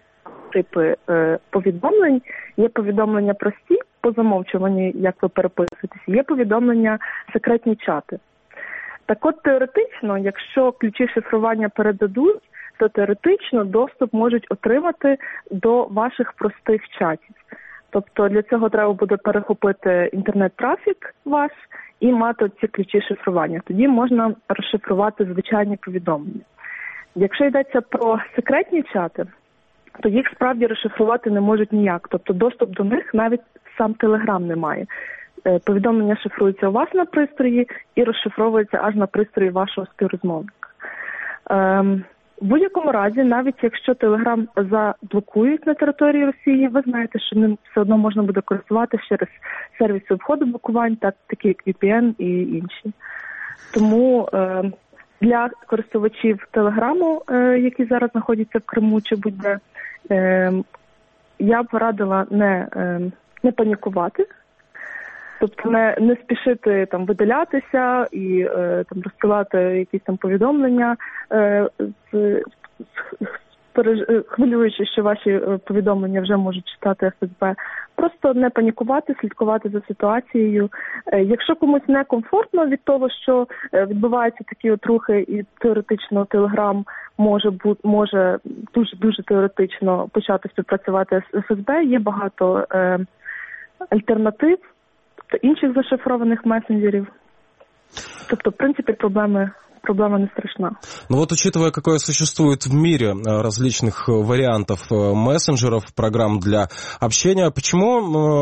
типи е, повідомлень. Є повідомлення прості, по замовчуванню, як ви переписуєтесь, є повідомлення секретні чати. Так от теоретично, якщо ключі шифрування передадуть, то теоретично доступ можуть отримати до ваших простих чатів. Тобто для цього треба буде перехопити інтернет-трафік ваш і мати ці ключі шифрування. Тоді можна розшифрувати звичайні повідомлення. Якщо йдеться про секретні чати, то їх справді розшифрувати не можуть ніяк. Тобто доступ до них навіть сам Телеграм не має. Повідомлення шифрується у вас на пристрої і розшифровується аж на пристрої вашого співрозмовника. Ем, в будь-якому разі, навіть якщо Телеграм заблокують на території Росії, ви знаєте, що ним все одно можна буде користуватися через сервіси обходу блокувань, так, такі як ві пі ен і інші. Тому е, для користувачів Телеграму, е, які зараз знаходяться в Криму чи будь-де, е, я б радила не, е, не панікувати. Тобто не, не спішити там видалятися і е, там розсилати якісь там повідомлення, е, з, переж... хвилюючи, що ваші повідомлення вже можуть читати еф ес бе. Просто не панікувати, слідкувати за ситуацією. Е, якщо комусь некомфортно від того, що відбуваються такі от рухи, і теоретично Телеграм може бу... може дуже дуже теоретично почати співпрацювати з еф ес бе, є багато е, альтернатив. Інших зашифрованных мессенджеров. Тобто, в принципе, проблемы, проблема не страшна. Ну вот, учитывая, какое существует в мире различных вариантов мессенджеров, программ для общения, почему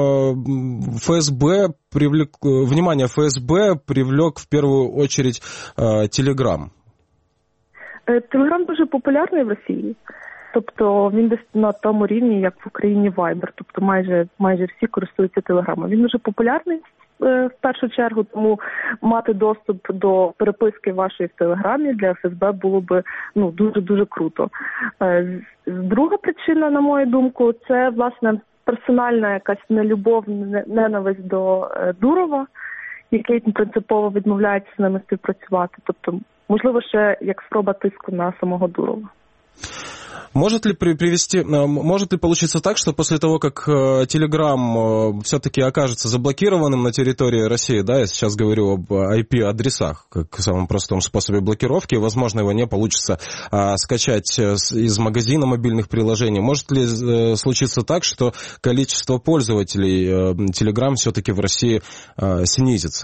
эф эс бэ привлек, внимание эф эс бэ привлек в первую очередь Telegram? Telegram дуже популярний в Росії. Тобто він десь на тому рівні, як в Україні Viber. Тобто майже, майже всі користуються Телеграмом. Він дуже популярний е, в першу чергу, тому мати доступ до переписки вашої в Телеграмі для еф ес бе було б ну, дуже-дуже круто. Е, друга причина, на мою думку, це, власне, персональна якась нелюбов, ненависть до е, Дурова, який принципово відмовляється з ними співпрацювати. Тобто, можливо, ще як спроба тиску на самого Дурова. Может ли привести, может ли получиться так, что после того, как Telegram все-таки окажется заблокированным на территории России, да, я сейчас говорю об ай пи-адресах, как самом простом способе блокировки, возможно, его не получится а, скачать из магазина мобильных приложений, может ли случиться так, что количество пользователей Telegram все-таки в России а, снизится?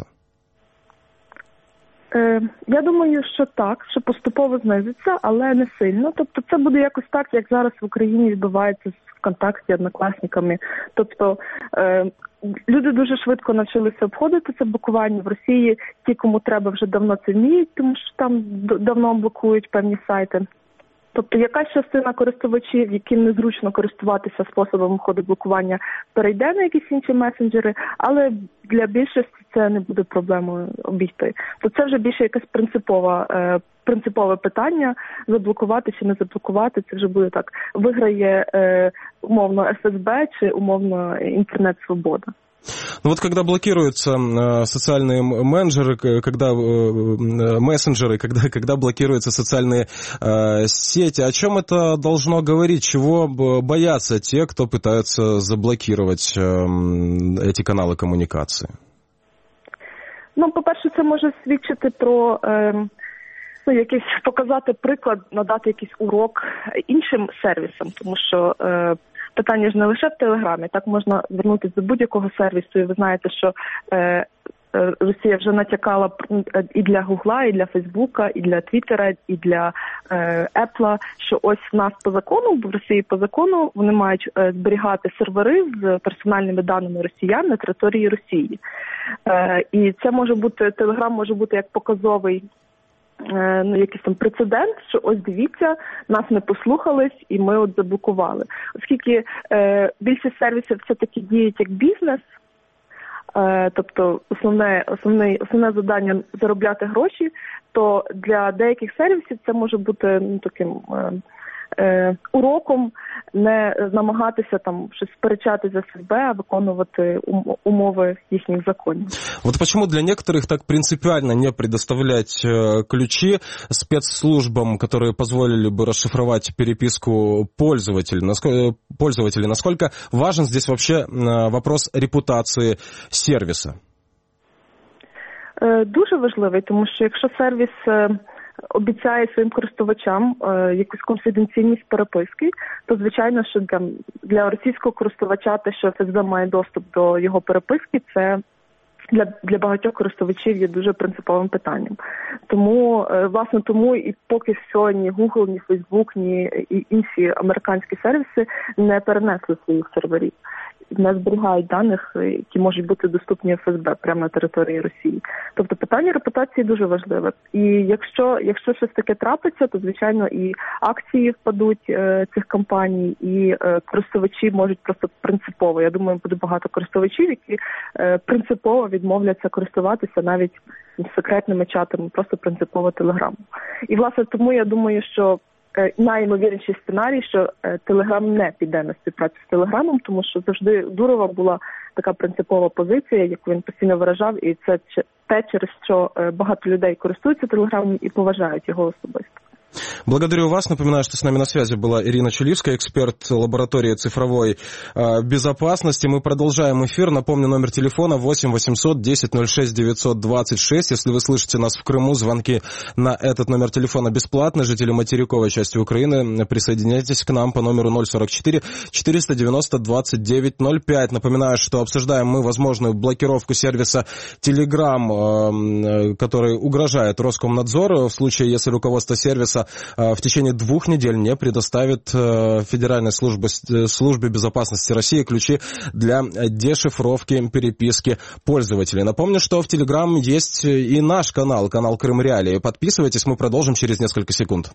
Я думаю, що так, що поступово знизиться, але не сильно. Тобто це буде якось так, як зараз в Україні відбувається з ВКонтакті, Однокласниками. Тобто е, люди дуже швидко навчилися обходити це блокування. В Росії ті, кому треба, вже давно це вміють, тому що там давно блокують певні сайти. Тобто якась частина користувачів, яким незручно користуватися способом обходу блокування, перейде на якісь інші месенджери, але для більшості це не буде проблемою обійти. То це вже більше якесь принципове, е, принципове питання, заблокувати чи не заблокувати, це вже буде так, виграє е, умовно еф ес бе чи умовно інтернет-свобода. Ну вот когда блокируются э, социальные менеджеры, когда э, мессенджеры, когда, когда блокируются социальные э, сети, о чем это должно говорить? Чего боятся те, кто пытаются заблокировать э, эти каналы коммуникации? Ну, по-перше, це може свідчити про е, ну, якийсь показати приклад, надати якийсь урок іншим сервісам, тому що е, питання ж не лише в Телеграмі, так можна звернутися до будь-якого сервісу, і ви знаєте, що е, Росія вже натякала і для Гугла, і для Фейсбука, і для Твіттера, і для е, Епла, що ось в нас по закону, в Росії по закону, вони мають е, зберігати сервери з персональними даними росіян на території Росії. Е, і це може бути, Телеграм може бути як показовий ну, якийсь там прецедент, що ось дивіться, нас не послухались і ми от заблокували. Оскільки е, більшість сервісів все-таки діють як бізнес, е, тобто основне, основне, основне завдання заробляти гроші, то для деяких сервісів це може бути ну, таким е, е, уроком не намагатися там щось сперечати за себе, а виконувати умови їхніх законів. Вот почему для некоторых так принципиально не предоставлять ключи спецслужбам, которые позволили бы расшифровать переписку пользователей? Насколько, пользователей? Насколько важен здесь вообще вопрос репутации сервиса? Дуже важливий, тому що якщо сервіс обіцяє своїм користувачам е, якусь конфіденційність переписки, то звичайно, що для, для російського користувача те, що еф ес бе має доступ до його переписки, це для, для багатьох користувачів є дуже принциповим питанням. Тому, е, власне, тому і поки що ні Google, ні Facebook, ні і інші американські сервіси не перенесли своїх серверів. Не зберігають даних, які можуть бути доступні еф ес бе прямо на території Росії. Тобто питання репутації дуже важливе. І якщо, якщо щось таке трапиться, то, звичайно, і акції впадуть е, цих компаній, і е, користувачі можуть просто принципово, я думаю, буде багато користувачів, які е, принципово відмовляться користуватися навіть секретними чатами, просто принципово Телеграмом. І, власне, тому я думаю, що найімовірніший сценарій, що Телеграм не піде на співпрацю з Телеграмом, тому що завжди Дурова була така принципова позиція, яку він постійно виражав, і це те, через що багато людей користуються Телеграмом і поважають його особисто. Благодарю вас. Напоминаю, что с нами на связи была Ирина Чуливская, эксперт лаборатории цифровой э, безопасности. Мы продолжаем эфир. Напомню, номер телефона восемь восемьсот десять ноль шесть девятьсот двадцать шесть. Если вы слышите нас в Крыму, звонки на этот номер телефона бесплатны. Жители материковой части Украины, присоединяйтесь к нам по номеру ноль сорок четыре четыреста девяносто двадцать девять ноль пять. Напоминаю, что обсуждаем мы возможную блокировку сервиса Telegram, э, который угрожает Роскомнадзору в случае, если руководство сервиса в течение двух недель не предоставит Федеральной службе, службе безопасности России ключи для дешифровки переписки пользователей. Напомню, что в Telegram есть и наш канал, канал Крым Реалии. Подписывайтесь, мы продолжим через несколько секунд.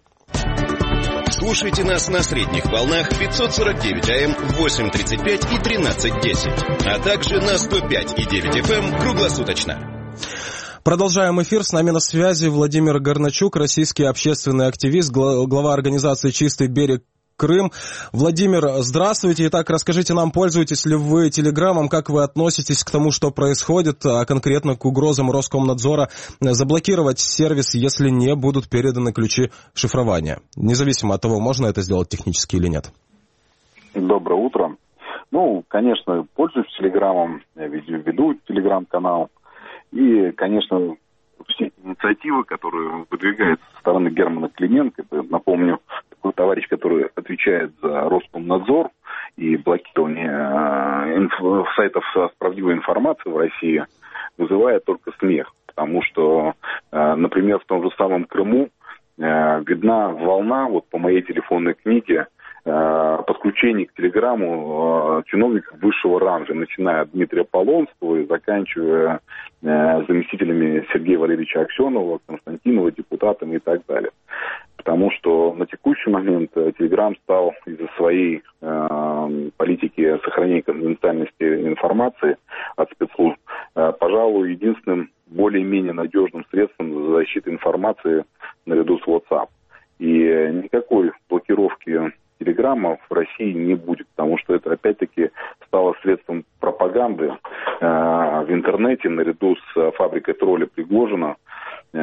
Слушайте нас на средних волнах пятьсот сорок девять АМ в восемь тридцать пять и тринадцать десять, а также на сто пять и девять эф эм круглосуточно. Продолжаем эфир. С нами на связи Владимир Горначук, российский общественный активист, глава организации «Чистый берег Крым». Владимир, здравствуйте. Итак, расскажите нам, пользуетесь ли вы Телеграмом, как вы относитесь к тому, что происходит, а конкретно к угрозам Роскомнадзора заблокировать сервис, если не будут переданы ключи шифрования, независимо от того, можно это сделать технически или нет? Доброе утро. Ну, конечно, пользуюсь Телеграмом, я веду Телеграм-канал. И, конечно, все инициативы, которые выдвигаются со стороны Германа Клименко, это, напомню, такой товарищ, который отвечает за Роскомнадзор и блокирование э, инф- сайтов с правдивой информацией в России, вызывает только смех. Потому что, э, например, в том же самом Крыму э, видна волна, вот по моей телефонной книге, подключений к Телеграму э, чиновников высшего ранга, начиная от Дмитрия Полонского и заканчивая э, заместителями Сергея Валерьевича Аксенова, Константинова, депутатами и так далее. Потому что на текущий момент Телеграм стал из-за своей э, политики сохранения конфиденциальности информации от спецслужб, э, пожалуй, единственным более-менее надежным средством защиты информации наряду с WhatsApp. И никакой блокировки Телеграма в России не будет, потому что это опять-таки стало средством пропаганды э, в интернете наряду с фабрикой тролля Пригожина э,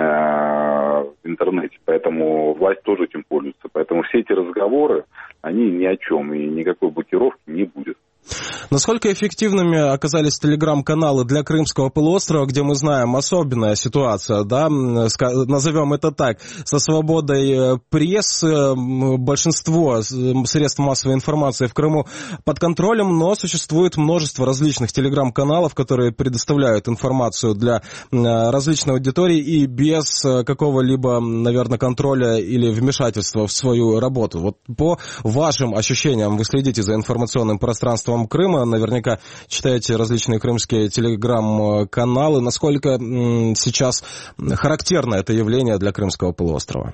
в интернете. Поэтому власть тоже этим пользуется. Поэтому все эти разговоры, они ни о чем, и никакой блокировки не будет. Насколько эффективными оказались телеграм-каналы для Крымского полуострова, где мы знаем особенная ситуация, да, назовем это так, со свободой прессы, большинство средств массовой информации в Крыму под контролем, но существует множество различных телеграм-каналов, которые предоставляют информацию для различной аудитории и без какого-либо, наверное, контроля или вмешательства в свою работу. Вот по вашим ощущениям, вы следите за информационным пространством Крыма, наверняка читаете различные крымские телеграм-каналы. Насколько сейчас характерно это явление для Крымского полуострова?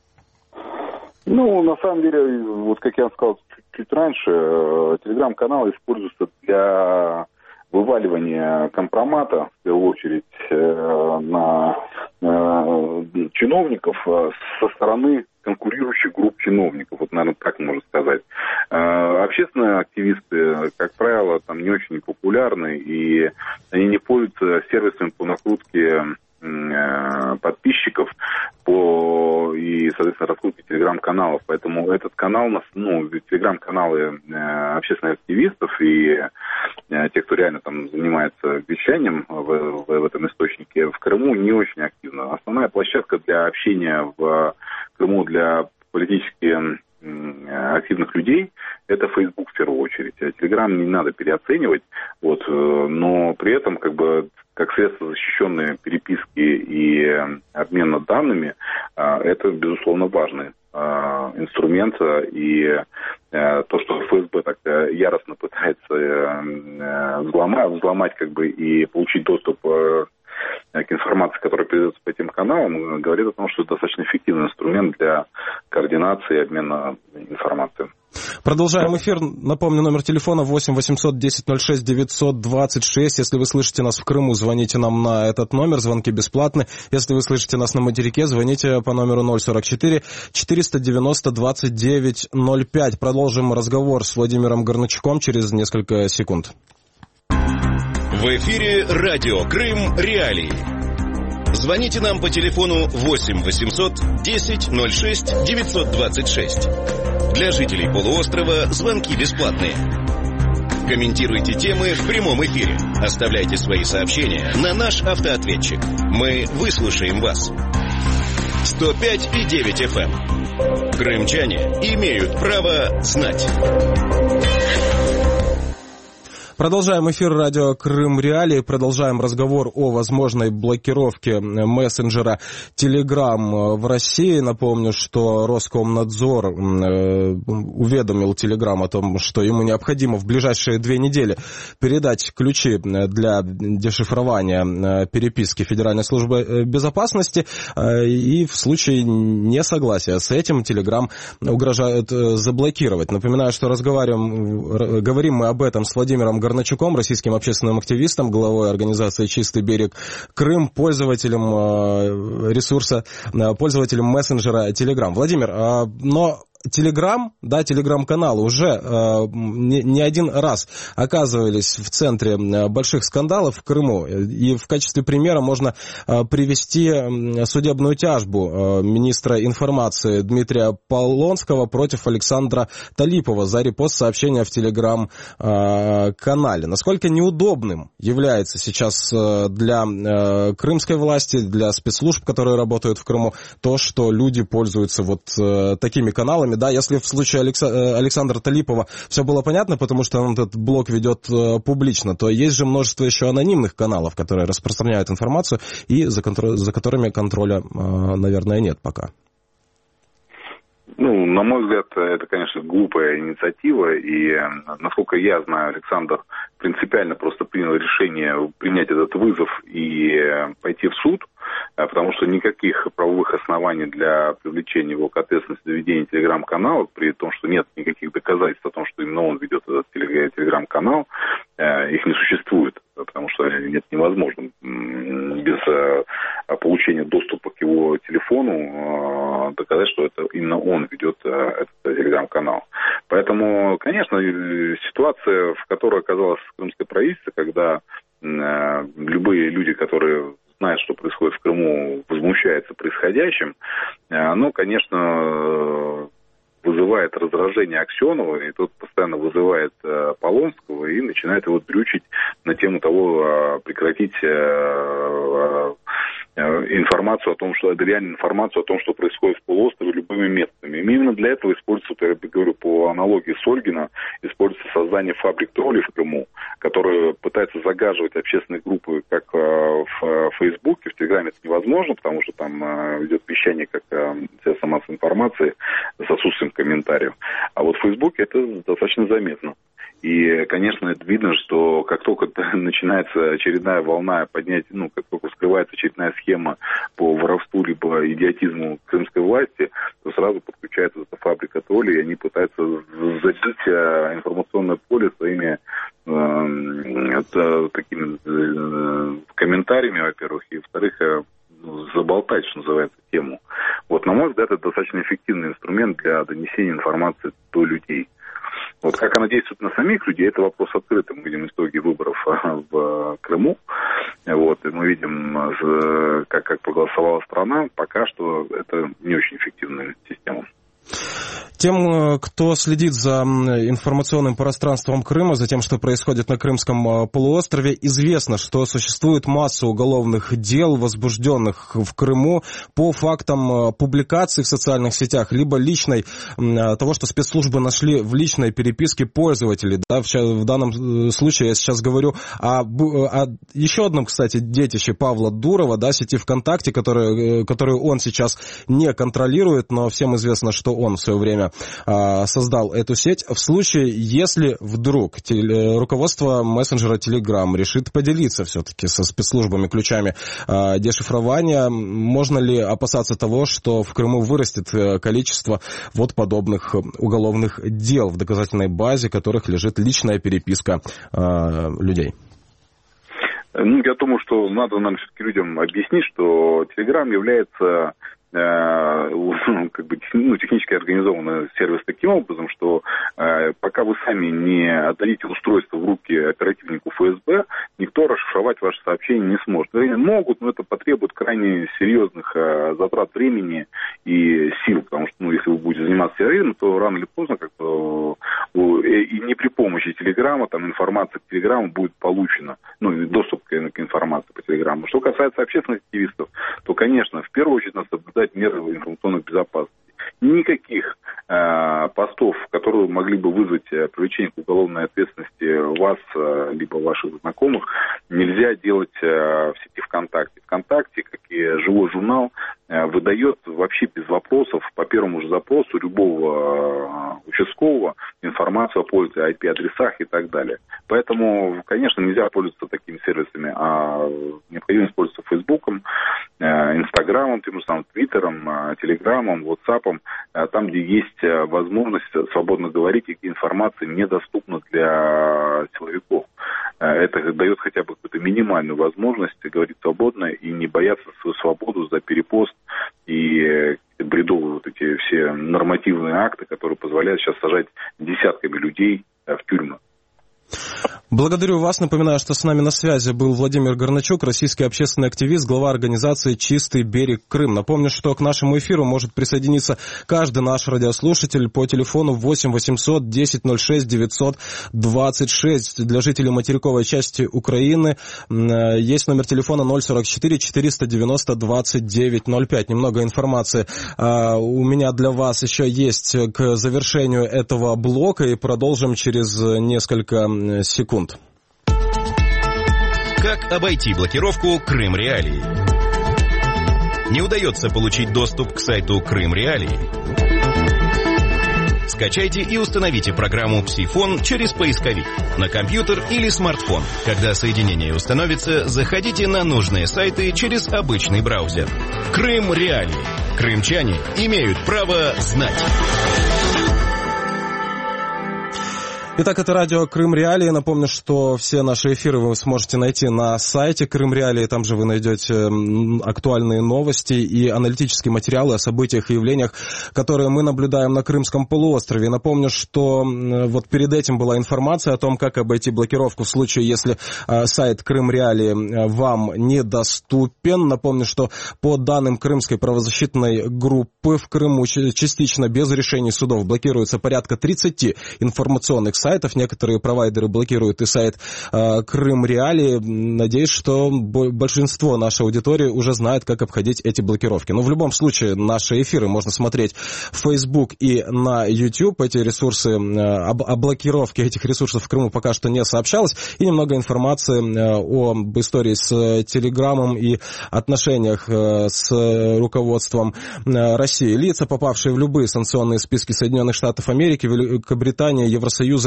Ну, на самом деле, вот как я сказал чуть, чуть раньше, телеграм-каналы используются для вываливание компромата, в первую очередь, на чиновников со стороны конкурирующих групп чиновников. Вот, наверное, так можно сказать. Общественные активисты, как правило, там не очень популярны, и они не пользуются сервисами по накрутке подписчиков по и, соответственно, раскрутке телеграм-каналов. Поэтому этот канал, ну, телеграм-каналы э, общественных активистов и э, тех, кто реально там занимается вещанием в, в, в этом источнике, в Крыму не очень активно. Основная площадка для общения в Крыму для политически активных людей — это Facebook в первую очередь. Телеграм не надо переоценивать, вот, но при этом как бы как средство защищенной переписки и обмена данными, это, безусловно, важный инструмент. И то, что эф эс бэ так яростно пытается взломать, взломать как бы, и получить доступ к информации, которая передается по этим каналам, говорит о том, что это достаточно эффективный инструмент для координации и обмена информацией. Продолжаем эфир. Напомню, номер телефона восемь восемьсот десять ноль шесть девятьсот двадцать шесть. Если вы слышите нас в Крыму, звоните нам на этот номер. Звонки бесплатны. Если вы слышите нас на материке, звоните по номеру ноль сорок четыре четыреста девяносто двадцать девять ноль пять. Продолжим разговор с Владимиром Горначуком через несколько секунд. В эфире радио Крым Реалии. Звоните нам по телефону восемь восемьсот десять ноль шесть девятьсот двадцать шесть. Для жителей полуострова звонки бесплатные. Комментируйте темы в прямом эфире. Оставляйте свои сообщения на наш автоответчик. Мы выслушаем вас. сто пять и девять эф эм. Крымчане имеют право знать. Продолжаем эфир радио Крым Реалии, продолжаем разговор о возможной блокировке мессенджера Telegram в России. Напомню, что Роскомнадзор уведомил Telegram о том, что ему необходимо в ближайшие две недели передать ключи для дешифрования переписки Федеральной службы безопасности, и в случае несогласия с этим Telegram угрожают заблокировать. Напоминаю, что разговариваем, говорим мы об этом с Владимиром Горначуком, российским общественным активистом, главой организации «Чистый берег Крым», пользователем ресурса, пользователем мессенджера Telegram. Владимир, но Telegram, да, Telegram-каналы уже э, не, не один раз оказывались в центре больших скандалов в Крыму. И в качестве примера можно э, привести судебную тяжбу э, министра информации Дмитрия Полонского против Александра Талипова за репост сообщения в Telegram-канале. Э, Насколько неудобным является сейчас э, для э, крымской власти, для спецслужб, которые работают в Крыму, то, что люди пользуются вот э, такими каналами. Да, если в случае Алекса... Александра Талипова все было понятно, потому что он этот блог ведет э, публично, то есть же множество еще анонимных каналов, которые распространяют информацию и за, контр... за которыми контроля, э, наверное, нет пока. Ну, на мой взгляд, это, конечно, глупая инициатива, и, насколько я знаю, Александр принципиально просто принял решение принять этот вызов и пойти в суд, потому что никаких правовых оснований для привлечения его к ответственности за ведение телеграм-канала, при том, что нет никаких доказательств о том, что именно он ведет этот телеграм-канал, их не существует, потому что это невозможно без получения доступа к его телефону доказать, что это именно он ведет этот телеграм-канал. Поэтому, конечно, ситуация, в которой оказалось крымское правительство, когда любые люди, которые знают, что происходит в Крыму, возмущаются происходящим, оно, конечно, вызывает раздражение Аксенова, и тот постоянно вызывает э, Полонского и начинает его дрючить на тему того, э, прекратить э, э, информацию о том, что это реальная информация о том, что происходит в полуострове любыми методами. И именно для этого используется, я говорю, по аналогии с Ольгино, используется создание фабрик троллей в Крыму, которые пытаются загаживать общественные группы как э, в Фейсбуке, в Телеграме это невозможно, потому что там э, идет вещание как э, средство массовой информации с отсутствием комментариев. А вот в Фейсбуке это достаточно заметно. И, конечно, это видно, что как только начинается очередная волна поднять, ну, как только скрывается очередная схема по воровству либо идиотизму крымской власти, то сразу подключается эта фабрика троллей, и они пытаются забить информационное поле своими это, такими э, комментариями, во-первых, и, во-вторых, э, заболтать, что называется, тему. Вот, на мой взгляд, это достаточно эффективный инструмент для донесения информации до людей. Вот как она действует на самих людей, это вопрос открытый. Мы видим итоги выборов в Крыму. Вот, и мы видим, как, как проголосовала страна. Пока что это не очень эффективная система. Тем, кто следит за информационным пространством Крыма, за тем, что происходит на Крымском полуострове, известно, что существует масса уголовных дел, возбужденных в Крыму по фактам публикаций в социальных сетях, либо личной, того, что спецслужбы нашли в личной переписке пользователей. Да, в данном случае я сейчас говорю о, о еще одном, кстати, детище Павла Дурова, да, сети ВКонтакте, которую, которую он сейчас не контролирует, но всем известно, что он в свое время создал эту сеть. В случае, если вдруг теле, руководство мессенджера Telegram решит поделиться все-таки со спецслужбами ключами э, дешифрования, можно ли опасаться того, что в Крыму вырастет количество вот подобных уголовных дел, в доказательной базе которых лежит личная переписка э, людей? Ну, я думаю, что надо нам все-таки людям объяснить, что Telegram является как бы, ну, технически организованный сервис таким образом, что э, пока вы сами не отдадите устройство в руки оперативнику эф эс бэ, никто расшифровать ваши сообщения не сможет. Вернее, могут, но это потребует крайне серьезных э, затрат времени и сил, потому что, ну, если вы будете заниматься терроризмом, то рано или поздно как-то э, и не при помощи Телеграма, там информация к Телеграму будет получена, ну, доступ к, к информации по Телеграму. Что касается общественных активистов, то, конечно, в первую очередь надо соблюдать меры информационной безопасности. Никаких э, постов, которые могли бы вызвать э, привлечение к уголовной ответственности вас, э, либо ваших знакомых, нельзя делать э, в сети ВКонтакте. ВКонтакте, как и живой журнал, э, выдает вообще без вопросов по первому же запросу любого э, участкового информацию о пользователе, ай пи-адресах и так далее. Поэтому, конечно, нельзя пользоваться такими сервисами, а необходимо использоваться Фейсбуком, э, Инстаграмом, тем же самым Твиттером, э, Телеграмом, Ватсапом, там, где есть возможность свободно говорить, и где информация недоступна для силовиков. Это дает хотя бы какую-то минимальную возможность говорить свободно и не бояться свою свободу за перепост и бредовые вот эти все нормативные акты, которые позволяют сейчас сажать десятками людей в тюрьмы. Благодарю вас. Напоминаю, что с нами на связи был Владимир Горначук, российский общественный активист, глава организации «Чистый берег Крым». Напомню, что к нашему эфиру может присоединиться каждый наш радиослушатель по телефону восемь восемьсот десять ноль шесть девятьсот двадцать шесть. Для жителей материковой части Украины есть номер телефона ноль сорок четыре четыреста девяносто двадцать девять ноль пять. Немного информации у меня для вас еще есть к завершению этого блока, и продолжим через несколько секунд. Как обойти блокировку Крым Реалии? Не удается получить доступ к сайту Крым Реалии? Скачайте и установите программу Псифон через поисковик на компьютер или смартфон. Когда соединение установится, заходите на нужные сайты через обычный браузер. Крым Реалии. Крымчане имеют право знать. Итак, это радио Крым Реалии. Напомню, что все наши эфиры вы сможете найти на сайте Крым Реалии. Там же вы найдете актуальные новости и аналитические материалы о событиях и явлениях, которые мы наблюдаем на Крымском полуострове. Напомню, что вот перед этим была информация о том, как обойти блокировку в случае, если сайт Крым Реалии вам недоступен. Напомню, что по данным Крымской правозащитной группы в Крыму частично без решений судов блокируется порядка тридцати информационных сайтов. сайтов. Некоторые провайдеры блокируют и сайт э, Крым Реалии. Надеюсь, что большинство нашей аудитории уже знает, как обходить эти блокировки. Но в любом случае наши эфиры можно смотреть в Facebook и на YouTube. Эти ресурсы, э, об, о блокировке этих ресурсов в Крыму пока что не сообщалось. И немного информации э, об истории с Телеграмом и отношениях э, с руководством э, России. Лица, попавшие в любые санкционные списки Соединенных Штатов Америки, Великобритании, Евросоюза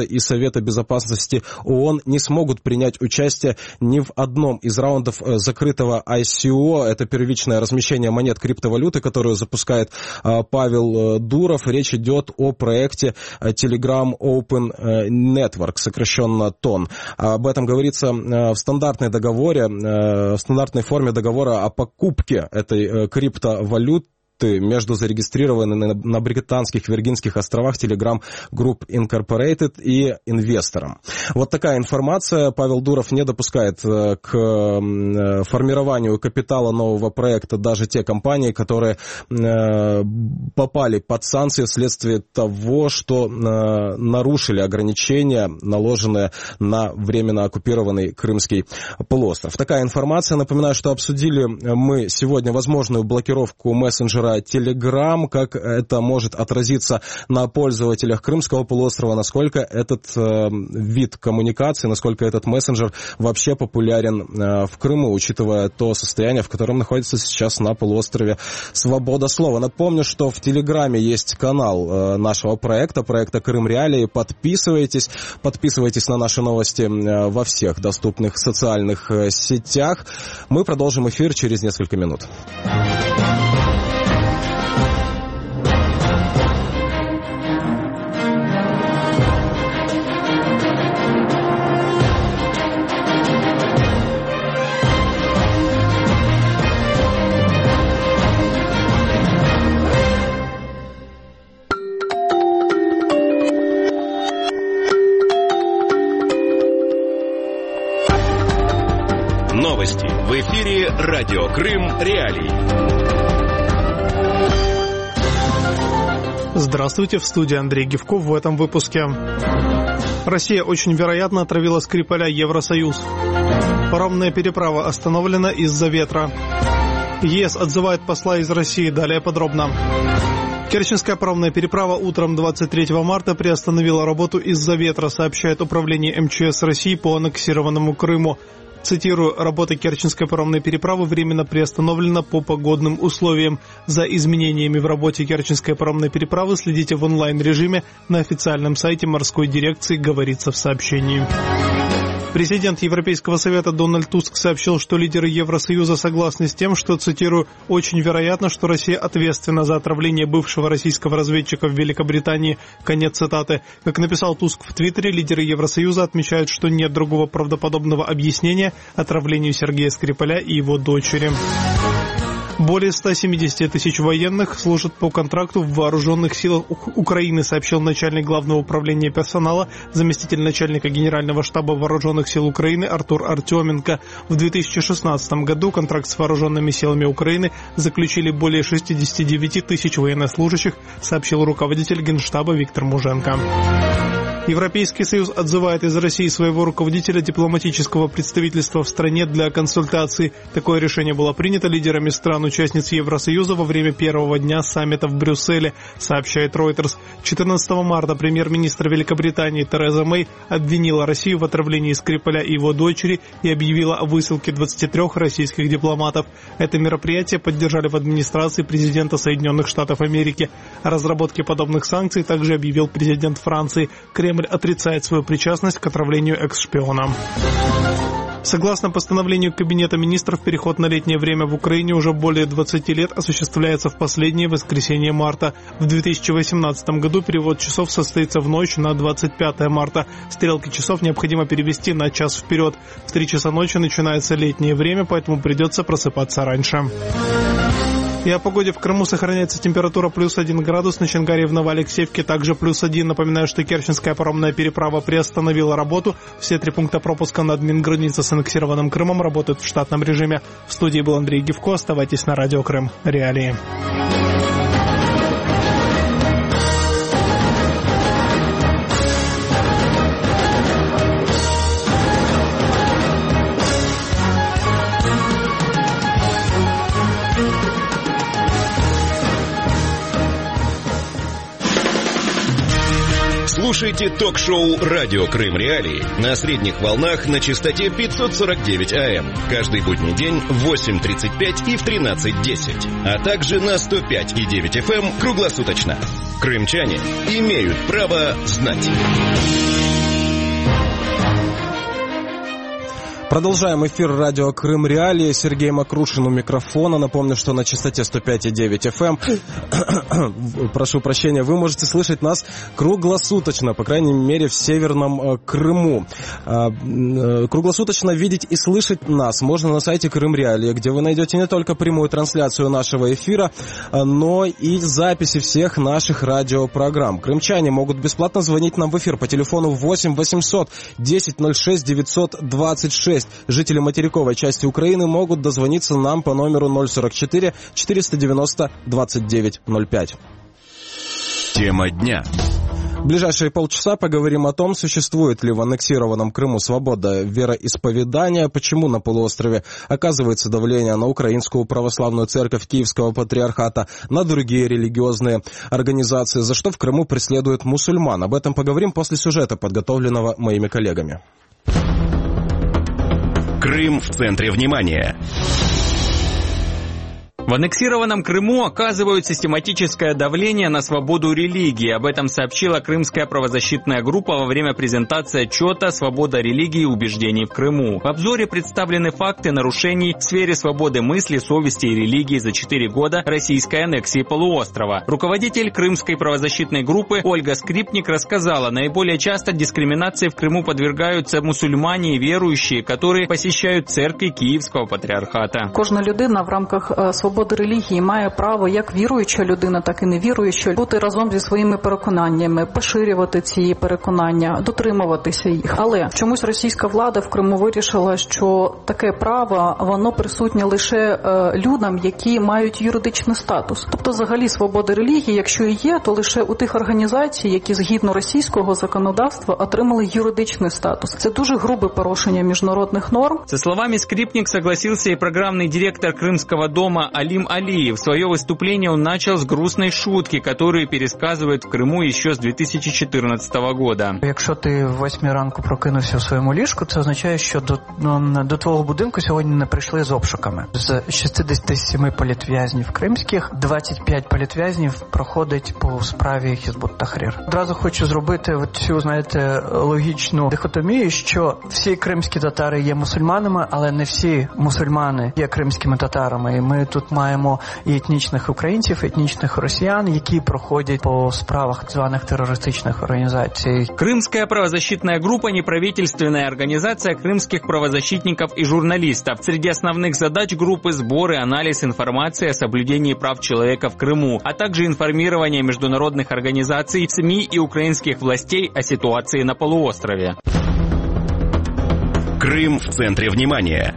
и Совета Безопасности ООН не смогут принять участие ни в одном из раундов закрытого ай си о. Это первичное размещение монет криптовалюты, которую запускает Павел Дуров. Речь идет о проекте Telegram Open Network, сокращенно тон. Об этом говорится в стандартной договоре, в стандартной форме договора о покупке этой криптовалюты между зарегистрированными на британских Виргинских островах Telegram Group Incorporated и инвестором. Вот такая информация. Павел Дуров не допускает к формированию капитала нового проекта даже те компании, которые попали под санкции вследствие того, что нарушили ограничения, наложенные на временно оккупированный Крымский полуостров. Такая информация. Напоминаю, что обсудили мы сегодня возможную блокировку мессенджера Telegram, как это может отразиться на пользователях Крымского полуострова, насколько этот э, вид коммуникации, насколько этот мессенджер вообще популярен э, в Крыму, учитывая то состояние, в котором находится сейчас на полуострове свобода слова. Напомню, что в Телеграме есть канал э, нашего проекта, проекта Крым Реалии. Подписывайтесь, подписывайтесь на наши новости э, во всех доступных социальных э, сетях. Мы продолжим эфир через несколько минут. Новости в эфире «Радио Крым Реалии». Здравствуйте, в студии Андрей Гивков в этом выпуске. Россия очень вероятно отравила Скрипаля Евросоюз. Паромная переправа остановлена из-за ветра. ЕС отзывает посла из России. Далее подробно. Керченская паромная переправа утром двадцать третьего марта приостановила работу из-за ветра, сообщает Управление эм че эс России по аннексированному Крыму. Цитирую, работа Керченской паромной переправы временно приостановлена по погодным условиям. За изменениями в работе Керченской паромной переправы следите в онлайн-режиме на официальном сайте морской дирекции, говорится в сообщении. Президент Европейского совета Дональд Туск сообщил, что лидеры Евросоюза согласны с тем, что, цитирую, «очень вероятно, что Россия ответственна за отравление бывшего российского разведчика в Великобритании». Конец цитаты. Как написал Туск в Твиттере, лидеры Евросоюза отмечают, что нет другого правдоподобного объяснения отравлению Сергея Скрипаля и его дочери. Более ста семидесяти тысяч военных служат по контракту в вооруженных силах Украины, сообщил начальник Главного управления персонала, заместитель начальника Генерального штаба вооруженных сил Украины Артур Артеменко. В две тысячи шестнадцатом году контракт с вооруженными силами Украины заключили более шестидесяти девяти тысяч военнослужащих, сообщил руководитель Генштаба Виктор Муженко. Европейский Союз отзывает из России своего руководителя дипломатического представительства в стране для консультаций. Такое решение было принято лидерами стран-участниц Евросоюза во время первого дня саммита в Брюсселе, сообщает Reuters. четырнадцатого марта премьер-министр Великобритании Тереза Мэй обвинила Россию в отравлении Скрипаля и его дочери и объявила о высылке двадцати трёх российских дипломатов. Это мероприятие поддержали в администрации президента Соединенных Штатов Америки. О разработке подобных санкций также объявил президент Франции. Кремль отрицает свою причастность к отравлению экс-шпиона. Согласно постановлению Кабинета министров, переход на летнее время в Украине уже более двадцати лет осуществляется в последнее воскресенье марта. В две тысячи восемнадцатом году перевод часов состоится в ночь на двадцать пятое марта. Стрелки часов необходимо перевести на час вперед. В три часа ночи начинается летнее время, поэтому придется просыпаться раньше. И о погоде. В Крыму сохраняется температура плюс один градус, на Чангаре и в Новоалексеевке также плюс один. Напоминаю, что Керченская паромная переправа приостановила работу. Все три пункта пропуска на админгранице с аннексированным Крымом работают в штатном режиме. В студии был Андрей Гивко. Оставайтесь на радио Крым Реалии. Слушайте ток-шоу «Радио Крым Реалии» на средних волнах на частоте пятьсот сорок девять АМ. Каждый будний день в восемь тридцать пять и в тринадцать десять. А также на сто пять и девять эф эм круглосуточно. Крымчане имеют право знать. Продолжаем эфир радио Крым Реалии. Сергей Макрушин у микрофона. Напомню, что на частоте сто пять и девять эф эм, прошу прощения, вы можете слышать нас круглосуточно, по крайней мере в Северном Крыму. Круглосуточно видеть и слышать нас можно на сайте Крым Реалии, где вы найдете не только прямую трансляцию нашего эфира, но и записи всех наших радиопрограмм. Крымчане могут бесплатно звонить нам в эфир по телефону восемь восемьсот десять ноль шесть девятьсот двадцать шесть. Жители материковой части Украины могут дозвониться нам по номеру ноль сорок четыре четыреста девяносто двадцать девять ноль пять. Тема дня. В ближайшие полчаса поговорим о том, существует ли в аннексированном Крыму свобода вероисповедания, почему на полуострове оказывается давление на Украинскую православную церковь Киевского патриархата, на другие религиозные организации, за что в Крыму преследуют мусульман. Об этом поговорим после сюжета, подготовленного моими коллегами. Крым в центре внимания. В аннексированном Крыму оказывают систематическое давление на свободу религии. Об этом сообщила Крымская правозащитная группа во время презентации отчета «Свобода религии и убеждений в Крыму». В обзоре представлены факты нарушений в сфере свободы мысли, совести и религии за четыре года российской аннексии полуострова. Руководитель Крымской правозащитной группы Ольга Скрипник рассказала, наиболее часто дискриминации в Крыму подвергаются мусульмане и верующие, которые посещают церкви Київського патріархата. Кожна людина в рамках свободи релігії має право, як віруюча людина, так і невіруюча, бути разом зі своїми переконаннями, поширювати ці переконання, дотримуватися їх. Але чомусь російська влада в Криму вирішила, що таке право, воно присутнє лише людям, які мають юридичний статус. Тобто, взагалі, свобода релігії, якщо і є, то лише у тих організацій, які згідно російського законодавства отримали юридичний статус. Це дуже грубе порушення міжнародних норм. Со словами Скрипник согласился и программный директор Крымского дома Алим Алиев. Свое выступление он начал с грустной шутки, которую пересказывают в Криму еще с дві тисячі чотирнадцятого года. Якщо ти в восьмій ранку прокинувся в своєму ліжку, це означає, що до, ну, до твого будинку сьогодні не прийшли з обшуками. З шістдесят сім політв'язнів кримських, двадцять п'ять політв'язнів проходить по справі Хізбут Тахрір. Одразу хочу зробити цю, знаєте, логічну дихотомію, що всі кримські татари є мусульманами, але не всі мусульмани є кримськими татарами. І ми тут маємо і етнічних українців, етнічних росіян, які проходять по справах так званих терористичных организаций. Крымская правозащитная группа – неправительственная организация крымских правозащитников и журналистов. Среди основных задач группы – сбор и анализ информации о соблюдении прав человека в Крыму, а также информирование международных организаций, СМИ и украинских властей о ситуации на полуострове. Крым в центре внимания.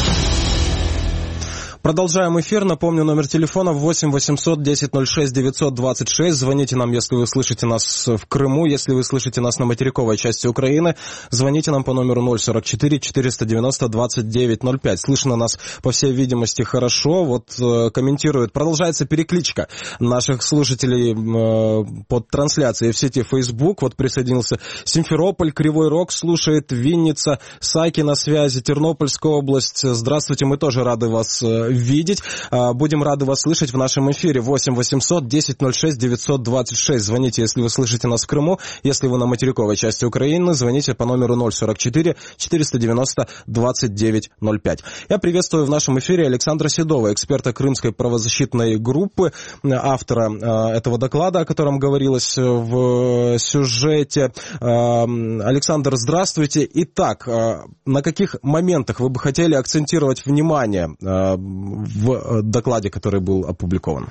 Продолжаем эфир. Напомню, номер телефона восемь восемьсот десять ноль шесть девятьсот двадцать шесть. Звоните нам, если вы слышите нас в Крыму. Если вы слышите нас на материковой части Украины, звоните нам по номеру ноль сорок четыре четыреста девяносто двадцать девять ноль пять. Слышно нас, по всей видимости, хорошо. Вот э, комментирует. Продолжается перекличка наших слушателей э, под трансляцией в сети Facebook. Вот присоединился Симферополь, Кривой Рог слушает, Винница, Саки на связи, Тернопольская область. Здравствуйте, мы тоже рады вас э, видеть. Будем рады вас слышать в нашем эфире. восемь восемьсот десять ноль шесть девятьсот двадцать шесть. Звоните, если вы слышите нас в Крыму. Если вы на материковой части Украины, звоните по номеру ноль сорок четыре четыреста девяносто двадцать девять ноль пять. Я приветствую в нашем эфире Александра Седова, эксперта Крымской правозащитной группы, автора этого доклада, о котором говорилось в сюжете. Александр, здравствуйте. Итак, на каких моментах вы бы хотели акцентировать внимание в докладе, который был опубликован?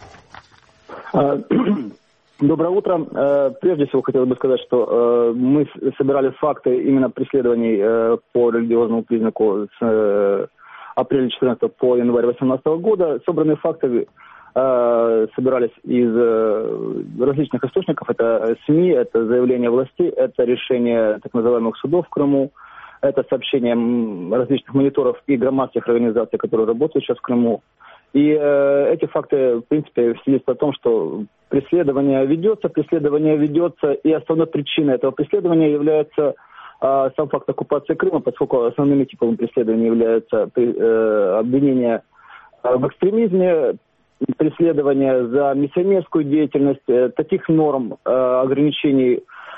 Доброе утро. Прежде всего хотел бы сказать, что мы собирали факты именно преследований по религиозному признаку с апреля четырнадцатого по январь восемнадцатого года. Собранные факты собирались из различных источников. Это СМИ, это заявления властей, это решения так называемых судов в Крыму, это сообщения различных мониторов и громадских организаций, которые работают сейчас в Крыму. И э, эти факты, в принципе, свидетельствуют о том, что преследование ведется, преследование ведется, и основной причиной этого преследования является э, сам факт оккупации Крыма, поскольку основными типами преследования являются э, обвинения в экстремизме, преследование за миссионерскую деятельность, э, таких норм э, ограничений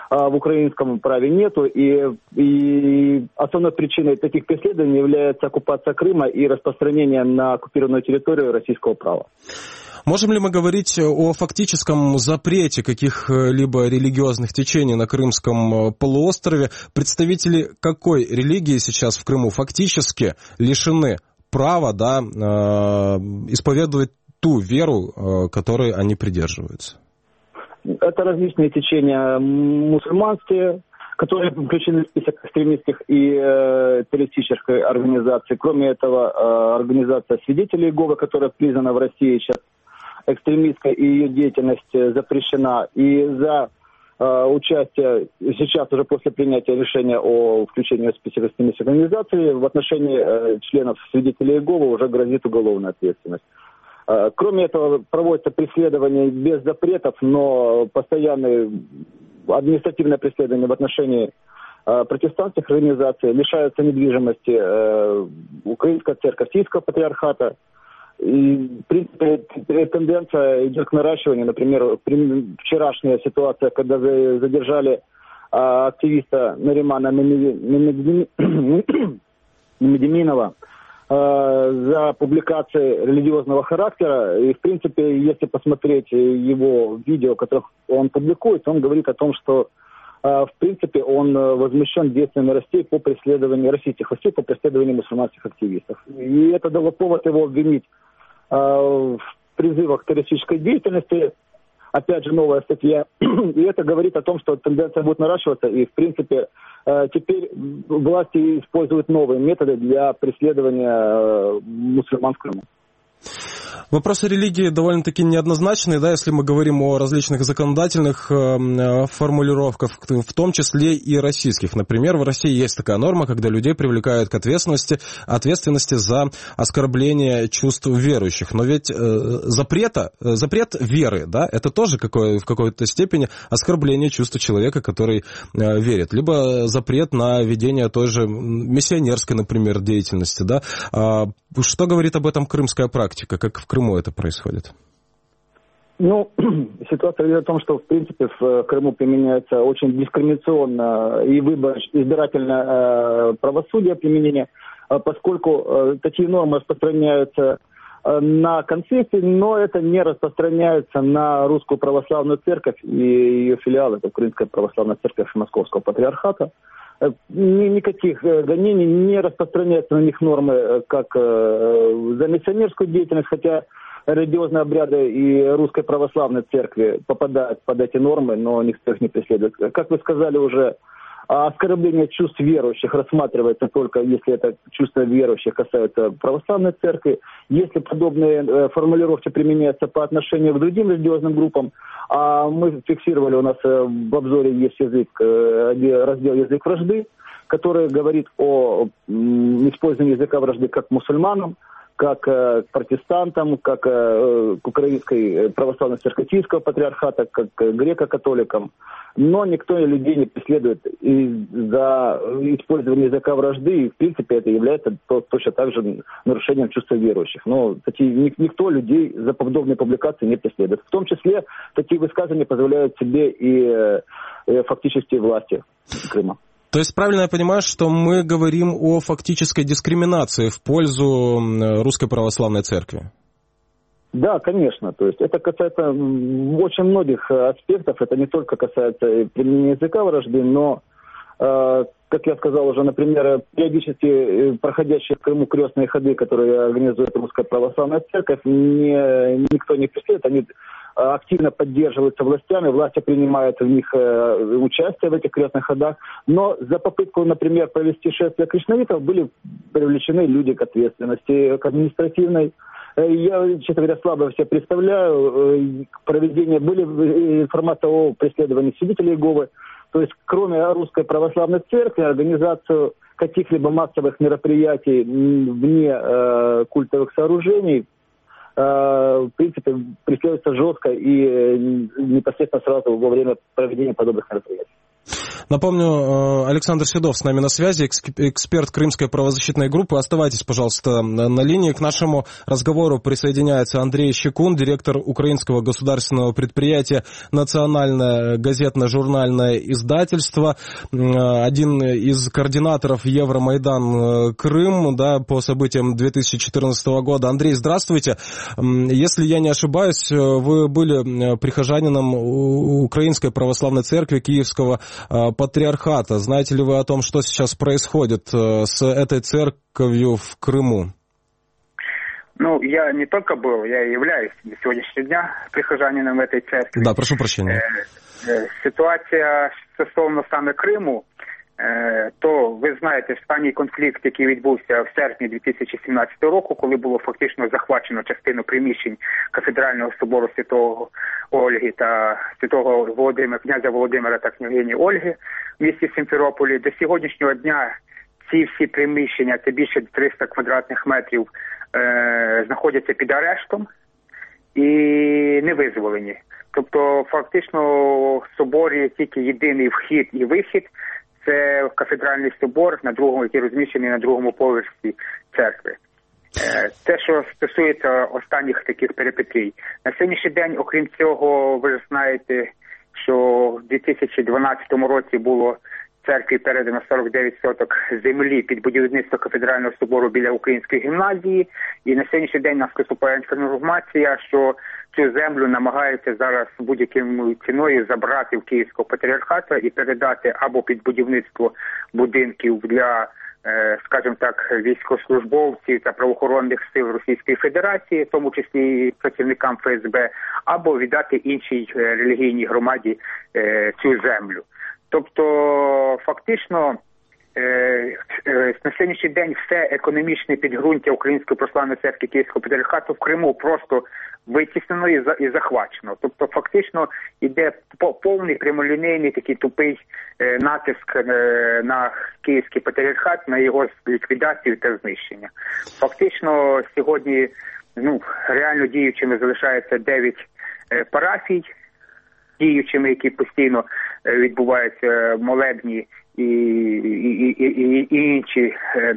в украинском праве нету, и, и основной причиной таких преследований является оккупация Крыма и распространение на оккупированную территорию российского права. Можем ли мы говорить о фактическом запрете каких-либо религиозных течений на Крымском полуострове? Представители какой религии сейчас в Крыму фактически лишены права, да, исповедовать ту веру, которой они придерживаются? Это различные течения мусульманские, которые включены в список экстремистских и э, террористических организаций. Кроме этого, э, организация свидетелей Иеговы, которая признана в России сейчас экстремистской, и ее деятельность запрещена. И за э, участие, сейчас уже после принятия решения о включении в список экстремистских организаций, в отношении э, членов свидетелей Иеговы уже грозит уголовная ответственность. Кроме этого, проводятся преследования без запретов, но постоянные административное преследование в отношении э, протестантских организаций, лишаются недвижимости э, Украинская церковь, Российского патриархата. И, в принципе, тенденция идет к наращиванию. Например, вчерашняя ситуация, когда задержали э, активиста Наримана Мемедиминова за публикации религиозного характера. И, в принципе, если посмотреть его видео, которое он публикует, он говорит о том, что, в принципе, он возмущен действиями России по преследованию, российских властей по преследованию мусульманских активистов. И это дало повод его обвинить в призывах к террористической деятельности. Опять же, новая статья. И это говорит о том, что тенденция будет наращиваться. И, в принципе, теперь власти используют новые методы для преследования мусульман в Крыму. Вопросы религии довольно-таки неоднозначные, да, если мы говорим о различных законодательных э, формулировках, в том числе и российских. Например, в России есть такая норма, когда людей привлекают к ответственности, ответственности за оскорбление чувств верующих. Но ведь э, запрета, запрет веры, да, это тоже какое, в какой-то степени оскорбление чувств человека, который э, верит. Либо запрет на ведение той же миссионерской, например, деятельности, да. А, что говорит об этом крымская практика, как в Крыму это происходит? Ну, ситуация говорит о том, что, в принципе, в Крыму применяется очень дискриминационно и выбор, избирательное э, правосудие применения, э, поскольку э, такие нормы распространяются э, на конфессии, но это не распространяется на Русскую Православную Церковь и ее филиалы, это Украинская Православная Церковь Московского Патриархата. Никаких гонений, не распространяются на них нормы, как за миссионерскую деятельность, хотя религиозные обряды и Русской Православной Церкви попадают под эти нормы, но никто их не преследует. Как вы сказали уже, оскорбление чувств верующих рассматривается только если это чувства верующих касаются православной церкви. Если подобные формулировки применяются по отношению к другим религиозным группам, а мы фиксировали, у нас в обзоре есть язык, раздел «Язык вражды», который говорит о использовании языка вражды как к мусульманам, как к протестантам, как к Украинской Православной Церкви Российского Патриархата, как к греко-католикам. Но никто людей не преследует из-за использования языка вражды, и, в принципе, это является точно так же нарушением чувства верующих. Но такие, никто людей за подобные публикации не преследует. В том числе такие высказывания позволяют себе и, и фактически власти Крыма. То есть правильно я понимаю, что мы говорим о фактической дискриминации в пользу Русской Православной Церкви? Да, конечно. То есть это касается очень многих аспектов. Это не только касается применения языка вражды, но, э, как я сказал уже, например, периодически проходящие в Крыму крестные ходы, которые организует Русская Православная Церковь, не, никто не преследует. Они активно поддерживаются властями, власти принимают в них э, участие в этих крестных ходах, но за попытку, например, провести шествие кришнаитов были привлечены люди к ответственности, к административной. Я, честно говоря, слабо все представляю. Проведение были информация о преследовании свидетелей Иеговы. То есть, кроме Русской Православной Церкви, организацию каких-либо массовых мероприятий вне э, культовых сооружений, э, в принципе, преследуется жестко и непосредственно сразу во время проведения подобных мероприятий. Напомню, Александр Седов с нами на связи, эксперт Крымской правозащитной группы. Оставайтесь, пожалуйста, на линии. К нашему разговору присоединяется Андрей Щекун, директор украинского государственного предприятия «Национальное газетно-журнальное издательство», один из координаторов Евромайдан Крым, да, по событиям две тысячи четырнадцатого года. Андрей, здравствуйте. Если я не ошибаюсь, вы были прихожанином Украинской православной церкви Киевского патриархата. Знаете ли вы о том, что сейчас происходит с этой церковью в Крыму? Ну, я не только был, я и являюсь до сегодняшнего дня прихожанином этой церкви. Да, прошу прощения. Ситуація стосовно саме Криму, то ви знаєте, останній конфлікт, який відбувся в серпні дві тисячі сімнадцятого року, коли було фактично захвачено частину приміщень кафедрального собору Святого Ольги та Святого Володимира, князя Володимира та княгині Ольги в місті Сімферополі. До сьогоднішнього дня ці всі приміщення, це більше триста квадратних метрів, е- знаходяться під арештом і не визволені. Тобто фактично в соборі тільки єдиний вхід і вихід – це кафедральний собор, на другому, який розміщений на другому поверсі церкви. Те, що стосується останніх таких перипетій. На сьогоднішній день, окрім цього, ви ж знаєте, що в дві тисячі дванадцятому році було церкві передано сорок дев'ять соток землі під будівництво кафедрального собору біля Української гімназії. І на сьогоднішній день нас поступає інформація, що цю землю намагаються зараз будь-якою ціною забрати в Київського патріархата і передати або під будівництво будинків для, скажімо так, військовослужбовців та правоохоронних сил Російської Федерації, в тому числі працівникам Ф С Б, або віддати іншій релігійній громаді цю землю. Тобто, фактично, на сьогоднішній день все економічне підґрунтя Української православної церкви Київського патріархату в Криму просто витіснено і захвачено. Тобто, фактично, йде повний прямолінійний такий тупий натиск на Київський патріархат, на його ліквідацію та знищення. Фактично, сьогодні, ну, реально діючими залишається дев'ять парафій, діючими, які постійно відбуваються молебні і, і, і, і, і інші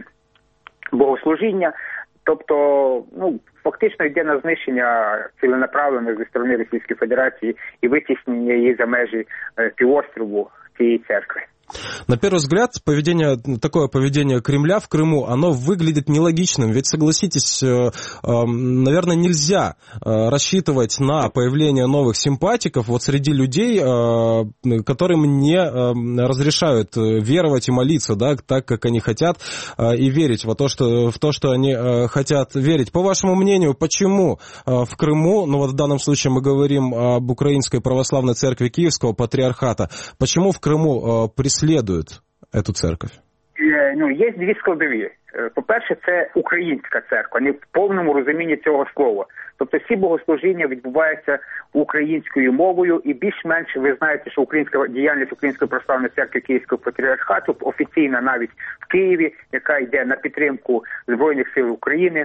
богослужіння. Тобто, ну, фактично йде на знищення ціленаправлено зі сторони Російської Федерації і витіснення її за межі півострову цієї церкви. На первый взгляд, поведение, такое поведение Кремля в Крыму, оно выглядит нелогичным. Ведь, согласитесь, наверное, нельзя рассчитывать на появление новых симпатиков вот среди людей, которым не разрешают веровать и молиться, да, так, как они хотят, и верить в то, что, в то, что они хотят верить. По вашему мнению, почему в Крыму, ну вот в данном случае мы говорим об Украинской православной церкви Киевского патриархата, почему в Крыму преследуют следует эту церковь? Ну, є дві складові. По-перше, це українська церква, не в повному розумінні цього слова. Тобто всі богослужіння відбуваються українською мовою, і більш-менш ви знаєте, що українська діяльність Української православної церкви Київського патріархату офіційна навіть в Києві, яка йде на підтримку Збройних сил України,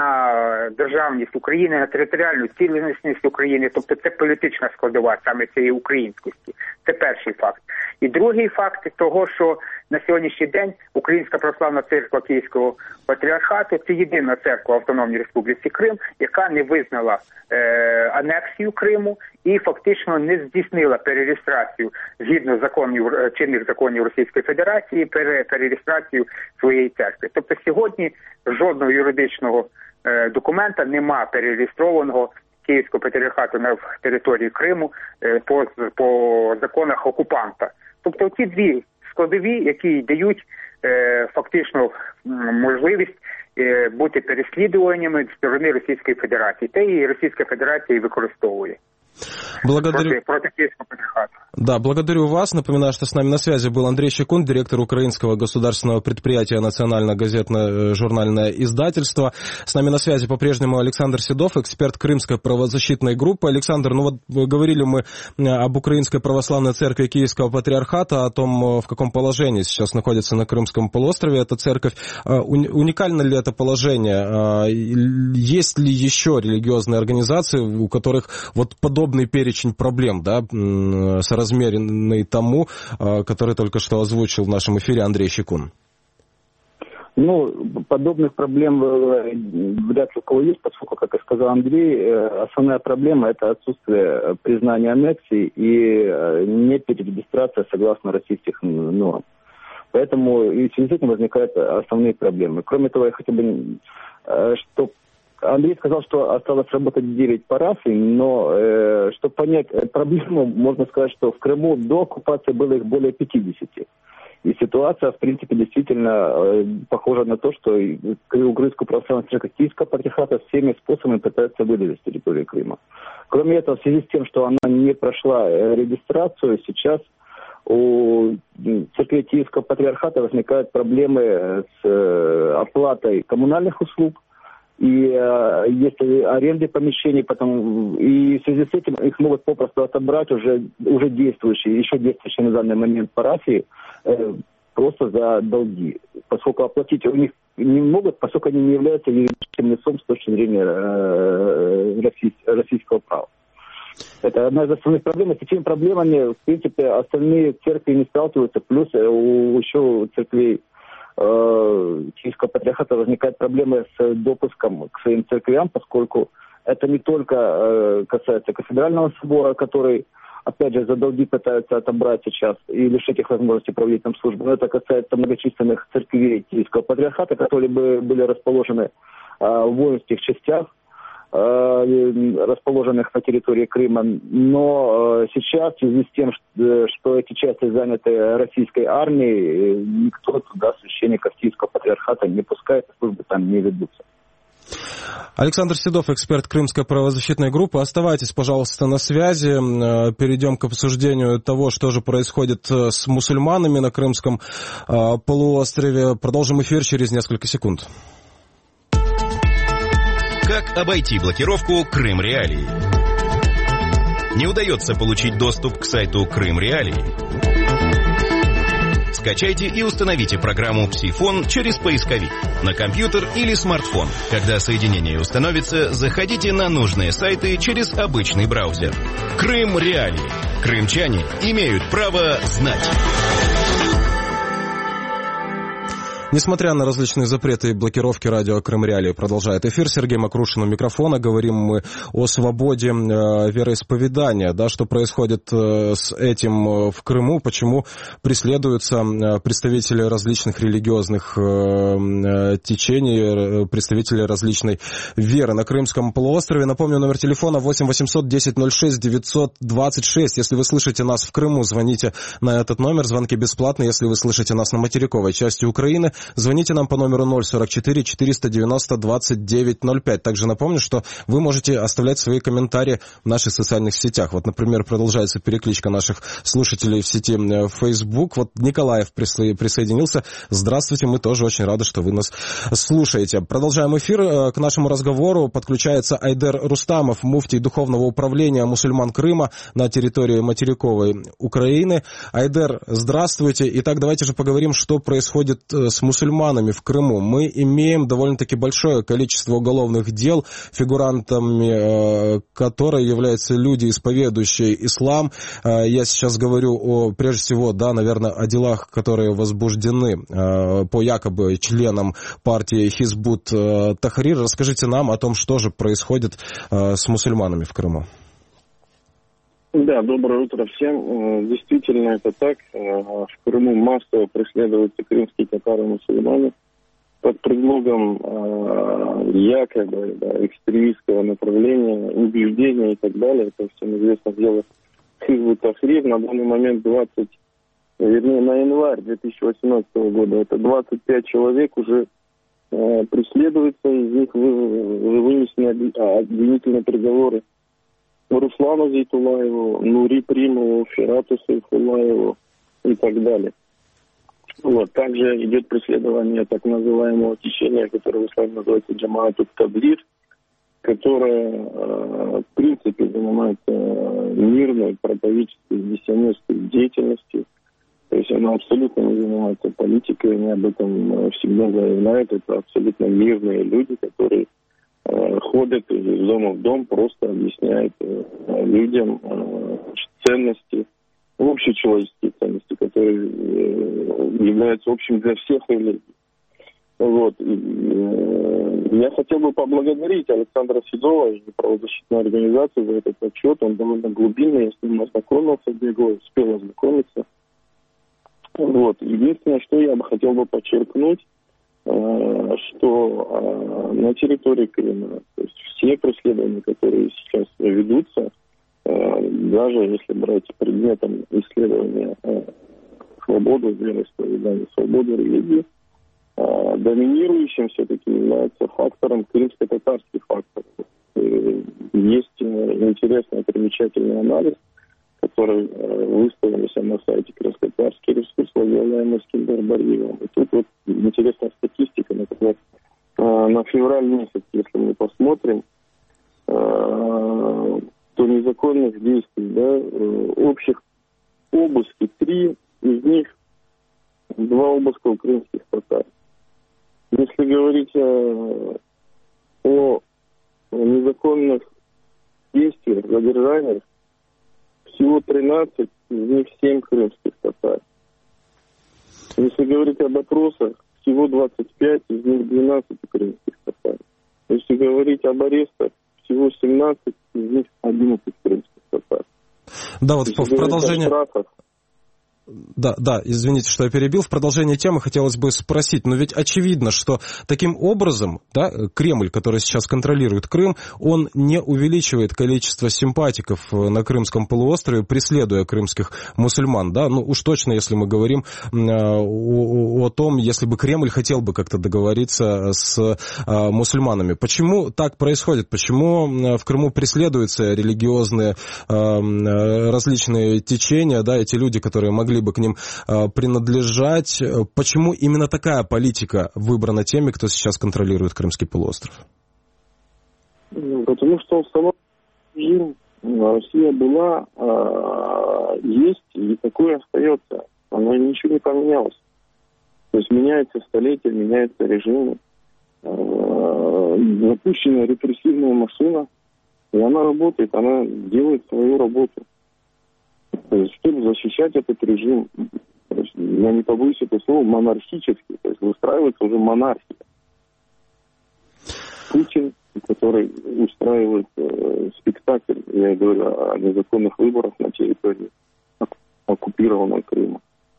на державність України, на територіальну цілісність України. Тобто це політична складова саме цієї українськості. Це перший факт. І другий факт того, що на сьогоднішній день Українська православна церква Київського патріархату – це єдина церква в Автономній Республіці Крим, яка не визнала е, анексію Криму і фактично не здійснила перереєстрацію згідно законів, чинних законів Російської Федерації, пере, перереєстрацію своєї церкви. Тобто сьогодні жодного юридичного е, документа нема перереєстрованого Київського патріархату на території Криму е, по, по законах окупанта. Тобто ці дві складові, які дають е, фактично можливість е, бути переслідуваннями з сторони Російської Федерації. Та і Російська Федерація використовує. Благодарю. Против, против Киевского патриархата. Да, благодарю вас. Напоминаю, что с нами на связи был Андрей Щекун, директор Украинского государственного предприятия «Национальное газетно-журнальное издательство». С нами на связи по-прежнему Александр Седов, эксперт Крымской правозащитной группы. Александр, ну вот говорили мы об Украинской православной церкви Киевского патриархата, о том, в каком положении сейчас находится на Крымском полуострове эта церковь. Уникально ли это положение? Есть ли еще религиозные организации, у которых вот подобные подобный перечень проблем, да, соразмеренный тому, который только что озвучил в нашем эфире Андрей Щекун? Ну, подобных проблем вряд ли у кого есть, поскольку, как и сказал Андрей, основная проблема – это отсутствие признания аннексии и неперерегистрация согласно российских норм. Поэтому и в связи с этим возникают основные проблемы. Кроме того, я хотел бы, что Андрей сказал, что осталось работать девять по РАФе, но э, чтобы понять проблему, можно сказать, что в Крыму до оккупации было их более пятидесяти. И ситуация, в принципе, действительно э, похожа на то, что Угрызскую православную церковь Киевского патриархата всеми способами пытается выдавить с территории Крыма. Кроме этого, в связи с тем, что она не прошла регистрацию, сейчас у церкви Киевского патриархата возникают проблемы с э, оплатой коммунальных услуг, и э, если аренды помещений, потом и в связи с этим их могут попросту отобрать уже, уже действующие, еще действующие на данный момент парафии э, просто за долги, поскольку оплатить у них не могут, поскольку они не являются юридическим лицом с точки зрения э, российского права. Это одна из основных проблем. С этими проблемами, в принципе, остальные церкви не сталкиваются, плюс у, еще у церквей э, Киевского патриархата возникают проблемы с допуском к своим церквям, поскольку это не только э, касается кафедрального собора, который, опять же, за долги пытаются отобрать сейчас и лишить их возможности проводить там службу, но это касается многочисленных церквей Киевского патриархата, которые бы были расположены э, в воинских частях, расположенных на территории Крыма, но сейчас в связи с тем, что эти части заняты российской армией, никто туда священников Киевского патриархата не пускает, службы там не ведутся. Александр Седов, эксперт Крымской правозащитной группы. Оставайтесь, пожалуйста, на связи. Перейдем к обсуждению того, что же происходит с мусульманами на Крымском полуострове. Продолжим эфир через несколько секунд. Как обойти блокировку Крым Реалии? Не удается получить доступ к сайту Крым Реалии? Скачайте и установите программу Псифон через поисковик на компьютер или смартфон. Когда соединение установится, заходите на нужные сайты через обычный браузер. Крым Реалии. Крымчане имеют право знать. Несмотря на различные запреты и блокировки, радио Крым Реалии продолжает эфир. Сергей Макрушин у микрофона. Говорим мы о свободе э, вероисповедания, да, что происходит э, с этим в Крыму, почему преследуются э, представители различных религиозных э, течений, представители различной веры на Крымском полуострове. Напомню, номер телефона восемь восемьсот десять ноль шесть девятьсот двадцать шесть. Если вы слышите нас в Крыму, звоните на этот номер. Звонки бесплатные. Если вы слышите нас на материковой части Украины, звоните нам по номеру ноль сорок четыре четыреста девяносто двадцать девять ноль пять. Также напомню, что вы можете оставлять свои комментарии в наших социальных сетях. Вот, например, продолжается перекличка наших слушателей в сети Facebook. Вот Николаев присоединился. Здравствуйте, мы тоже очень рады, что вы нас слушаете. Продолжаем эфир. К нашему разговору подключается Айдер Рустамов, муфтий Духовного управления мусульман Крыма на территории материковой Украины. Айдер, здравствуйте. Итак, давайте же поговорим, что происходит с мусульманами в Крыму. Мы имеем довольно-таки большое количество уголовных дел, фигурантами которые являются люди, исповедующие ислам. Я сейчас говорю о, прежде всего, да, наверное, о делах, которые возбуждены по якобы членам партии Хизбут Тахрир. Расскажите нам о том, что же происходит с мусульманами в Крыму. Да, доброе утро всем. Действительно, это так. В Крыму массово преследуются крымские татары-мусульмане под предлогом якобы да, экстремистского направления, убеждения и так далее. Это всем известно дело Хизбут Тахрир. На данный момент двадцать, вернее, на январь две тысячи восемнадцатого года это двадцать пять человек уже преследуются, из них вынесены обвинительные приговоры Руслану Зейтулаеву, Нури Примову, Фирату Сайфулаеву и так далее. Вот. Также идет преследование так называемого течения, которое в исламе называется Джамаат ат-Таблир, которое э, в принципе занимается мирной проповедческой миссионерской деятельностью. То есть она абсолютно не занимается политикой, они об этом всегда заявляют. Это абсолютно мирные люди, которые ходят из дома в дом, просто объясняют людям ценности, общечеловеческие ценности, которые являются общими для всех религий. Вот. И я хотел бы поблагодарить Александра Седова и правозащитную организацию за этот отчет. Он довольно глубинный, я с ним ознакомился, бегал, успел ознакомиться. Вот. Единственное, что я бы хотел бы подчеркнуть, что на территории Крыма, то есть все преследования, которые сейчас ведутся, даже если брать предметом исследования свободу вероисповедания, свободу религии, доминирующим все-таки является фактором крымско-татарский фактор. Есть интересный примечательный анализ, который выставился на сайте Крымско-татарский ресурс, возглавляемый Скиндер Бариевым. И тут вот интересная статистика, например, на февраль месяц, если мы посмотрим, то незаконных действий, да, общих обыски, три из них, два обыска у крымских татар. Если говорить о, о незаконных действиях, задержаниях, всего тринадцать, из них семь крымских татар. Если говорить об опросах, всего двадцать пять, из них двенадцать крымских татар. Если говорить об арестах, всего семнадцать, из них одиннадцать крымских татар. Да, вот в продолжение... Да, да, извините, что я перебил. В продолжение темы хотелось бы спросить, но ведь очевидно, что таким образом, да, Кремль, который сейчас контролирует Крым, он не увеличивает количество симпатиков на Крымском полуострове, преследуя крымских мусульман, да, ну уж точно, если мы говорим о, о том, если бы Кремль хотел бы как-то договориться с а, мусульманами. Почему так происходит? Почему в Крыму преследуются религиозные а, различные течения, да, эти люди, которые могли бы к ним э, принадлежать. Почему именно такая политика выбрана теми, кто сейчас контролирует Крымский полуостров? Потому что установлен режим, Россия была, э, есть и такое остается. Оно ничего не поменялось. То есть меняется столетие, меняется режим. Э, запущена репрессивная машина, и она работает, она делает свою работу. То есть, чтобы защищать этот режим, я не побоюсь этого слова, монархический, то есть выстраивается уже монархия. Путин, который устраивает э, спектакль, я говорю о незаконных выборах на территории оккупированного Крыма.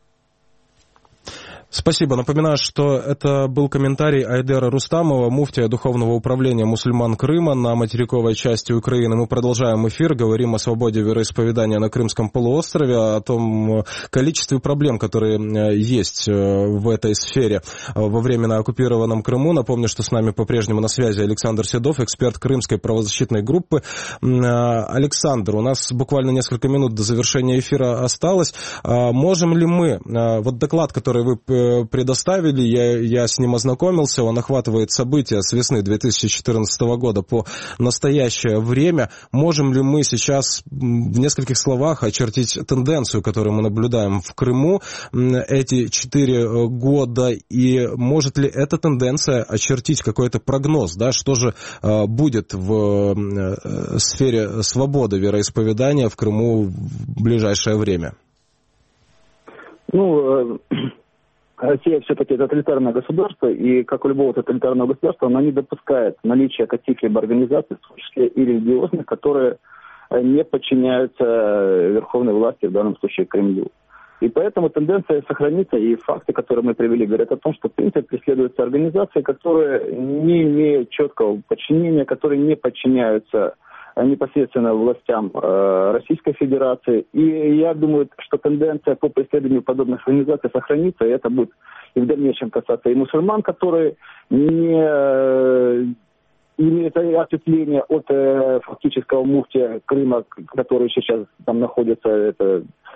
Спасибо. Напоминаю, что это был комментарий Айдера Рустамова, муфтия Духовного управления мусульман Крыма на материковой части Украины. Мы продолжаем эфир, говорим о свободе вероисповедания на Крымском полуострове, о том количестве проблем, которые есть в этой сфере во временно оккупированном Крыму. Напомню, что с нами по-прежнему на связи Александр Седов, эксперт Крымской правозащитной группы. Александр, у нас буквально несколько минут до завершения эфира осталось. Можем ли мы, вот доклад, который вы предоставили, я, я с ним ознакомился, он охватывает события с весны две тысячи четырнадцатого года по настоящее время. Можем ли мы сейчас в нескольких словах очертить тенденцию, которую мы наблюдаем в Крыму эти четыре года, и может ли эта тенденция очертить какой-то прогноз, да, что же будет в сфере свободы вероисповедания в Крыму в ближайшее время? Ну, Россия все-таки тоталитарное государство, и, как у любого тоталитарного государства, оно не допускает наличия каких-либо организаций, в том числе и религиозных, которые не подчиняются верховной власти, в данном случае Кремлю. И поэтому тенденция сохранится, и факты, которые мы привели, говорят о том, что, в принципе, преследуются организации, которые не имеют четкого подчинения, которые не подчиняются непосредственно властям э, Российской Федерации. И я думаю, что тенденция по преследованию подобных организаций сохранится, и это будет и в дальнейшем касаться и мусульман, которые не э, имеют ответвление от э, фактического муфтия Крыма, который сейчас там находится, это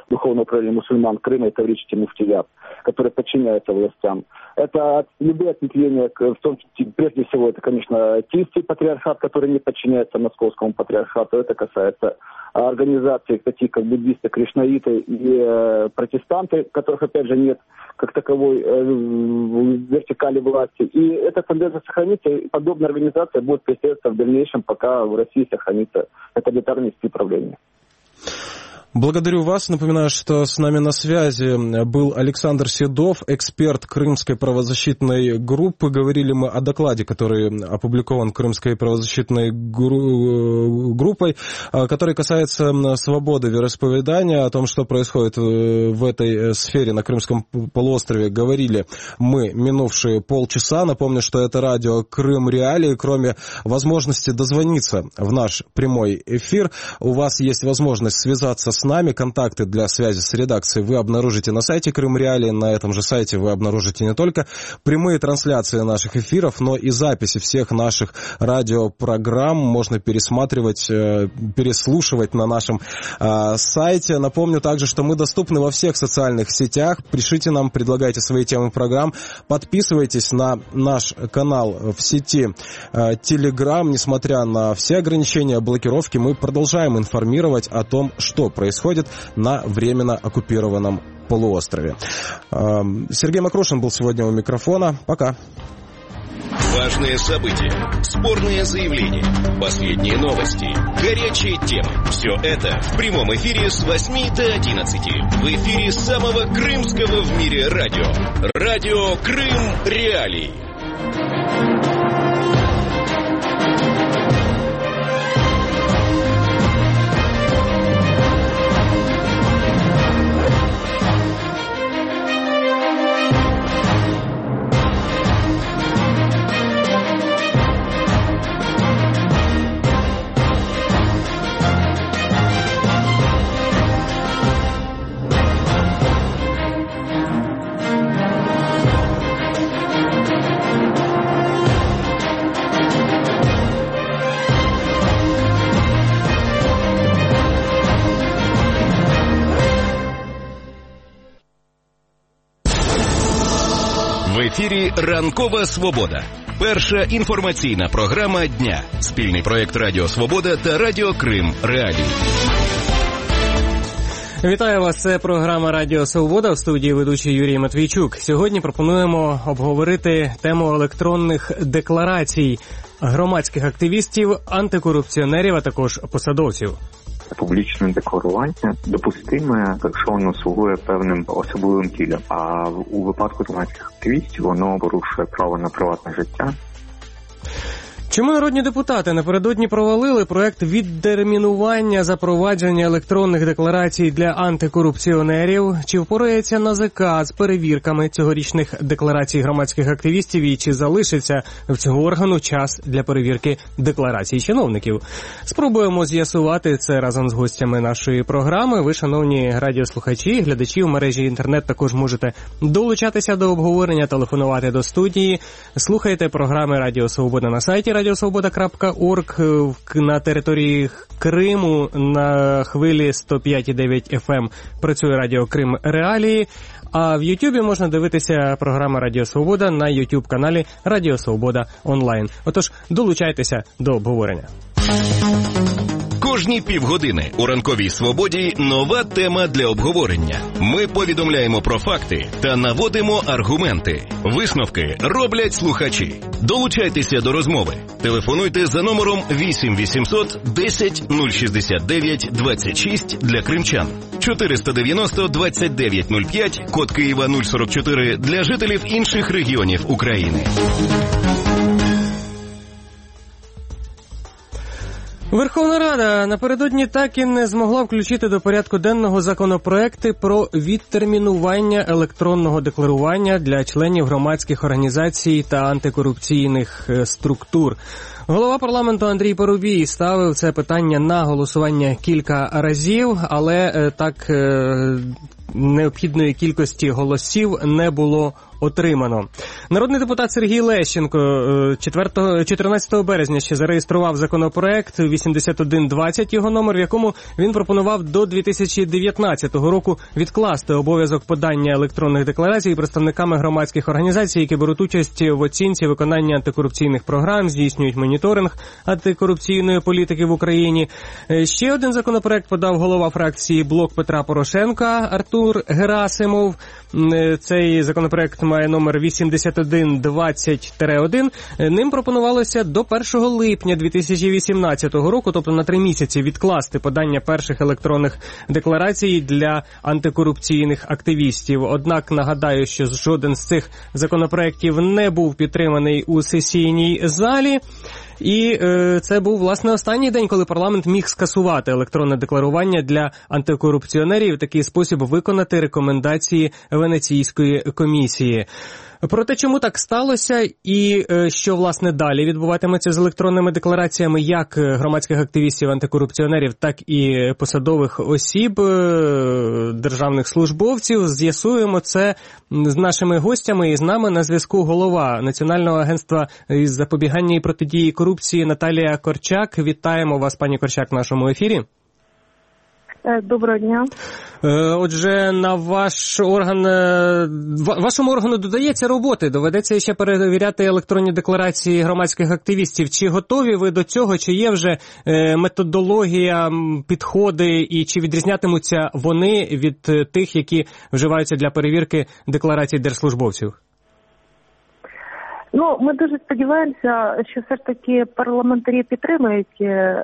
Духовного управления мусульман Крыма и Таврический муфтият, который подчиняется властям. Это любые ответвления, в том числе, прежде всего, это, конечно, киевский патриархат, который не подчиняется московскому патриархату. Это касается организаций, таких как буддисты, кришнаиты и э, протестанты, которых, опять же, нет как таковой э, вертикали власти. И эта тенденция сохранится, и подобная организация будет преследоваться в дальнейшем, пока в России сохранится тоталитарный стиль правления. Благодарю вас. Напоминаю, что с нами на связи был Александр Седов, эксперт Крымской правозащитной группы. Говорили мы о докладе, который опубликован Крымской правозащитной группой, который касается свободы вероисповедания, о том, что происходит в этой сфере на Крымском полуострове. Говорили мы минувшие полчаса. Напомню, что это радио Крым Реалии. Кроме возможности дозвониться в наш прямой эфир, у вас есть возможность связаться с с нами. Контакты для связи с редакцией вы обнаружите на сайте Крым Реалии. На этом же сайте вы обнаружите не только прямые трансляции наших эфиров, но и записи всех наших радиопрограмм. Можно пересматривать, переслушивать на нашем сайте. Напомню также, что мы доступны во всех социальных сетях. Пишите нам, предлагайте свои темы программ. Подписывайтесь на наш канал в сети Telegram. Несмотря на все ограничения, блокировки, мы продолжаем информировать о том, что происходит происходит на временно оккупированном полуострове. Сергей Макрушин был сегодня у микрофона. Пока. Важные события, спорные заявления, последние новости, горячие темы. Все это в прямом эфире с восьми до одиннадцати. В эфире самого крымского в мире радио. Радио Крым Реалии. В ефірі «Ранкова Свобода». Перша інформаційна програма дня. Спільний проєкт Радіо Свобода та Радіо Крим Реалії. Вітаю вас, це програма Радіо Свобода, в студії ведучий Юрій Матвійчук. Сьогодні пропонуємо обговорити тему електронних декларацій громадських активістів, антикорупціонерів, а також посадовців. Публічне декларування допустиме, якщо воно слугує певним особливим цілям. А у випадку громадських активістів воно порушує право на приватне життя. Чому народні депутати напередодні провалили проект відтермінування запровадження електронних декларацій для антикорупціонерів? Чи впорається НАЗК з перевірками цьогорічних декларацій громадських активістів і чи залишиться в цього органу час для перевірки декларацій чиновників? Спробуємо з'ясувати це разом з гостями нашої програми. Ви, шановні радіослухачі, глядачі в мережі інтернет, також можете долучатися до обговорення, телефонувати до студії. Слухайте програми Радіо Свобода на сайті радіо свобода крапка орг, на території Криму на хвилі сто п'ять і дев'ять еф ем працює Радіо Крим Реалії, а в Ютубі можна дивитися програму Радіо Свобода на Ютуб-каналі Радіо Свобода онлайн. Отож, долучайтеся до обговорення. Кожні півгодини у «Ранковій Свободі» нова тема для обговорення. Ми повідомляємо про факти та наводимо аргументи. Висновки роблять слухачі. Долучайтеся до розмови. Телефонуйте за номером вісім вісімсот десять нуль шістдесят дев'ять двадцять шість для кримчан. чотириста дев'яносто двадцять дев'ять нуль п'ять, код Києва нуль сорок чотири для жителів інших регіонів України. Верховна Рада напередодні так і не змогла включити до порядку денного законопроекти про відтермінування електронного декларування для членів громадських організацій та антикорупційних структур. Голова парламенту Андрій Парубій ставив це питання на голосування кілька разів, але так необхідної кількості голосів не було отримано. Народний депутат Сергій Лещенко чотирнадцятого березня ще зареєстрував законопроект вісімдесят один двадцять, його номер, в якому він пропонував до дві тисячі дев'ятнадцятого року відкласти обов'язок подання електронних декларацій представниками громадських організацій, які беруть участь в оцінці виконання антикорупційних програм, здійснюють моніторинг антикорупційної політики в Україні. Ще один законопроект подав голова фракції «Блок Петра Порошенка» Артур Герасимов. Цей законопроект має номер вісімдесят один двадцять один. Ним пропонувалося до першого липня дві тисячі вісімнадцятого року, тобто на три місяці, відкласти подання перших електронних декларацій для антикорупційних активістів. Однак нагадаю, що жоден з цих законопроєктів не був підтриманий у сесійній залі. І е, це був, власне, останній день, коли парламент міг скасувати електронне декларування для антикорупціонерів, в такий спосіб виконати рекомендації Венеційської комісії. Про те, чому так сталося і е, що, власне, далі відбуватиметься з електронними деклараціями як громадських активістів, антикорупціонерів, так і посадових осіб, е, державних службовців, з'ясуємо це з нашими гостями. І з нами на зв'язку голова Національного агентства із запобігання і протидії корупції Наталія Корчак. Вітаємо вас, пані Корчак, в нашому ефірі. Доброго дня. Отже, на ваш орган, вашому органу додається роботи, доведеться ще перевіряти електронні декларації громадських активістів. Чи готові ви до цього, чи є вже методологія, підходи, і чи відрізнятимуться вони від тих, які вживаються для перевірки декларацій держслужбовців? Ну, ми дуже сподіваємося, що все ж таки парламентарі підтримують е,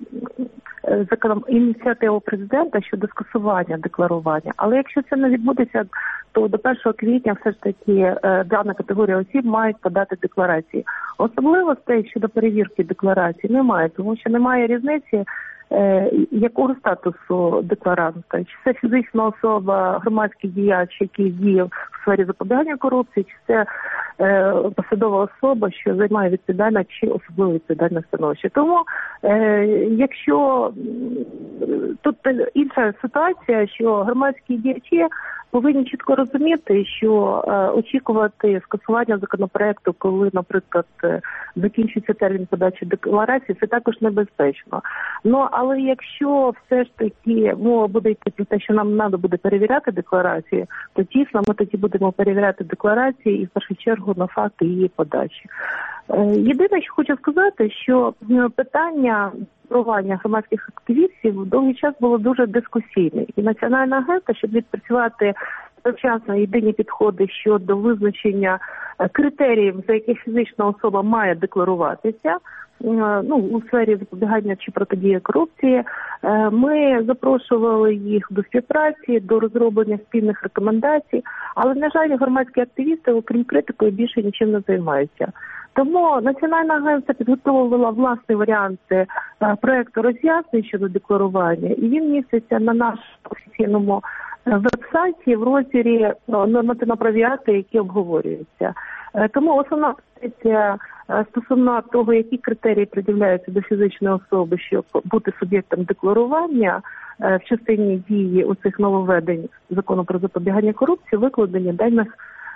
е, закон, ініціативу президента щодо скасування декларування. Але якщо це не відбудеться, то до першого квітня все ж таки е, дана категорія осіб мають подати декларації. Особливостей щодо перевірки декларацій немає, тому що немає різниці, е, якого статусу декларанта. Чи це фізична особа, громадський діяч, який діє в сфері запобігання корупції, чи це посадова особа, що займає відповідальне чи особливо відповідальне становище. Тому, е, якщо тут інша ситуація, що громадські діячі повинні чітко розуміти, що е, очікувати скасування законопроекту, коли, наприклад, закінчиться термін подачі декларації, це також небезпечно. Ну, але якщо все ж таки мова буде йти про те, що нам треба буде перевіряти декларації, то дійсно ми тоді будемо перевіряти декларації і в першу чергу на факти її подачі. Єдине, що хочу сказати, що питання декларування громадських активістів довгий час було дуже дискусійне. І Національна агентство, щоб відпрацювати завчасно єдині підходи щодо визначення критеріїв, за яких фізична особа має декларуватися, ну, у сфері запобігання чи протидії корупції, ми запрошували їх до співпраці, до розроблення спільних рекомендацій, але, на жаль, громадські активісти, окрім критикою, більше нічим не займаються. Тому Національна агентство підготовила власний варіант проєкту роз'яснень щодо декларування, і він міститься на нашому офіційному веб-сайті в розділі нормативно-правові акти, які обговорюються. Тому основна позиція стосовно того, які критерії приділяються до фізичної особи, щоб бути суб'єктом декларування в частині дії у цих нововведень Закону про запобігання корупції, викладені даних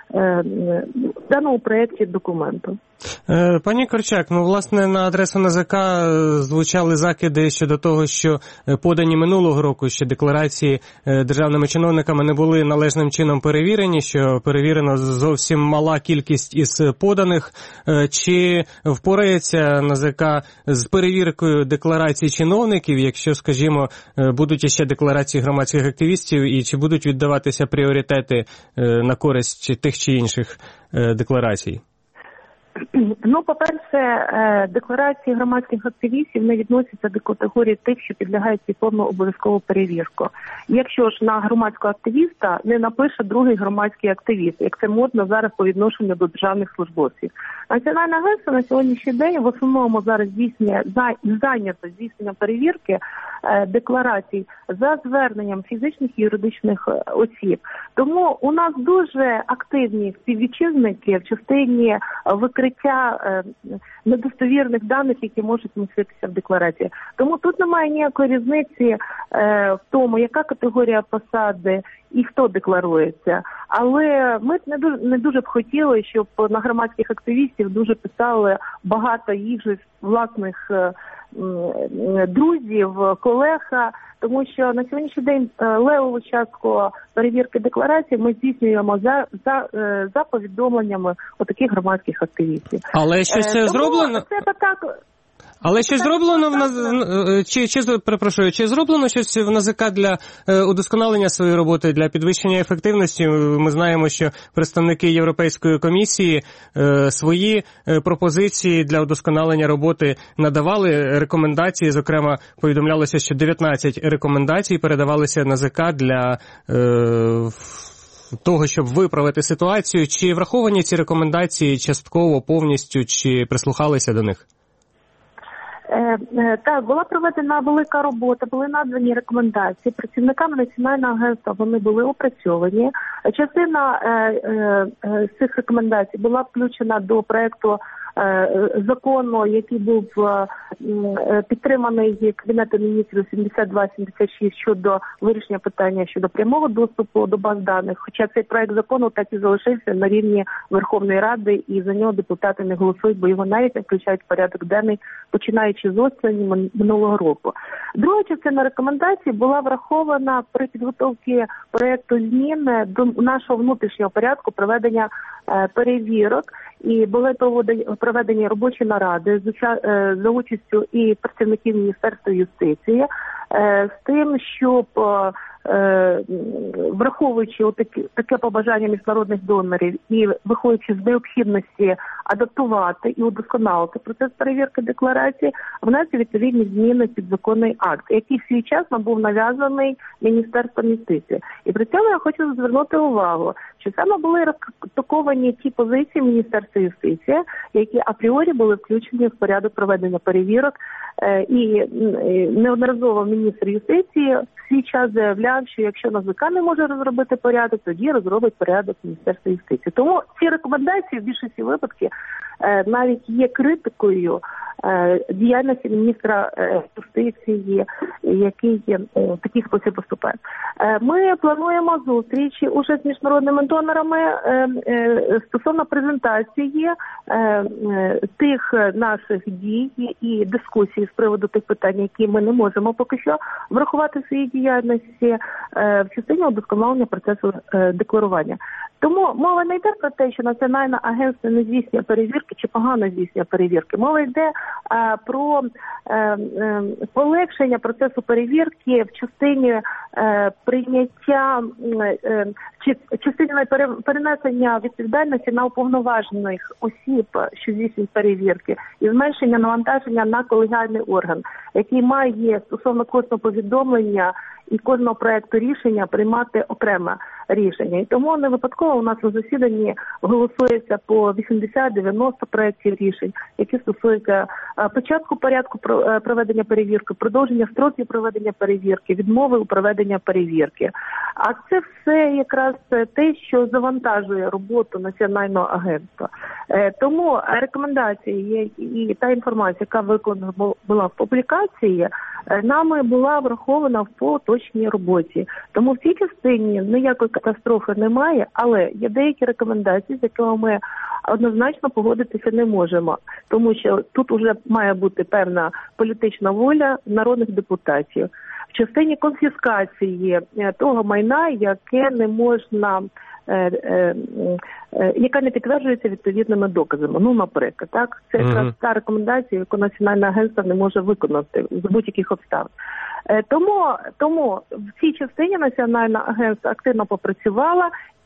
в даному проєкті документу. Пані Корчак, ну, власне, на адресу НАЗК звучали закиди щодо того, що подані минулого року ще декларації державними чиновниками не були належним чином перевірені, що перевірено зовсім мала кількість із поданих. Чи впорається НАЗК з перевіркою декларацій чиновників, якщо, скажімо, будуть ще декларації громадських активістів, і чи будуть віддаватися пріоритети на користь тих чи інших декларацій? Ну, по-перше, декларації громадських активістів не відносяться до категорії тих, що підлягають повну обов'язкову перевірку. Якщо ж на громадського активіста не напише другий громадський активіст, як це модно зараз по відношенню до державних службовців. Національне агентство на сьогоднішній день в основному зараз здійснює зайнято здійсненням перевірки декларацій за зверненням фізичних і юридичних осіб. Тому у нас дуже активні співвітчизники в частині викриття недостовірних даних, які можуть міститися в декларації. Тому тут немає ніякої різниці в тому, яка категорія посади і хто декларується. Але ми не дуже, не дуже б хотіли, щоб на громадських активістів дуже писали багато їх же власних друзів, колег, тому що на сьогоднішній день левову частку перевірки декларацій ми здійснюємо за, за, за повідомленнями отаких громадських активістів. Але щось Тому зроблено? Це так... Але щось зроблено в НАЗ... чи, чи, перепрошую, чи зроблено щось в НАЗК для е, удосконалення своєї роботи, для підвищення ефективності? Ми знаємо, що представники Європейської комісії е, свої е, пропозиції для удосконалення роботи надавали, рекомендації, зокрема, повідомлялося, що дев'ятнадцять рекомендацій передавалися НАЗК для е, того, щоб виправити ситуацію. Чи враховані ці рекомендації частково, повністю, чи прислухалися до них? Так, була проведена велика робота, були надані рекомендації. Працівниками Національного агентства вони були опрацьовані. Частина з цих рекомендацій була включена до проекту закону, який був підтриманий Кабінетом міністрів сімдесят два сімдесят шість щодо вирішення питання щодо прямого доступу до баз даних. Хоча цей проект закону так і залишився на рівні Верховної Ради, і за нього депутати не голосують, бо його навіть не включають в порядок денний, починаючи з осені минулого року. Друга частина рекомендацій була врахована при підготовці проекту змін до нашого внутрішнього порядку проведення перевірок, і були проведені робочі наради за участю і працівників Міністерства юстиції з тим, щоб, враховуючи отакі, таке побажання міжнародних донорів і виходячи з необхідності адаптувати і удосконалити процес перевірки декларації, внести відповідні зміни в підзаконний акт, який в свій час був нав'язаний Міністерством юстиції. І при цьому я хочу звернути увагу, що саме були розкритиковані ті позиції Міністерства юстиції, які апріорі були включені в порядок проведення перевірок, і неодноразово міністр юстиції в свій час заявляв, що якщо НАЗК не може розробити порядок, тоді розробить порядок Міністерства юстиції. Тому ці рекомендації в більшості випадків навіть є критикою діяльності міністра юстиції, який в такий спосіб поступає. Ми плануємо зустрічі уже з міжнародними донорами стосовно презентації тих наших дій і дискусій з приводу тих питань, які ми не можемо поки що врахувати в своїй діяльності в частині удосконалення процесу декларування. Тому мова не йде про те, що Національне агентство не здійснює перевірки чи погано здійснює перевірки. Мова йде а, про а, а, полегшення процесу перевірки в частині а, прийняття, а, чи, частині перенесення відповідальності на уповноважених осіб, що здійснюють перевірки, і зменшення навантаження на колегіальний орган, який має стосовно кожного повідомлення і кожного проекту рішення приймати окреме рішення. І тому не випадково у нас на засіданні голосується по вісімдесят-дев'яносто проєктів рішень, які стосуються початку порядку проведення перевірки, продовження строків проведення перевірки, відмови у проведенні перевірки. А це все якраз те, що завантажує роботу Національного агентства. Тому рекомендації і та інформація, яка викладена була в публікації, нами була врахована в поточній роботі. Тому в цій частині ніякої катастрофи немає, але є деякі рекомендації, з якими ми однозначно погодитися не можемо. Тому що тут вже має бути певна політична воля народних депутатів. В частині конфіскації того майна, яке не можна, е, е, е, яка не підтверджується відповідними доказами. Ну, наприклад, так, це якраз mm-hmm. та рекомендація, яку Національне агентство не може виконати з будь-яких обставин. Е, тому, тому в цій частині Національне агентство активно попрацювало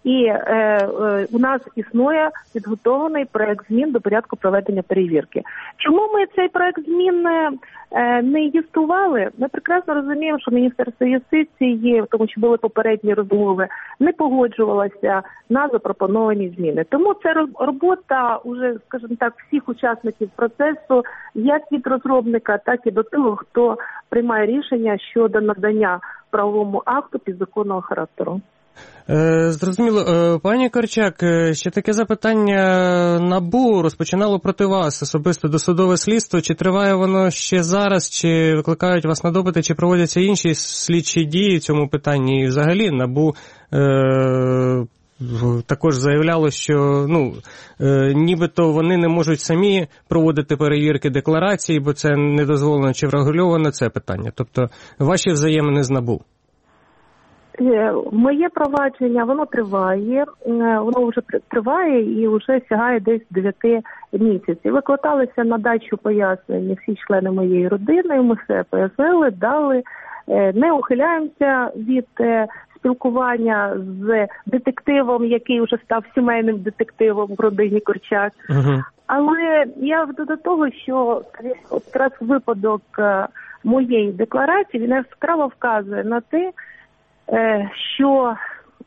І е, е, у нас існує підготовлений проект змін до порядку проведення перевірки. Чому ми цей проект змін не, е, не юстували? Ми прекрасно розуміємо, що Міністерство юстиції, тому що були попередні розмови, не погоджувалося на запропоновані зміни. Тому це робота уже, скажімо так, всіх учасників процесу, як від розробника, так і до того, хто приймає рішення щодо надання правовому акту підзаконного характеру. Е, зрозуміло. Е, пані Корчак, ще таке запитання. НАБУ розпочинало проти вас особисто досудове слідство. Чи триває воно ще зараз, чи викликають вас на допити, чи проводяться інші слідчі дії в цьому питанні? І взагалі НАБУ е, також заявляло, що ну, е, нібито вони не можуть самі проводити перевірки декларацій, бо це не дозволено чи врегульовано це питання. Тобто ваші взаємини з НАБУ? Моє провадження, воно триває, воно вже триває і вже сягає десь дев'яти місяців. Викликалися на дачу пояснення всі члени моєї родини, ми все пояснили, дали, не ухиляємося від спілкування з детективом, який вже став сімейним детективом в родині Корчак. Uh-huh. Але я веду до того, що якраз випадок моєї декларації, він яскраво вказує на те, що,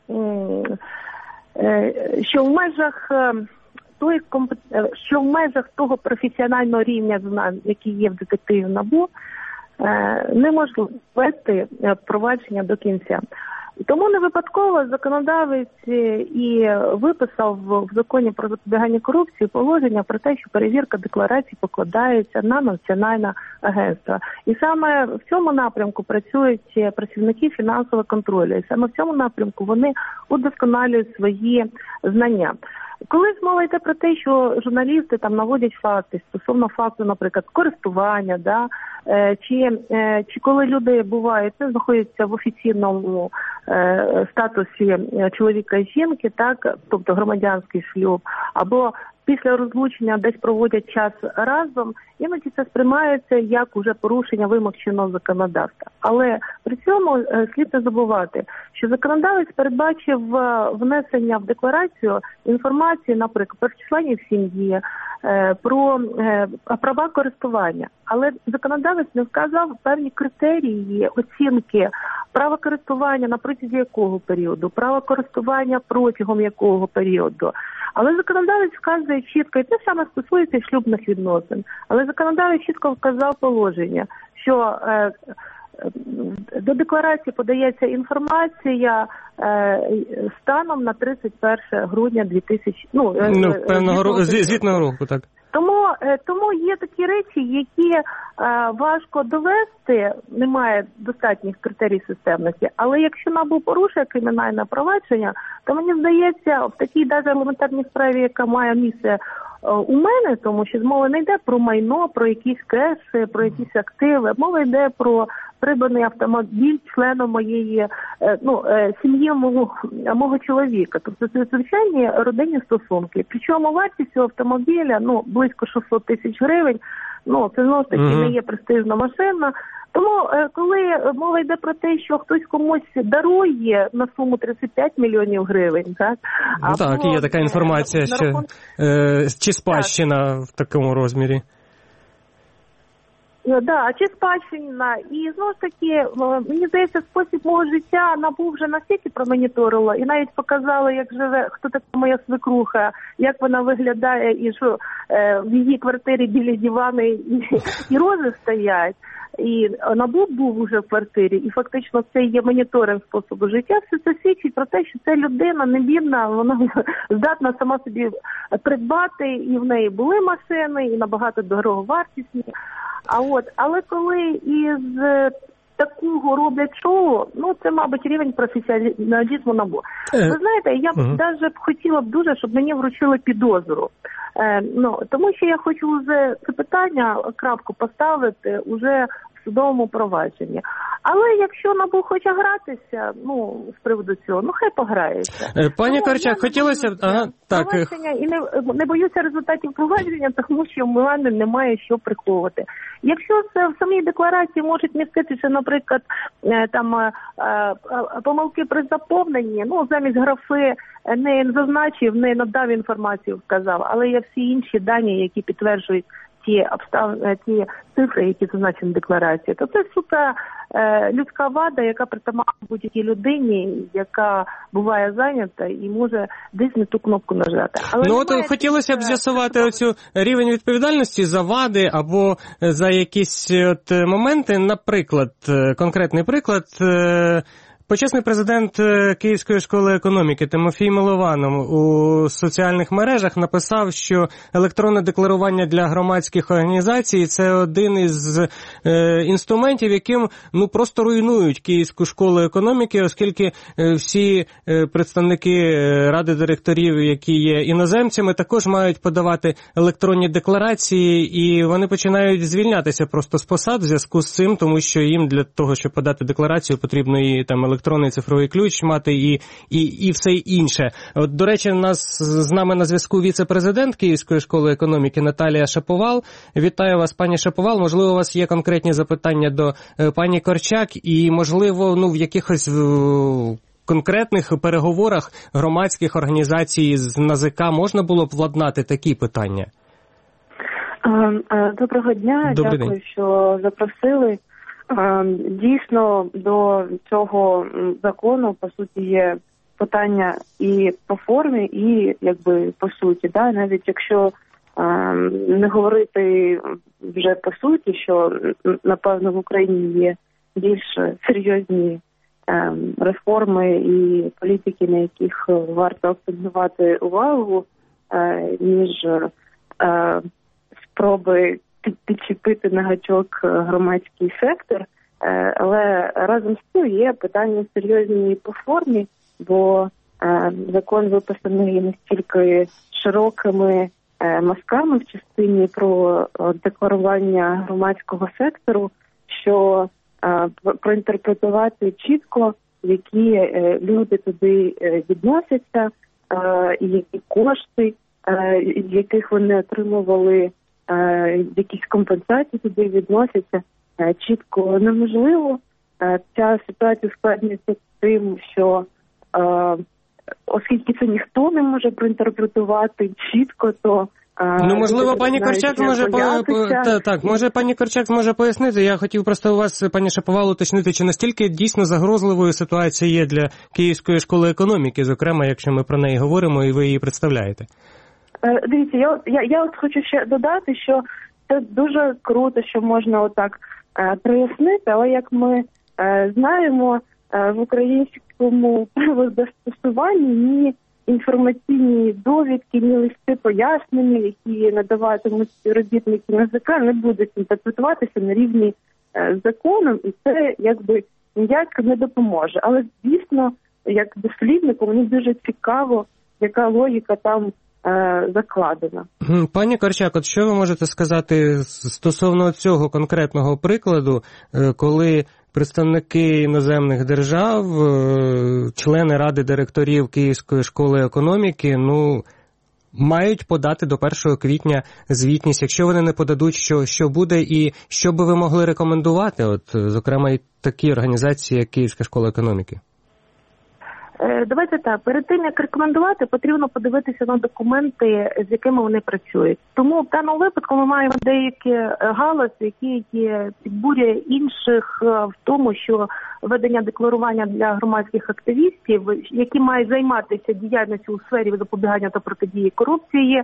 що в межах той, що в межах того професіонального рівня знань, який є в детективі НАБУ, неможливо вести провадження до кінця. Тому не випадково законодавець і виписав в законі про запобігання корупції положення про те, що перевірка декларацій покладається на Національне агентство. І саме в цьому напрямку працюють працівники фінансового контролю. І саме в цьому напрямку вони удосконалюють свої знання. Коли мова йде про те, що журналісти там наводять факти стосовно факту, наприклад, користування, да, чи, чи коли люди бувають, не знаходяться в офіційному е, статусі чоловіка і жінки, так, тобто громадянський шлюб, або після розлучення десь проводять час разом, іноді це сприймається як уже порушення вимог чинного законодавства. Але при цьому слід не забувати, що законодавець передбачив внесення в декларацію інформації, наприклад, про членів сім'ї, про права користування. Але законодавець не вказав певні критерії оцінки права користування на протязі якого періоду, права користування протягом якого періоду. Але законодавець вказує чітко, і це саме стосується шлюбних відносин, але законодавець чітко вказав положення, що е, до декларації подається інформація е, станом на тридцять перше грудня дві тисячі... Ну, ну певного року, звітного року, так. Тому, тому є такі речі, які е, важко довести, немає достатніх критерій системності, але якщо НАБУ порушує кримінальне провадження, то мені здається, в такій навіть елементарній справі, яка має місце е, у мене, тому що мова не йде про майно, про якісь кеші, про якісь активи, мова йде про придбаний автомобіль членом моєї е, ну, е, сім'ї мого, мого чоловіка. Тобто це звичайні родинні стосунки. Причому вартість цього автомобіля, ну, близько шістсот тисяч гривень, ну, це знову ж таки mm-hmm. не є престижна машина. Тому, е, коли мова йде про те, що хтось комусь дарує на суму тридцять п'ять мільйонів гривень, так? Ну, або, так, є така інформація, е, що рахун... е, чи спадщина так. в такому розмірі. Да, чи спадщина. І знову ж таки, мені здається, спосіб мого життя НАБУ вже настільки промоніторило і навіть показало, як живе, хто така моя свекруха, як вона виглядає і що е, в її квартирі білі дивани і, і рози стоять. І НАБУ був уже в квартирі, і фактично це є моніторинг способу життя. Все це свідчить про те, що ця людина не бідна, вона здатна сама собі придбати, і в неї були машини, і набагато дороговартісні. А от, але коли із такого роблять шоу, ну це, мабуть, рівень професіоналізму НАБУ. Ви знаєте, я б uh-huh. навіть хотіла б дуже, щоб мені вручили підозру. Е, ну, тому що я хочу вже це питання, крапку поставити уже в судовому провадженні. Але якщо НАБУ хоче гратися, ну, з приводу цього, ну, хай пограється. Пані Корчак, хотілося б... Ага, так. І не, не боюся результатів провадження, тому що в мене немає що приховувати. Якщо це в самій декларації можуть міститися, наприклад, там помилки при заповненні, ну, замість графи не зазначив, не надав інформацію, вказав, але є всі інші дані, які підтверджують ті обставини, ті цифри, які зазначені в декларації. То це суто е, людська вада, яка притаманна будь-якій людині, яка буває зайнята і може десь не ту кнопку нажати. Але ну от хотілося б з'ясувати оцю рівень відповідальності за вади або за якісь от моменти. Наприклад, конкретний приклад. Е, Почесний президент Київської школи економіки Тимофій Милованов у соціальних мережах написав, що електронне декларування для громадських організацій – це один із е, інструментів, яким ну просто руйнують Київську школу економіки, оскільки е, всі е, представники ради директорів, які є іноземцями, також мають подавати електронні декларації, і вони починають звільнятися просто з посад в зв'язку з цим, тому що їм для того, щоб подати декларацію, потрібно і там електронний цифровий ключ мати і, і, і все інше. От, до речі, у нас з нами на зв'язку віце-президент Київської школи економіки Наталія Шаповал. Вітаю вас, пані Шаповал. Можливо, у вас є конкретні запитання до е, пані Корчак і, можливо, ну, в якихось в, конкретних переговорах громадських організацій з НАЗК можна було б владнати такі питання? Доброго дня. Добрий Дякую, день. що запросили. Дійсно, до цього закону, по суті, є питання і по формі, і, якби, по суті. Да? Навіть якщо не говорити вже по суті, що, напевно, в Україні є більш серйозні реформи і політики, на яких варто акцентувати увагу, ніж спроби підчепити на гачок громадський сектор, але разом з тим є питання серйозні по формі, бо закон виписаний настільки широкими мазками в частині про декларування громадського сектору, що проінтерпретувати чітко, які люди туди відносяться, і які кошти, яких вони отримували, якісь компенсації туди відносяться, чітко неможливо. Ця ситуація складність тим, що оскільки це ніхто не може проінтерпретувати чітко, то ну, можливо, пані Корчак може по... Та, так, може пані Корчак зможе пояснити. Я хотів просто у вас, пані Шаповал, уточнити, чи настільки дійсно загрозливою ситуація є для Київської школи економіки, зокрема, якщо ми про неї говоримо і ви її представляєте. Дивіться, я, я, я от хочу ще додати, що це дуже круто, що можна отак е, прояснити, але як ми е, знаємо, е, в українському правозастосуванні ні інформаційні довідки, ні листи пояснення, які надаватимуть співробітники НАЗК, не будуть інтерпретуватися на рівні е, законом, і це якби ніяк не допоможе. Але, звісно, як досліднику, мені дуже цікаво, яка логіка там закладена. Пані Корчак, от що ви можете сказати стосовно цього конкретного прикладу, коли представники іноземних держав, члени Ради директорів Київської школи економіки, ну, мають подати до першого квітня звітність. Якщо вони не подадуть, що, що буде і що би ви могли рекомендувати, от, зокрема, і такі організації, як Київська школа економіки? Давайте так, перед тим, як рекомендувати, потрібно подивитися на документи, з якими вони працюють. Тому в даному випадку ми маємо деякі галузі, які, які підбурює інших в тому, що ведення декларування для громадських активістів, які мають займатися діяльністю у сфері запобігання та протидії корупції,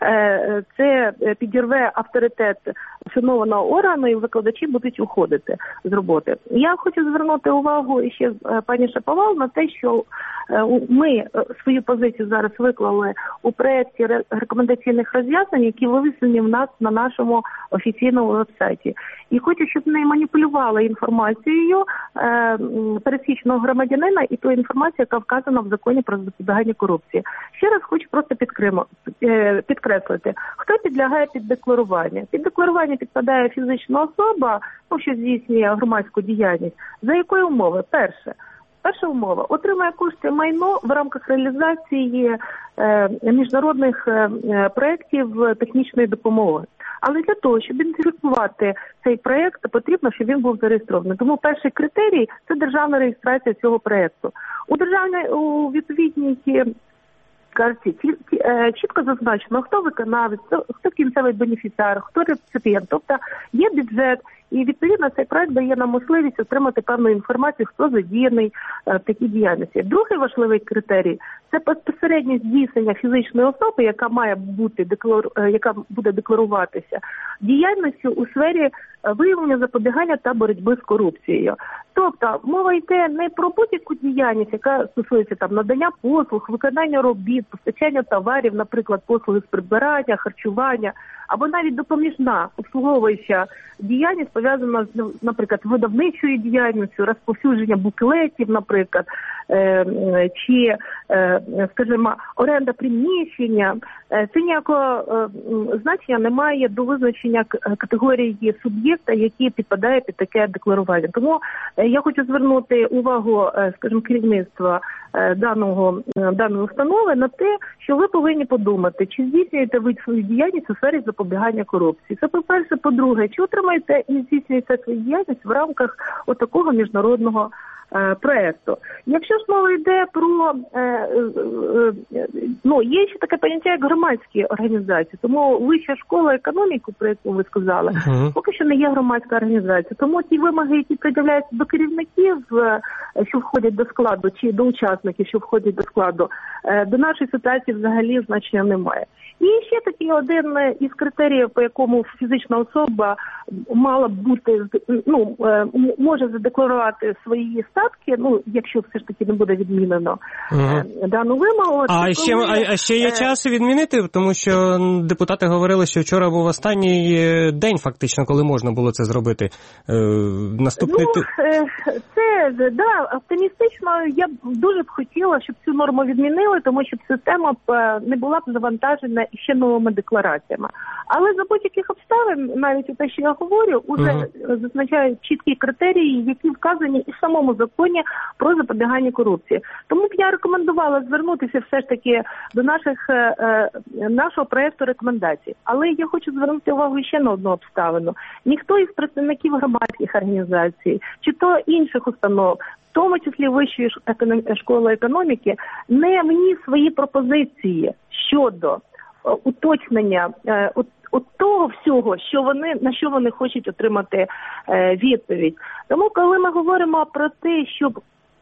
це підірве авторитет шанованого органу, і викладачі будуть уходити з роботи. Я хочу звернути увагу ще пані Шаповал на те, що Ми свою позицію зараз виклали у проєкті рекомендаційних роз'яснень, які вивісені в нас на нашому офіційному вебсайті. І хочу, щоб не маніпулювали інформацією е, пересічного громадянина і ту інформацію, яка вказана в законі про запобігання корупції. Ще раз хочу просто підкримо, е, підкреслити, хто підлягає під декларування. Під декларування підпадає фізична особа, ну, що здійснює громадську діяльність. За якої умови? Перше. Перша умова – отримає кошти майно в рамках реалізації е, міжнародних е, проєктів технічної допомоги. Але для того, щоб ідентифікувати цей проєкт, потрібно, щоб він був зареєстрований. Тому перший критерій – це державна реєстрація цього проєкту. У державній, у відповідній карті чітко зазначено, хто виконавець, хто кінцевий бенефіціар, хто реципієнт. Тобто є бюджет, і відповідно цей проект дає нам можливість отримати певну інформацію, хто задіяний в такій діяльності. Другий важливий критерій – це безпосереднє здійснення фізичної особи, яка має бути яка буде декларуватися діяльністю у сфері виявлення, запобігання та боротьби з корупцією. Тобто мова йде не про будь-яку діяльність, яка стосується там надання послуг, виконання робіт, постачання товарів, наприклад, послуги з прибирання, харчування, або навіть допоміжна обслуговуюча діяльність, пов'язана з, наприклад, видавничою діяльністю, розповсюдження буклетів, наприклад, е, чи, е, скажімо, оренда приміщення. Це ніякого е, значення не має до визначення категорії суб'єкта, які підпадає під таке декларування. Тому е, я хочу звернути увагу, е, скажімо, керівництва е, даного, е, даної установи на те, що ви повинні подумати, чи здійснюєте ви свою діяльність у сфері запобігання корупції. Це, по-перше. По-друге, чи отримаєте і здійснюєте свою діяльність в рамках отакого міжнародного е, проєкту. Якщо ж мова йде про, е, е, е, ну, є ще таке поняття, як громадські організації, тому Вища школа економіки, про яку ви сказали, uh-huh. поки що не є громадська організація. Тому ті вимоги, які приділяються до керівників, е, що входять до складу, чи до учасників, що входять до складу, е, до нашої ситуації взагалі значення немає. І ще такий один із критеріїв, по якому фізична особа мала б бути, ну, може задекларувати свої статки, ну, якщо все ж таки не буде відмінено угу. дану вимогу. А ще, коли, а, а ще є е... час відмінити, тому що депутати говорили, що вчора був останній день, фактично, коли можна було це зробити. Е, наступний... Ну, це, да, оптимістично, я б дуже б хотіла, щоб цю норму відмінили, тому що система б не була б завантажена ще новими деклараціями. Але за будь-яких обставин, навіть те, що я говорю, уже uh-huh. зазначають чіткі критерії, які вказані і в самому законі про запобігання корупції. Тому б я рекомендувала звернутися все ж таки до наших, е, нашого проєкту рекомендацій. Але я хочу звернути увагу ще на одну обставину. Ніхто із представників громадських організацій, чи то інших установ, в тому числі Вищої школи економіки, не вніс свої пропозиції щодо уточнення е, от, от того всього, що вони, на що вони хочуть отримати е, відповідь. Тому, коли ми говоримо про те, щоб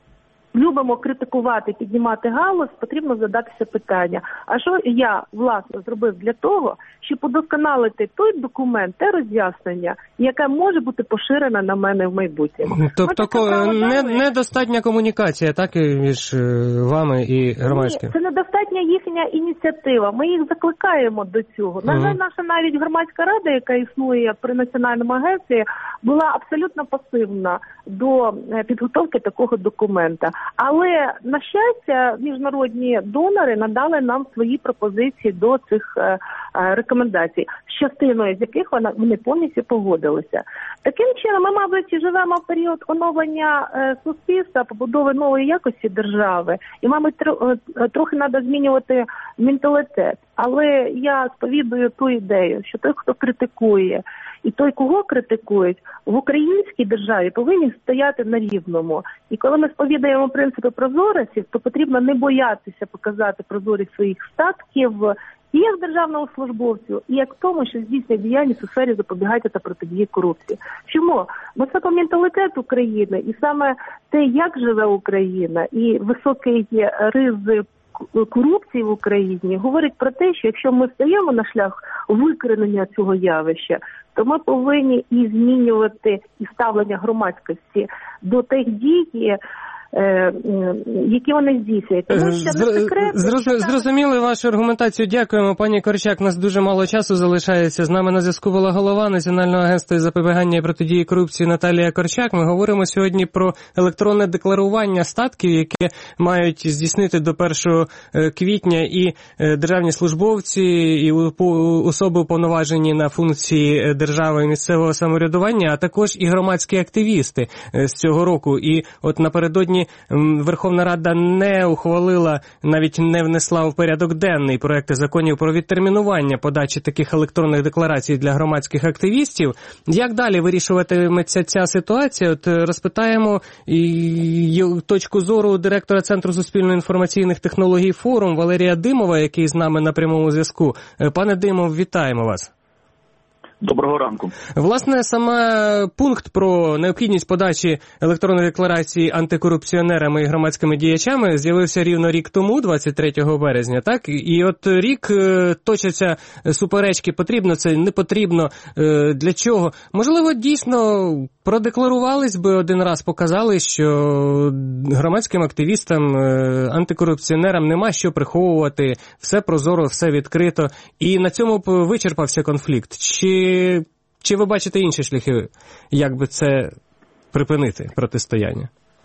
любимо критикувати, піднімати галас, потрібно задатися питання, а що я, власне, зробив для того, щоб удосконалити той документ, те роз'яснення, яке може бути поширене на мене в майбутньому. Тобто не, недостатня комунікація, так, між вами і громадським? Ні, це недостатня їхня ініціатива. Ми їх закликаємо до цього. На жаль, наша навіть громадська рада, яка існує при Національному агентстві, була абсолютно пасивна до підготовки такого документа. Але, на щастя, міжнародні донори надали нам свої пропозиції до цих е, е, рекомендацій, з частиною з яких вона, вони повністю погодилися. Таким чином, ми, мабуть, живемо в період оновлення е, суспільства, побудови нової якості держави, і, мабуть, тр, е, трохи треба змінювати менталітет. Але я сповідую ту ідею, що той, хто критикує, і той, кого критикують, в українській державі повинні стояти на рівному. І коли ми сповідаємо принципи прозорості, то потрібно не боятися показати прозорість своїх статків і як державному службовцю, і як тому, що здійснює діяльність у сфері запобігання та протидії корупції. Чому? Бо це менталітет України, і саме те, як живе Україна, і високий ризик корупції в Україні говорить про те, що якщо ми стаємо на шлях викоренення цього явища, то ми повинні і змінювати і ставлення громадськості до тих дій, які вони здійснюють. Тому що не секрет... Зрозуміли вашу аргументацію. Дякуємо, пані Корчак. У нас дуже мало часу залишається. З нами на зв'язку була голова Національного агентства із запобігання і протидії корупції Наталія Корчак. Ми говоримо сьогодні про електронне декларування статків, яке мають здійснити до першого квітня і державні службовці, і особи уповноважені на функції держави і місцевого самоврядування, а також і громадські активісти з цього року. І от напередодні Верховна Рада не ухвалила, навіть не внесла в порядок денний проекти законів про відтермінування подачі таких електронних декларацій для громадських активістів. Як далі вирішуватиметься ця ситуація? От розпитаємо і точку зору директора Центру суспільно-інформаційних технологій «Форум» Валерія Димова, який з нами на прямому зв'язку. Пане Димов, вітаємо вас. Доброго ранку. Власне, саме пункт про необхідність подачі електронної декларації антикорупціонерами і громадськими діячами з'явився рівно рік тому, двадцять третього березня, так? І от рік точаться суперечки, потрібно це, не потрібно, для чого? Можливо, дійсно продекларувались би один раз, показали, що громадським активістам, антикорупціонерам нема що приховувати, все прозоро, все відкрито, і на цьому б вичерпався конфлікт. Чи Чи ви бачите інші шляхи, як би це припинити, протистояння?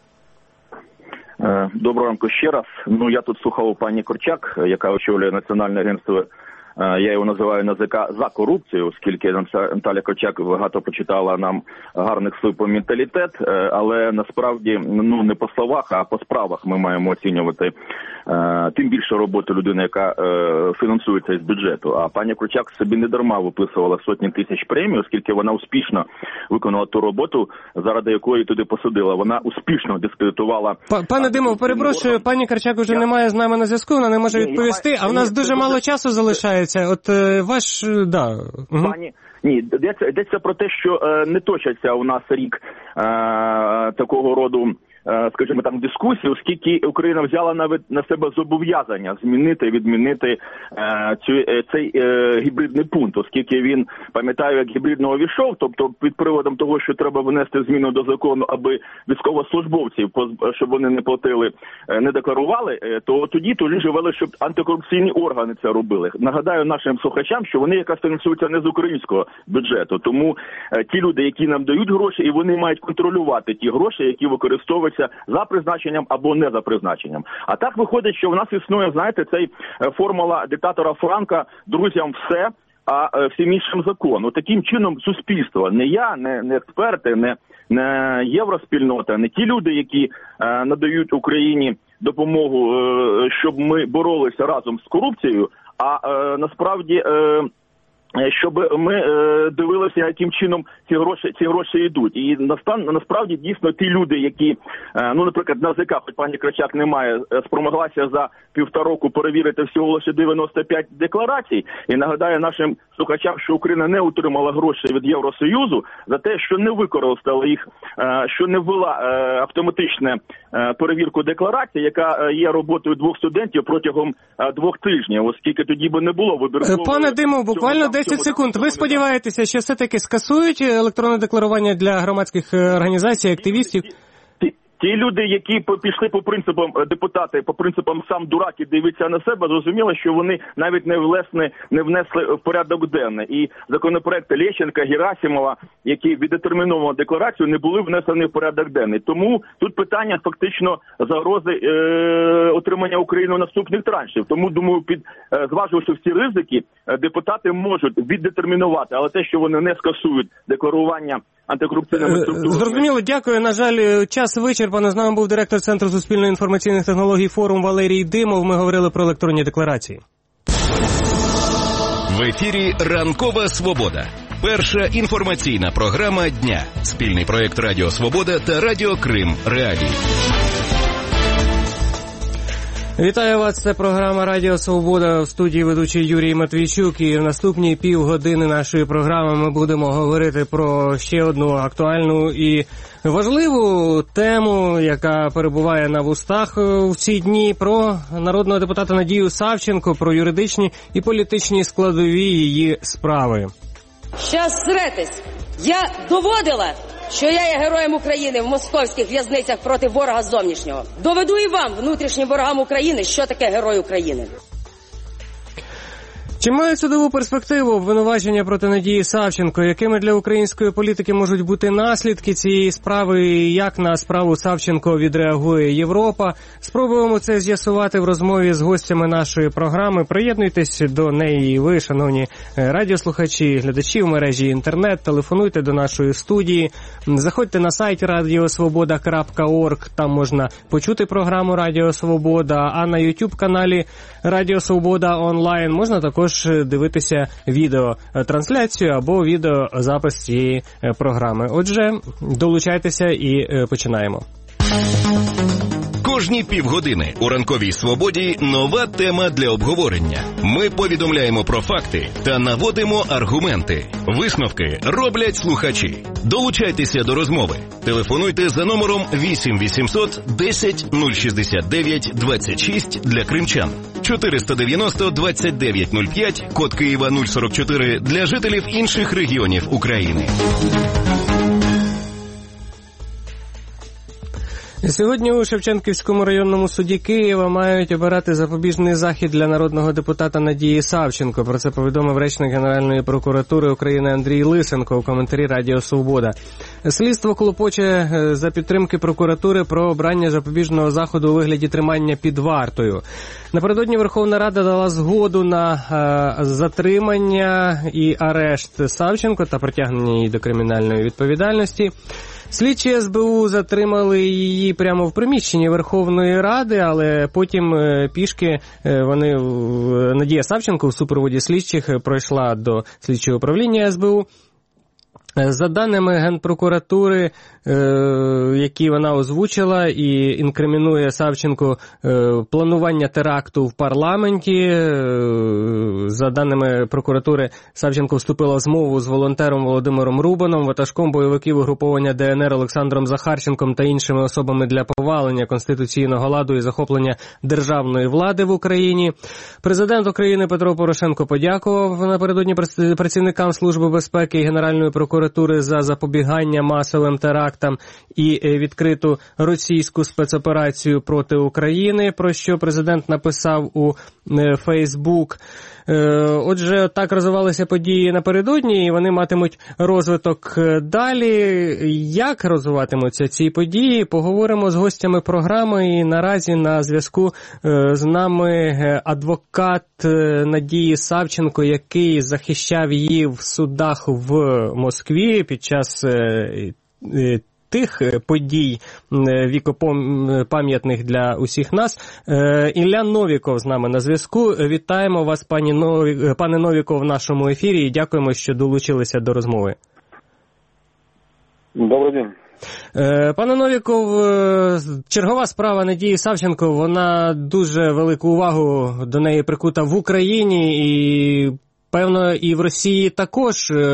Доброго ранку ще раз. Ну, я тут слухав пані Корчак, яка очолює Національне агентство, я його називаю НАЗК, за корупцію, оскільки Наталя Корчак багато почитала нам гарних слів про менталітет, але насправді, ну, не по словах, а по справах ми маємо оцінювати тим більше роботу людини, яка фінансується із бюджету. А пані Корчак собі не дарма виписувала сотні тисяч премій, оскільки вона успішно виконала ту роботу, заради якої туди посадила. Вона успішно дискредитувала... Пане Димов, перепрошую, пані Корчак вже Я... немає з нами на зв'язку, вона не може відповісти, Ні, а в нас дуже мало дуже... часу залишається. От ваш, да. Пані, ні, йдеться, йдеться про те, що е, не точаться у нас рік е, такого роду, е, скажімо, там дискусії, оскільки Україна взяла на, на себе зобов'язання змінити, відмінити е, цю, е, цей е, гібридний пункт, оскільки він, пам'ятаю, як гібридного війшов, тобто під приводом того, що треба внести зміну до закону, аби військовослужбовців, щоб вони не платили, е, не декларували, е, то тоді тоді ж вели, щоб антикорупційні органи це робили. Нагадаю нашим слухачам, що вони якраз фінансуються не з українського бюджету. Тому е, ті люди, які нам дають гроші, і вони мають контролювати ті гроші, які використовуються за призначенням або не за призначенням. А так виходить, що в нас існує, знаєте, цей е, формула диктатора Франка «друзям все, а е, всім іншим закон». От таким чином суспільство, не я, не, не експерти, не, не євроспільнота, не ті люди, які е, надають Україні допомогу, е, щоб ми боролися разом з корупцією, а е, насправді... Е, щоб ми е, дивилися, яким чином ці гроші ці гроші йдуть. І настан, насправді дійсно ті люди, які, е, ну, наприклад, НАЗК, хоч пані Корчак немає, спромоглася за півтора року перевірити всього лише дев'яносто п'ять декларацій. І нагадаю нашим слухачам, що Україна не отримала гроші від Євросоюзу за те, що не використала їх, е, що не ввела е, автоматичну е, перевірку декларацій, яка є роботою двох студентів протягом е, двох тижнів, оскільки тоді би не було вибіркового... Пане Димов, буквально десять секунд. Ви сподіваєтеся, що все-таки скасують електронне декларування для громадських організацій, активістів? Ті люди, які пішли по принципам, депутати, по принципам сам дурак і дивиться на себе, зрозуміло, що вони навіть не внесли, не внесли в порядок денний. І законопроекти Лещенка, Герасимова, які віддетермінували декларацію, не були внесені в порядок денний. Тому тут питання фактично загрози е, отримання України наступних траншів. Тому, думаю, під е, зваживши всі ризики, е, депутати можуть віддетермінувати, але те, що вони не скасують декларування антикорупційними структурами... Зрозуміло, дякую. На жаль, час вичерпано. З нами був директор Центру суспільно-інформаційних технологій «Форум» Валерій Димов. Ми говорили про електронні декларації. В ефірі «Ранкова Свобода». Перша інформаційна програма дня. Спільний проєкт Радіо Свобода та Радіо Крим Реалії. Вітаю вас, це програма Радіо Свобода, в студії ведучий Юрій Матвійчук, і в наступній півгодини нашої програми ми будемо говорити про ще одну актуальну і важливу тему, яка перебуває на вустах в ці дні, про народного депутата Надію Савченко, про юридичні і політичні складові її справи. Щас зретесь, я доводила, що я є героєм України в московських в'язницях проти ворога зовнішнього. Доведу і вам, внутрішнім ворогам України, що таке герой України. Чи має судову перспективу обвинувачення проти Надії Савченко? Якими для української політики можуть бути наслідки цієї справи і як на справу Савченко відреагує Європа? Спробуємо це з'ясувати в розмові з гостями нашої програми. Приєднуйтесь до неї і ви, шановні радіослухачі, глядачі в мережі інтернет, телефонуйте до нашої студії, заходьте на сайт радіо свобода крапка орг, там можна почути програму Радіо Свобода, а на ютуб-каналі Радіо Свобода онлайн можна також дивитися відеотрансляцію або відеозапис цієї програми. Отже, долучайтеся і починаємо. Кожні півгодини у ранковій свободі нова тема для обговорення. Ми повідомляємо про факти та наводимо аргументи. Висновки роблять слухачі. Долучайтеся до розмови. Телефонуйте за номером вісім вісімсот десять нуль шістдесят дев'ять двадцять шість для кримчан. чотириста дев'яносто двадцять дев'ять нуль п'ять, код Києва нуль сорок чотири для жителів інших регіонів України. Сьогодні у Шевченківському районному суді Києва мають обирати запобіжний захід для народного депутата Надії Савченко. Про це повідомив речник Генеральної прокуратури України Андрій Лисенко у коментарі Радіо Свобода. Слідство клопоче за підтримки прокуратури про обрання запобіжного заходу у вигляді тримання під вартою. Напередодні Верховна Рада дала згоду на е, затримання і арешт Савченко та притягнення її до кримінальної відповідальності. Слідчі ес бе у затримали її прямо в приміщенні Верховної Ради, але потім пішки вони, Надія Савченко в супроводі слідчих пройшла до слідчого управління ес бе у. За даними Генпрокуратури, які вона озвучила і інкримінує Савченко планування теракту в парламенті, за даними прокуратури, Савченко вступила в змову з волонтером Володимиром Рубаном, ватажком бойовиків угруповання де ен ер Олександром Захарченком та іншими особами для повалення конституційного ладу і захоплення державної влади в Україні. Президент України Петро Порошенко подякував напередодні працівникам Служби безпеки і Генеральної прокуратури за запобігання масовим терактам і відкриту російську спецоперацію проти України, про що президент написав у Фейсбук. Отже, так розвивалися події напередодні, і вони матимуть розвиток далі. Як розвиватимуться ці події, поговоримо з гостями програми. І наразі на зв'язку з нами адвокат Надії Савченко, який захищав її в судах в Москві під час тих подій вікопам'ятних для усіх нас. Ілля Новіков з нами на зв'язку. Вітаємо вас, пані Нові... пане Новіков, в нашому ефірі і дякуємо, що долучилися до розмови. Добрий день. Пане Новіков, чергова справа Надії Савченко, вона дуже велику увагу до неї прикута в Україні і, певно, і в Росії також.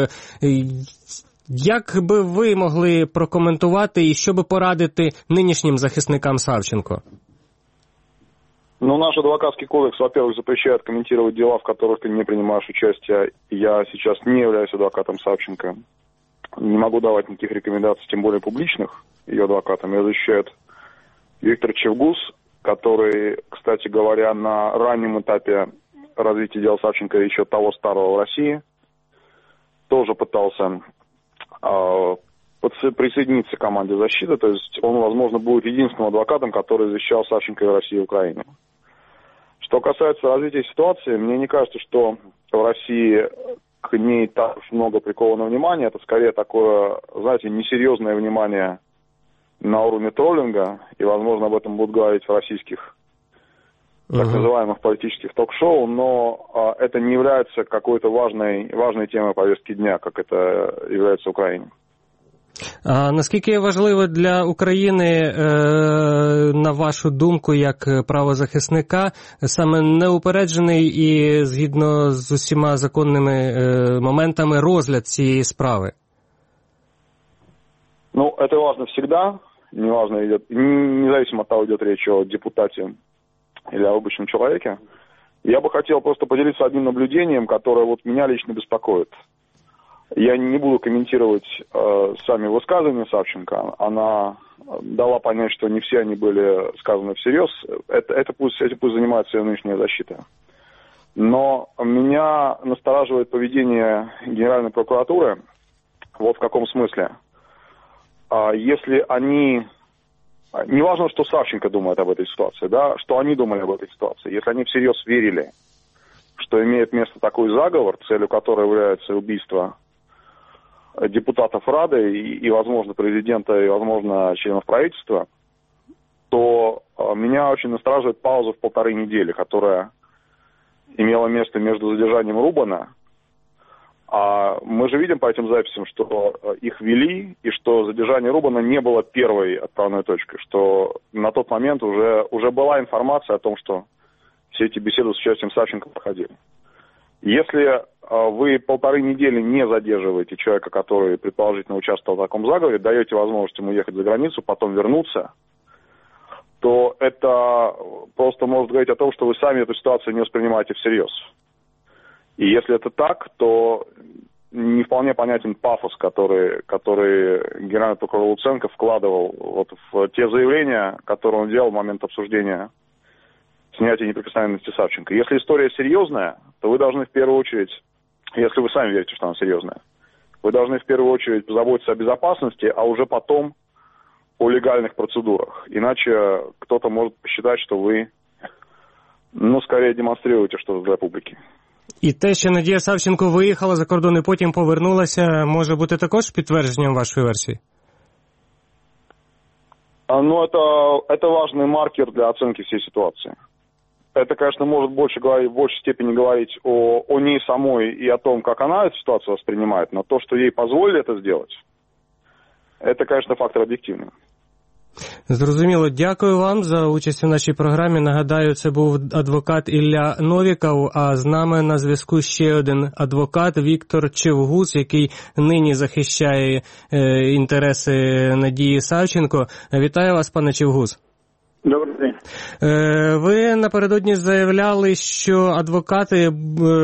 Як би ви могли прокоментувати і що би порадити нинішнім захисникам Савченко? Ну, наш адвокатский кодекс, во-первых, запрещает комментировать дела, в которых ты не принимаешь участие. Я сейчас не являюсь адвокатом Савченко. Не могу давать никаких рекомендаций, тем более публичных, ее адвокатам. Ее защищает Виктор Чевгус, который, кстати говоря, на раннем этапе развития дела Савченко еще того старого в России тоже пытался присоединиться к команде защиты, то есть он, возможно, будет единственным адвокатом, который защищал Савченко и Россию и Украину. Что касается развития ситуации, мне не кажется, что в России к ней так много приковано внимания. Это скорее такое, знаете, несерьезное внимание на уровне троллинга, и, возможно, об этом будут говорить в российских так называемых политических ток-шоу, но а, это не является какой-то важной, важной темой повестки дня, как это является в Украине. А наскільки важливо для України, е, на вашу думку, як правозахисника, саме неупереджений і згідно з усіма законними е, моментами розгляд цієї справи? Ну, это важно всегда, неважно, идет, независимо от того, идет речь о депутате или о обычном человеке. Я бы хотел просто поделиться одним наблюдением, которое вот меня лично беспокоит. Я не буду комментировать э, сами высказывания Савченко. Она дала понять, что не все они были сказаны всерьез. Это, это пусть, этим пусть занимается ее нынешняя защита. Но меня настораживает поведение Генеральной прокуратуры. Вот в каком смысле. А если они... Не важно, что Савченко думает об этой ситуации, да, что они думали об этой ситуации. Если они всерьез верили, что имеет место такой заговор, целью которого является убийство депутатов Рады и, и, возможно, президента, и, возможно, членов правительства, то э, меня очень настораживает пауза в полторы недели, которая имела место между задержанием Рубана. А мы же видим по этим записям, что их вели, и что задержание Рубана не было первой отправной точкой, что на тот момент уже, уже была информация о том, что все эти беседы с участием Савченко проходили. Если вы полторы недели не задерживаете человека, который предположительно участвовал в таком заговоре, даете возможность ему ехать за границу, потом вернуться, то это просто может говорить о том, что вы сами эту ситуацию не воспринимаете всерьез. И если это так, то не вполне понятен пафос, который, который генеральный прокурор Луценко вкладывал вот в те заявления, которые он делал в момент обсуждения снятия неприкосновенности Савченко. Если история серьезная, то вы должны в первую очередь, если вы сами верите, что она серьезная, вы должны в первую очередь позаботиться о безопасности, а уже потом о легальных процедурах. Иначе кто-то может посчитать, что вы, ну, скорее демонстрируете что-то для публіки. І те, що Надія Савченко виїхала за кордон і потім повернулася, може бути також підтвердженням вашої версії? Ну, это, это важный маркер для оценки всей ситуации. Это, конечно, может больше говорить, в большей степени говорить о, о ней самой и о том, как она эту ситуацию воспринимает, но то, что ей позволили это сделать, это, конечно, фактор объективный. Зрозуміло. Дякую вам за участь у нашій програмі. Нагадаю, це був адвокат Ілля Новіков, а з нами на зв'язку ще один адвокат Віктор Чевгус, який нині захищає е, інтереси Надії Савченко. Вітаю вас, пане Чевгус. Добрий день. Ви напередодні заявляли, що адвокати е,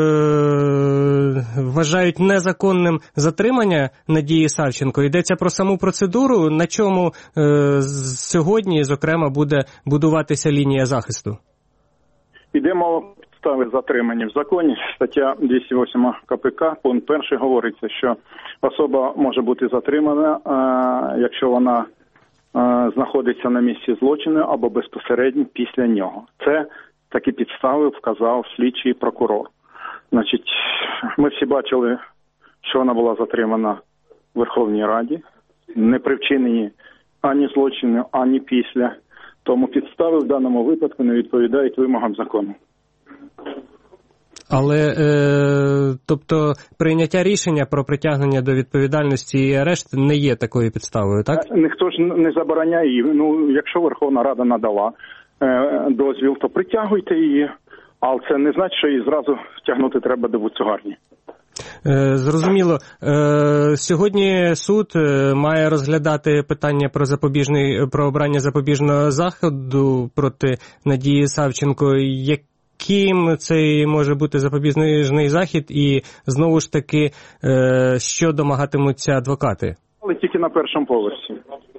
вважають незаконним затримання Надії Савченко. Йдеться про саму процедуру, на чому е, сьогодні, зокрема, буде будуватися лінія захисту? Іде мова підстави затримання в законі. Стаття двісті вісім КПК, пункт перший, говориться, що особа може бути затримана, е, якщо вона знаходиться на місці злочину або безпосередньо після нього. Це такі підстави вказав слідчий прокурор. Значить, ми всі бачили, що вона була затримана в Верховній Раді, не при вчиненні ані злочину, ані після. Тому підстави в даному випадку не відповідають вимогам закону. Але, е, тобто, прийняття рішення про притягнення до відповідальності і арешт не є такою підставою, так? Ніхто ж не забороняє її. Ну, якщо Верховна Рада надала е, дозвіл, то притягуйте її. Але це не значить, що її зразу втягнути треба до буцегарні. Е, зрозуміло. Е, сьогодні суд має розглядати питання про запобіжний, про обрання запобіжного заходу проти Надії Савченко. Як Ким це може бути запобіжний захід і, знову ж таки, що домагатимуться адвокати? Але тільки на першому поверсі.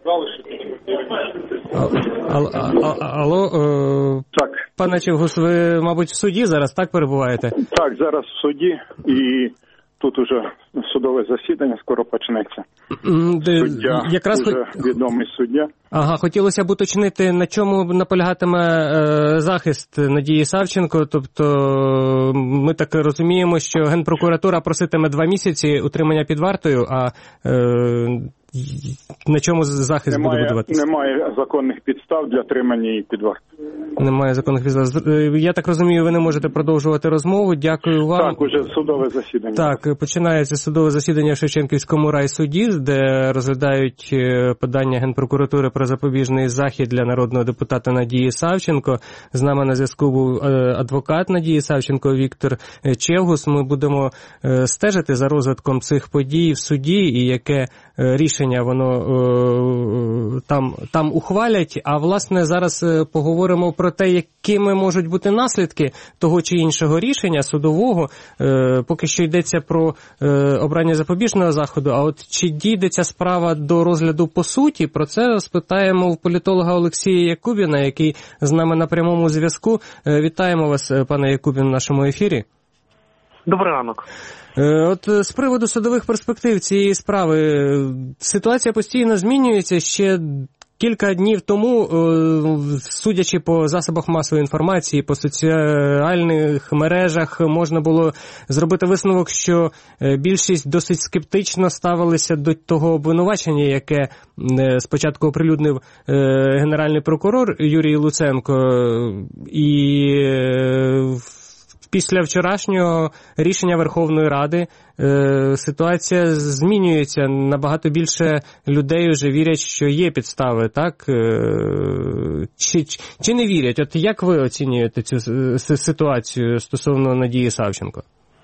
Алло, так. Пане Чевгус, ви, мабуть, в суді зараз, так, перебуваєте? Так, зараз в суді, і тут уже судове засідання скоро почнеться. Суддя, Якраз уже відомий суддя. Ага, хотілося б уточнити, на чому наполягатиме е, захист Надії Савченко. Тобто ми так розуміємо, що Генпрокуратура проситиме два місяці утримання під вартою, а е, на чому захист немає, буде будуватися? Немає законних підстав для тримання її під вартою. Немає законних підстав. Я так розумію, ви не можете продовжувати розмову. Дякую вам. Так, уже судове засідання. Так, починається судове засідання в Шевченківському райсуді, де розглядають подання Генпрокуратури про запобіжний захід для народного депутата Надії Савченко. З нами на зв'язку був адвокат Надії Савченко Віктор Чевгус. Ми будемо стежити за розвитком цих подій в суді і яке рішення рішення воно е, там, там ухвалять. А власне зараз е, поговоримо про те, якими можуть бути наслідки того чи іншого рішення судового. Е, поки що йдеться про е, обрання запобіжного заходу. А от чи дійде ця справа до розгляду по суті? Про це спитаємо в політолога Олексія Якубіна, який з нами на прямому зв'язку. Е, вітаємо вас, пане Якубін, в нашому ефірі. Добрий ранок. От з приводу судових перспектив цієї справи, ситуація постійно змінюється. Ще кілька днів тому, судячи по засобах масової інформації, по соціальних мережах, можна було зробити висновок, що більшість досить скептично ставилися до того обвинувачення, яке спочатку оприлюднив генеральний прокурор Юрій Луценко, і після вчорашнього рішення Верховної Ради е, ситуація змінюється. Набагато більше людей вже вірять, що є підстави, так? Е, чи, чи не вірять? От як ви оцінюєте цю ситуацію стосовно Надії Савченко?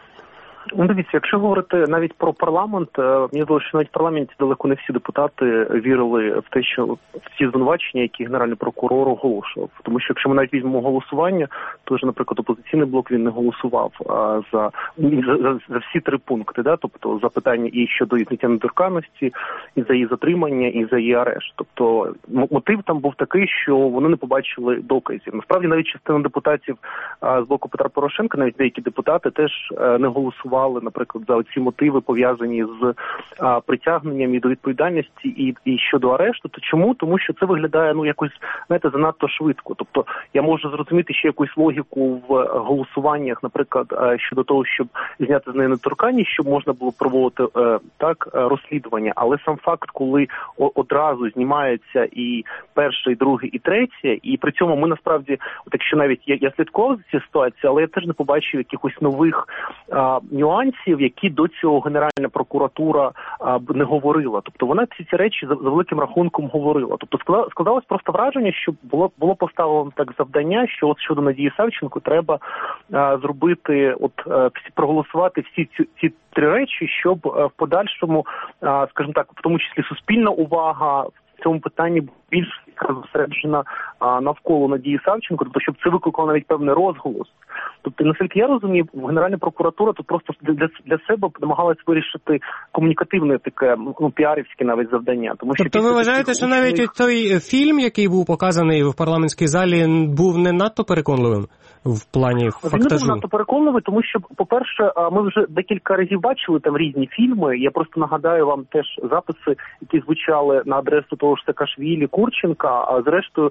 Ну, дивіться, якщо говорити навіть про парламент, мені здається, що навіть в парламенті далеко не всі депутати вірили в те, що в ці звинувачення, які Генеральний прокурор оголошував. Тому що якщо ми навіть візьмемо голосування, то ж, наприклад, опозиційний блок, він не голосував а, за, за, за всі три пункти, да? Тобто за питання і щодо зняття недоторканності, і за її затримання, і за її арешт. Тобто мотив там був такий, що вони не побачили доказів. Насправді навіть частина депутатів а, з блоку Петра Порошенка, навіть деякі депутати теж а, не голосували, наприклад, за ці мотиви, пов'язані з а, притягненням і до відповідальності і, і щодо арешту. То чому? Тому що це виглядає, ну, якось, знаєте, занадто швидко. Тобто я можу зрозуміти ще якусь логіку в голосуваннях, наприклад, щодо того, щоб зняти з неї недоторканність, щоб можна було проводити е, так розслідування. Але сам факт, коли одразу знімається і перше, і друге, і третє, і при цьому ми насправді, от якщо навіть я, я слідкував за цією ситуацією, але я теж не побачив якихось нових а, нюансів, які до цього Генеральна прокуратура а, не говорила. Тобто вона ці ці речі за, за великим рахунком говорила. Тобто складалось просто враження, що було було поставлено так завдання, що от щодо Надії Савченко треба а, зробити, от а, проголосувати всі ці, ці три речі, щоб а, в подальшому, а, скажімо так, в тому числі суспільна увага в цьому питанні більш зосереджена навколо Надії Савченко, тобто щоб це викликало навіть певний розголос. Тобто, наскільки я розумію, Генеральна прокуратура тут просто для, для себе намагалась вирішити комунікативне таке, ну, піарівське навіть завдання. Тому що тобто ви вважаєте, що навіть них... той фільм, який був показаний в парламентській залі, був не надто переконливим в плані фактажу? Він не був надто переконливий, тому що, по-перше, ми вже декілька разів бачили там різні фільми. Я просто нагадаю вам теж записи, які звучали на адресу того ж Саакашвілі, Курченка, а зрештою,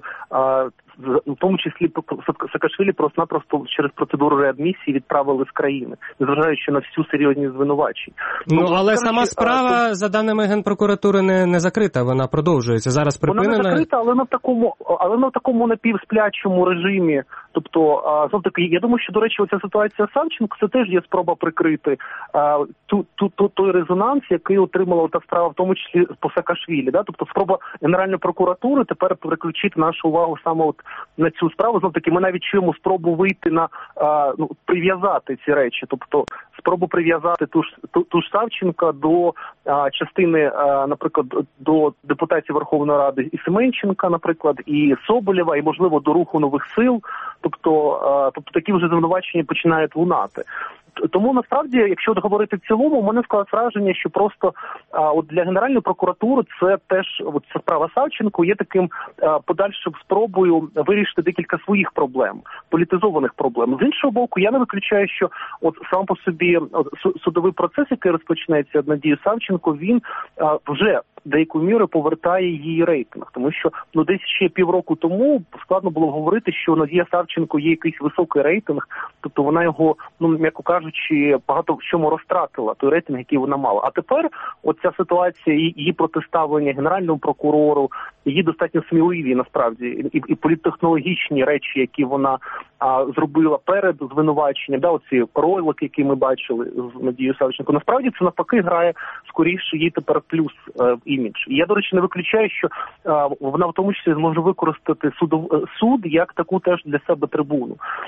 в тому числі Саакашвілі просто-напросто через процедуру реадмісії відправили з країни, незважаючи на всю серйозність звинувачень. Ну, тобто, але сама речі, справа, а, то... за даними Генпрокуратури, не, не закрита, вона продовжується. Зараз припинена. Вона не закрита, але на в такому, але на в такому напівсплячому режимі. Тобто, знов таки, я думаю, що, до речі, оця ситуація Савченко, це теж є спроба прикрити а, ту, ту, ту, той резонанс, який отримала та справа, в тому числі по Саакашвілі. Да? Тобто, спроба Генеральної прокуратури тепер переключити нашу увагу саме от на цю справу. Знов таки, ми навіть чуємо спробу вийти на, а, ну, прив'язати ці речі. Тобто, спробу прив'язати ту ж, ту, ту ж Савченка до а, частини, а, наприклад, до депутатів Верховної Ради і Семенченка, наприклад, і Соболєва, і, можливо, до Руху нових сил. Тобто, а, тобто такі вже звинувачення починають лунати. Тому, насправді, якщо говорити в цілому, у мене склалось враження, що просто а, от для Генеральної прокуратури це теж, от ця справа Савченко є таким а, подальшим спробою вирішити декілька своїх проблем, політизованих проблем. З іншого боку, я не виключаю, що от сам по собі от, судовий процес, який розпочнеться з Надією Савченко, він а, вже деякою мірою повертає її рейтинг. Тому що, ну, десь ще півроку тому складно було говорити, що Надія Савченко є якийсь високий рейтинг, тобто вона його, ну, м'яко кажучи, багато в чому розтратила, той рейтинг, який вона мала. А тепер оця ситуація, її протиставлення Генеральному прокурору, її достатньо сміливі, насправді, і, і політтехнологічні речі, які вона а, зробила перед звинуваченням, да, оці ролики, які ми бачили з Надією Савченко, насправді це навпаки грає скоріше їй тепер плюс е, в імідж. І я, до речі, не виключаю, що е, вона в тому числі зможе використати судов, суд як таку теж для себе трибуну.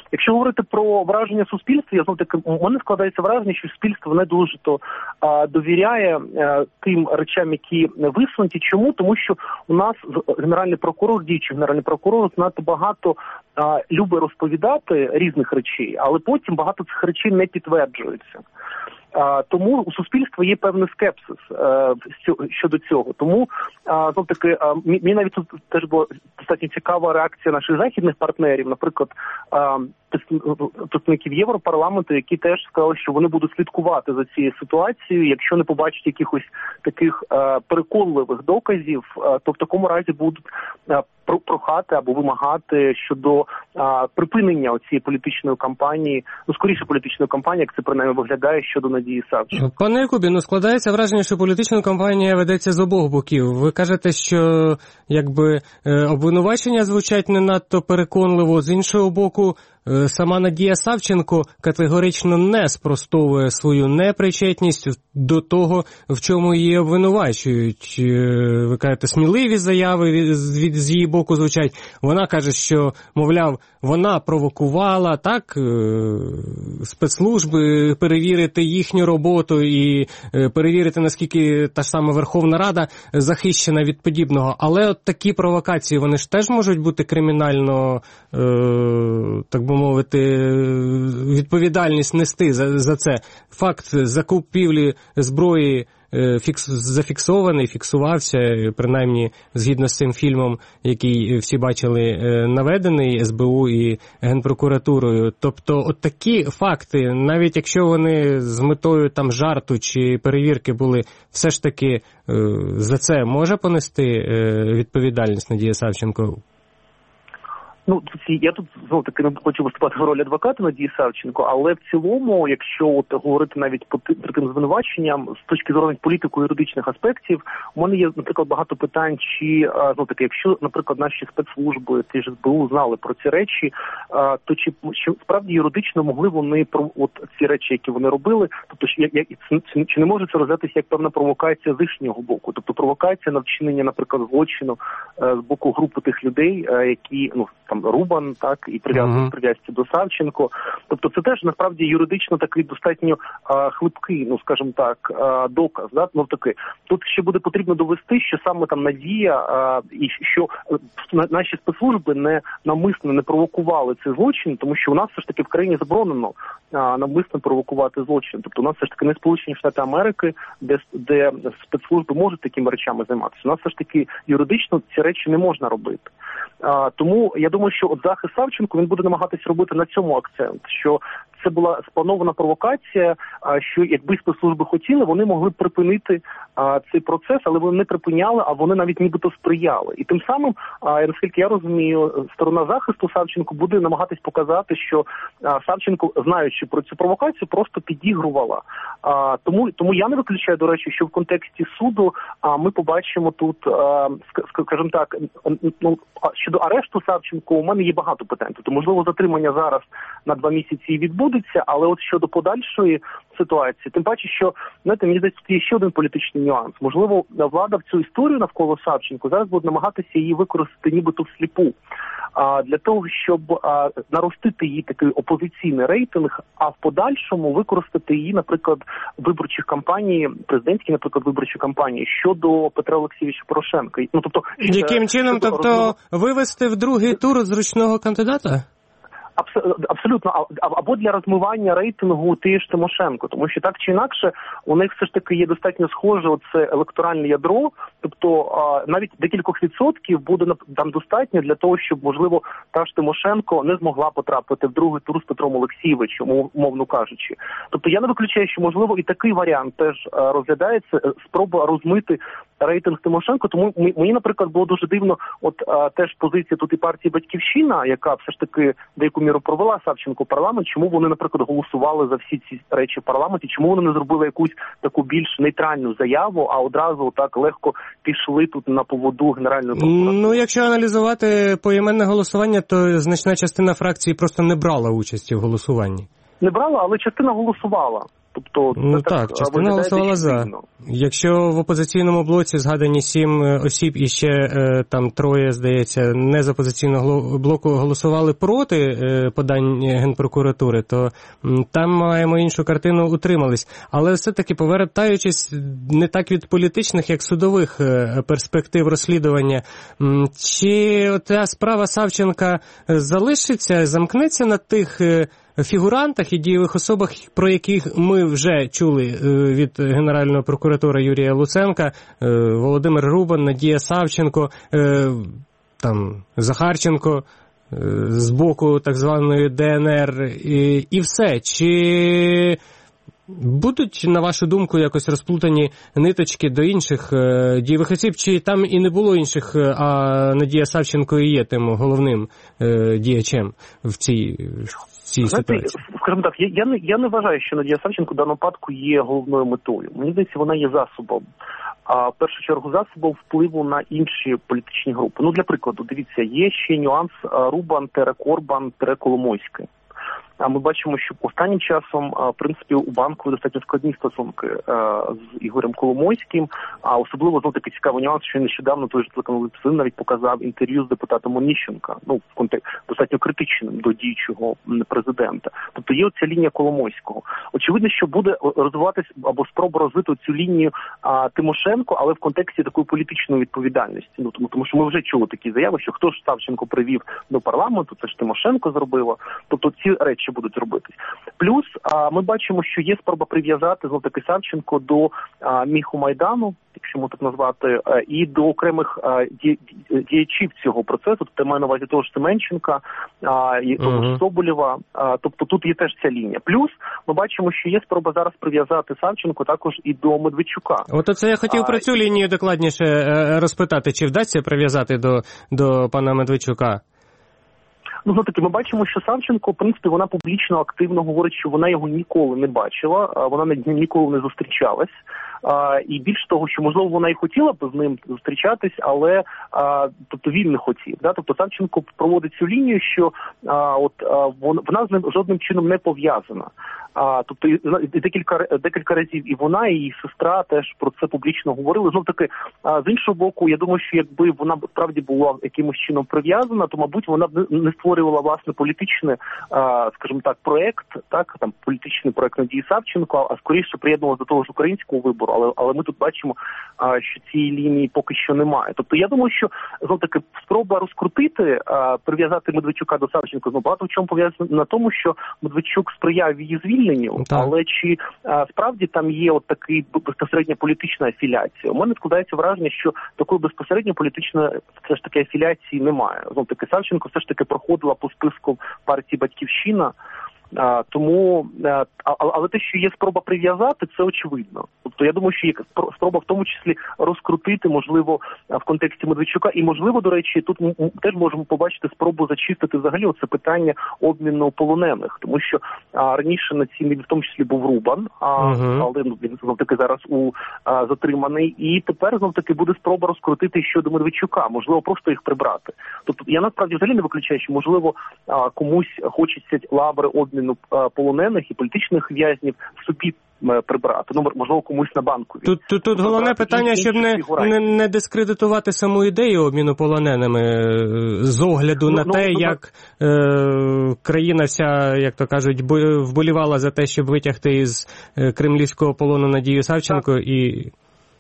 Якщо говорити про враження суспільства, я знову таки, у мене складається враження, що суспільство не дуже то а, довіряє а, тим речам, які висунуті. Чому? Тому що у нас генеральний прокурор, діючий генеральний прокурор, надто багато а, любить розповідати різних речей, але потім багато цих речей не підтверджується. А, тому у суспільства є певний скепсис а, щодо цього. Тому, а, ну, таки, а, мені навіть тут теж була достатньо цікава реакція наших західних партнерів, наприклад, а, представників Європарламенту, які теж сказали, що вони будуть слідкувати за цією ситуацією. Якщо не побачать якихось таких а, переконливих доказів, а, то в такому разі будуть а, прохати або вимагати щодо а, припинення цієї політичної кампанії, ну, скоріше політичної кампанії, як це принаймні виглядає, щодо Надії Савченко. Пане Якубі, ну складається враження, що політична кампанія ведеться з обох боків. Ви кажете, що якби обвинувачення звучать не надто переконливо, з іншого боку, сама Надія Савченко категорично не спростовує свою непричетність до того, в чому її обвинувачують. Ви кажете, сміливі заяви з її боку звучать. Вона каже, що, мовляв, вона провокувала, так, спецслужби перевірити їхню роботу і перевірити, наскільки та ж сама Верховна Рада захищена від подібного. Але от такі провокації, вони ж теж можуть бути кримінально, так би мовити, відповідальність нести за, за це. Факт закупівлі зброї фікс, зафіксований, фіксувався, принаймні згідно з цим фільмом, який всі бачили, наведений ес бе у і Генпрокуратурою. Тобто от такі факти, навіть якщо вони з метою там жарту чи перевірки були, все ж таки за це може понести відповідальність Надія Савченко? Ну, я тут, знову таки, не хочу виступати в ролі адвоката Надії Савченко, але в цілому, якщо от говорити навіть по тим звинуваченням, з точки зору політико-юридичних аспектів, у мене є, наприклад, багато питань, чи, ну, таке, якщо, наприклад, наші спецслужби, ті ж ес бе у, знали про ці речі, то чи, чи справді юридично могли вони про от ці речі, які вони робили, тобто, як, як, чи не може це розглядатися як певна провокація з їхнього боку, тобто провокація на вчинення, наприклад, злочину з боку групи тих людей, які, ну, там, Рубан, так, і прив'язані прив'язці до Савченко. Тобто це теж, насправді, юридично такий достатньо а, хлипкий, ну, скажімо так, а, доказ. Да? Ну, такий. Тут ще буде потрібно довести, що саме там Надія, а, і що а, наші спецслужби не навмисно не провокували цей злочин, тому що у нас все ж таки в країні заборонено а, навмисно провокувати злочин. Тобто у нас все ж таки не Сполучені Штати Америки, де, де спецслужби можуть такими речами займатися. У нас все ж таки юридично ці речі не можна робити. А, тому я думаю, що от захист Савченко, він буде намагатися робити на цьому акцент, що це була спланована провокація, а, що якби спецслужби хотіли, вони могли б припинити а, цей процес, але вони не припиняли, а вони навіть нібито сприяли. І тим самим, а, наскільки я розумію, сторона захисту Савченко буде намагатись показати, що а, Савченко, знаючи про цю провокацію, просто підігрувала. А, тому, тому я не виключаю, до речі, що в контексті суду а, ми побачимо тут, а, скажімо так, ну, щодо арешту Савченко, у мене є багато питань. Тобто, можливо, затримання зараз на два місяці відбудеться, але от щодо подальшої ситуації, тим паче, що, знаєте, мені здається, є ще один політичний нюанс. Можливо, влада в цю історію навколо Савченко зараз буде намагатися її використати нібито всліпу, а, для того, щоб а, наростити її такий опозиційний рейтинг, а в подальшому використати її, наприклад, виборчих кампаній, президентські, наприклад, виборчі кампанії щодо Петра Олексійовича Порошенка. Ну, тобто, яким чином, тобто, розмов... вивести в другий тур зручного кандидата? Абсолютно, або для розмивання рейтингу тієї ж Тимошенко, тому що так чи інакше у них все ж таки є достатньо схоже оце електоральне ядро, тобто навіть декількох відсотків буде там достатньо для того, щоб, можливо, та ж Тимошенко не змогла потрапити в другий тур з Петром Олексійовичем, умовно кажучи. Тобто я не виключаю, що, можливо, і такий варіант теж розглядається, спроба розмити рейтинг Тимошенко, тому мені, наприклад, було дуже дивно, от а, теж позиція тут і партії «Батьківщина», яка все ж таки деяку міру провела Савченко в парламент, чому вони, наприклад, голосували за всі ці речі в парламенті, чому вони не зробили якусь таку більш нейтральну заяву, а одразу так легко пішли тут на поводу Генеральної прокуратури. Ну, якщо аналізувати поіменне голосування, то значна частина фракції просто не брала участі в голосуванні. Не брала, але частина голосувала. Тобто, ну так, так, частина голосувала за. Якщо в опозиційному блоці згадані сім осіб і ще е, там троє, здається, не з опозиційного блоку голосували проти е, подань Генпрокуратури, то м, там маємо іншу картину, утримались. Але все-таки, повертаючись не так від політичних, як судових е, перспектив розслідування, м, чи ота справа Савченка залишиться, замкнеться на тих е, фігурантах і дієвих особах, про яких ми вже чули від Генерального прокуратора Юрія Луценка, Володимир Рубан, Надія Савченко, там Захарченко з боку так званої Де Ен Ер і, і все. Чи будуть, на вашу думку, якось розплутані ниточки до інших е, дієвих осіб, чи там і не було інших, а Надія Савченко і є тим головним е, діячем в цій, в цій Знаєте, ситуації? Скажімо так, я, я, не, я не вважаю, що Надія Савченко в даному випадку є головною метою. Мені здається, вона є засобом. А в першу чергу засобом впливу на інші політичні групи. Ну, для прикладу, дивіться, є ще нюанс Рубан, Корбан, Коломойський. А ми бачимо, що останнім часом, в принципі, у банку достатньо складні стосунки з Ігорем Коломойським, а особливо, знову таки, цікавий нюанс, що нещодавно той же телеканал «Син» навіть показав інтерв'ю з депутатом Оніщенка, ну, в контексті достатньо критичним до діючого президента. Тобто є оця лінія Коломойського. Очевидно, що буде розвиватися або спроба розвити цю лінію а, Тимошенко, але в контексті такої політичної відповідальності. Ну, тому, тому що ми вже чули такі заяви, що хто ж Савченко привів до парламенту, це ж Тимошенко зробила. Тобто ці речі будуть робитись. Плюс а, ми бачимо, що є спроба прив'язати знов таки Савченко до а, міху Майдану, якщо можна так назвати, а, і до окремих а, ді, діячів цього процесу, тобто маю на увазі того ж Семенченка, а, і того ж Соболєва, а, тобто тут є теж ця лінія. Плюс ми бачимо, що є спроба зараз прив'язати Савченко також і до Медведчука. От оце я хотів а, про цю лінію докладніше розпитати, чи вдасться прив'язати до, до пана Медведчука? Ну, знов-таки, ми бачимо, що Савченко, в принципі, вона публічно активно говорить, що вона його ніколи не бачила, вона ніколи не зустрічалась. А, і більш того, що, можливо, вона і хотіла б з ним зустрічатись, але а, тобто він не хотів. Да? Тобто Савченко проводить цю лінію, що а, от, а, вона з ним жодним чином не пов'язана. А, тобто і декілька, декілька разів і вона, і її сестра теж про це публічно говорили. Знов таки, а, з іншого боку, я думаю, що якби вона б справді була якимось чином прив'язана, то, мабуть, вона б не створювала, власне, політичний, а, скажімо так, проект, так, там, політичний проект Надії Савченко, а скоріше приєднувалася до того ж українського вибору, але, але ми тут бачимо, а, що цієї лінії поки що немає. Тобто я думаю, що, знов таки, спроба розкрутити, а, прив'язати Медведчука до Савченко, ну, багато в чому пов'язано на тому, що Медведчук сприяв її звільненню. Так. Але чи а, справді там є от такий безпосередня політична афіляція? У мене складається враження, що такої безпосередньо політичної все ж таки афіляції немає. Знов таки Савченко все ж таки проходила по списку партії «Батьківщина», а, тому, а, але те, що є спроба прив'язати, це очевидно. Тобто я думаю, що є спроба в тому числі розкрутити, можливо, в контексті Медведчука. І, можливо, до речі, тут ми теж можемо побачити спробу зачистити взагалі оце питання обміну полонених. Тому що а, раніше на цій в тому числі був Рубан, а, uh-huh. але ну, він знов-таки зараз у а, затриманий. І тепер знов-таки буде спроба розкрутити щодо Медведчука. Можливо, просто їх прибрати. Тобто я насправді взагалі не виключаю, що, можливо, а, комусь хочеться лаври обміну полонених і політичних в'язнів в собі прибрати. Ну, можливо, комусь на банку. Тут, тут, тут головне питання, щоб не, не, не дискредитувати саму ідею обміну полоненими з огляду ну, на ну, те, ну, як е, країна вся, як то кажуть, вболівала за те, щоб витягти із кремлівського полону Надію Савченко так. і...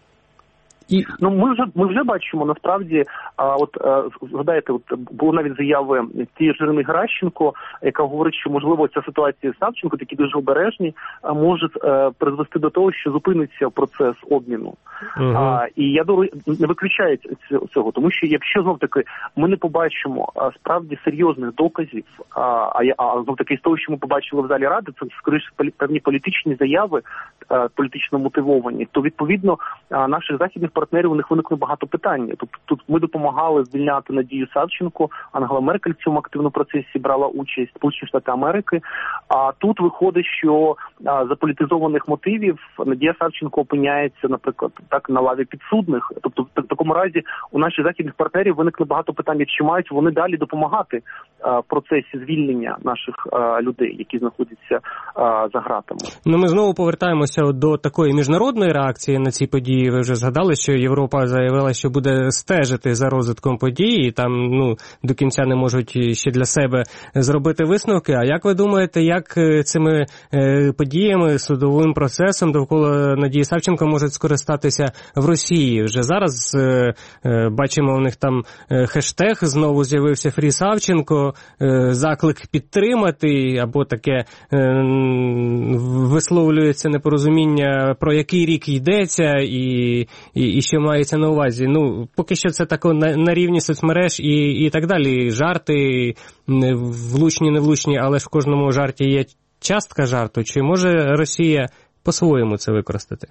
І ну ми вже ми вже бачимо насправді. А от а, згадаєте, от було навіть заяви тієї ж Ірини Геращенко, яка говорить, що можливо ця ситуація з Савченко, такі дуже обережні, а, може а, призвести до того, що зупиниться процес обміну. Uh-huh. А, і я думаю, не виключаю цього, тому що якщо знов таки ми не побачимо а, справді серйозних доказів, а, а, а знов таки з того, що ми побачили в залі Ради, це скоріше певні політичні заяви, а, політично мотивовані, то відповідно а, наших західних партнерів у них виникне багато питань. Тобто тут ми допомагали звільняти Надію Савченко, Ангела Меркель в цьому активному процесі брала участь, Сполучені Штати Америки. А тут виходить, що а, за політизованих мотивів Надія Савченко опиняється, наприклад, так на лаві підсудних. Тобто в такому разі у наших західних партнерів виникне багато питань, чи мають вони далі допомагати в процесі звільнення наших людей, які знаходяться за ґратами. Ну, ми знову повертаємося до такої міжнародної реакції на ці події. Ви вже згадали, що Європа заявила, що буде стежити за розвитком подій, і там, ну, до кінця не можуть ще для себе зробити висновки. А як ви думаєте, як цими подіями, судовим процесом довкола Надії Савченко можуть скористатися в Росії? Вже зараз бачимо, у них там хештег знову з'явився «Фрі Савченко», заклик підтримати, або таке висловлюється непорозуміння, про який рік йдеться і, і, і що мається на увазі. Ну, поки що це тако на, на рівні соцмереж і, і так далі. Жарти влучні, невлучні, але ж в кожному жарті є частка жарту. Чи може Росія по-своєму це використати?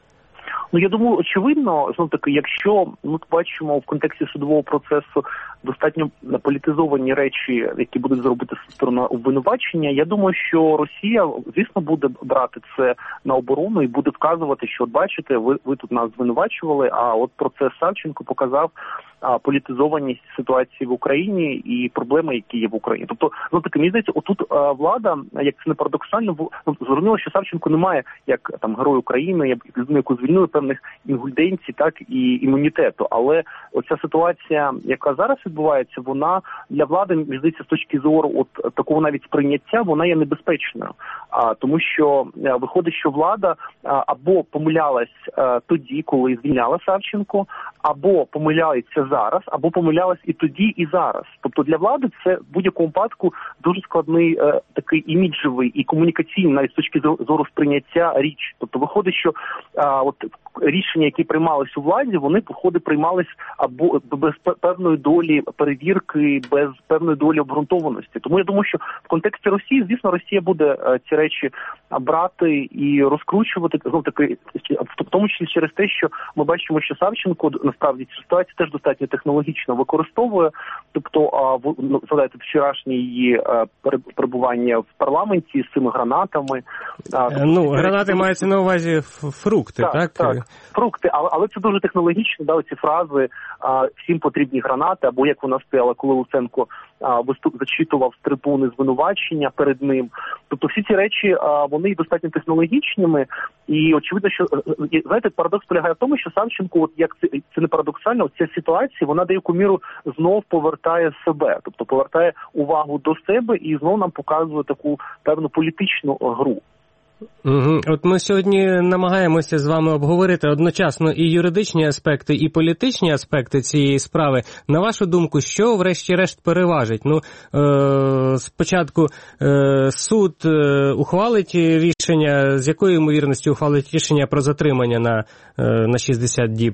Ну, я думаю, очевидно, знов таки, якщо ми бачимо в контексті судового процесу достатньо політизовані речі, які будуть зробити сторона обвинувачення, я думаю, що Росія, звісно, буде брати це на оборону і буде вказувати, що, от бачите, ви, ви тут нас звинувачували, а от процес Савченко показав а, політизованість ситуації в Україні і проблеми, які є в Україні. Тобто, ну таки, мені здається, отут а, влада, як це не парадоксально, ну, зрозуміло, що Савченко немає як там герой України, як людина, яку звільнили певних інгульденцій, так і імунітету. Але оця ситуація, яка зараз відбувається, вона для влади, мені здається, з точки зору от такого навіть сприйняття, вона є небезпечною. А, тому що а, виходить, що влада а, або помилялась а, тоді, коли звільняла Савченко, або помиляється зараз, або помилялась і тоді, і зараз. Тобто для влади це в будь-якому випадку дуже складний а, такий іміджевий і комунікаційний, навіть з точки зору сприйняття річ. Тобто виходить, що а, от рішення, які приймались у владі, вони, походу, приймались або без певної долі перевірки, без певної долі обґрунтованості. Тому я думаю, що в контексті Росії, звісно, Росія буде ці речі брати і розкручувати, знов таки, в тому числі через те, що ми бачимо, що Савченко насправді цю ситуацію теж достатньо технологічно використовує. Тобто, згадайте вчорашнє її перебування в парламенті з цими гранатами. Ну, гранати мається на увазі фрукти, так? Так, так. Фрукти, але, але це дуже технологічно, да, ці фрази а, «всім потрібні гранати», або як вона стояла, коли Луценко а, виступ, зачитував з трибуни звинувачення перед ним. Тобто всі ці речі, а, вони достатньо технологічними, і очевидно, що, знаєте, парадокс полягає в тому, що Савченко, от як це, це не парадоксально, ця ситуація, вона деяку міру знов повертає себе, тобто повертає увагу до себе і знов нам показує таку певну політичну гру. Угу. От ми сьогодні намагаємося з вами обговорити одночасно і юридичні аспекти, і політичні аспекти цієї справи. На вашу думку, що врешті-решт переважить? Ну, е- спочатку е- суд е- ухвалить рішення, з якою ймовірністю ухвалить рішення про затримання на, е- на шістдесят діб?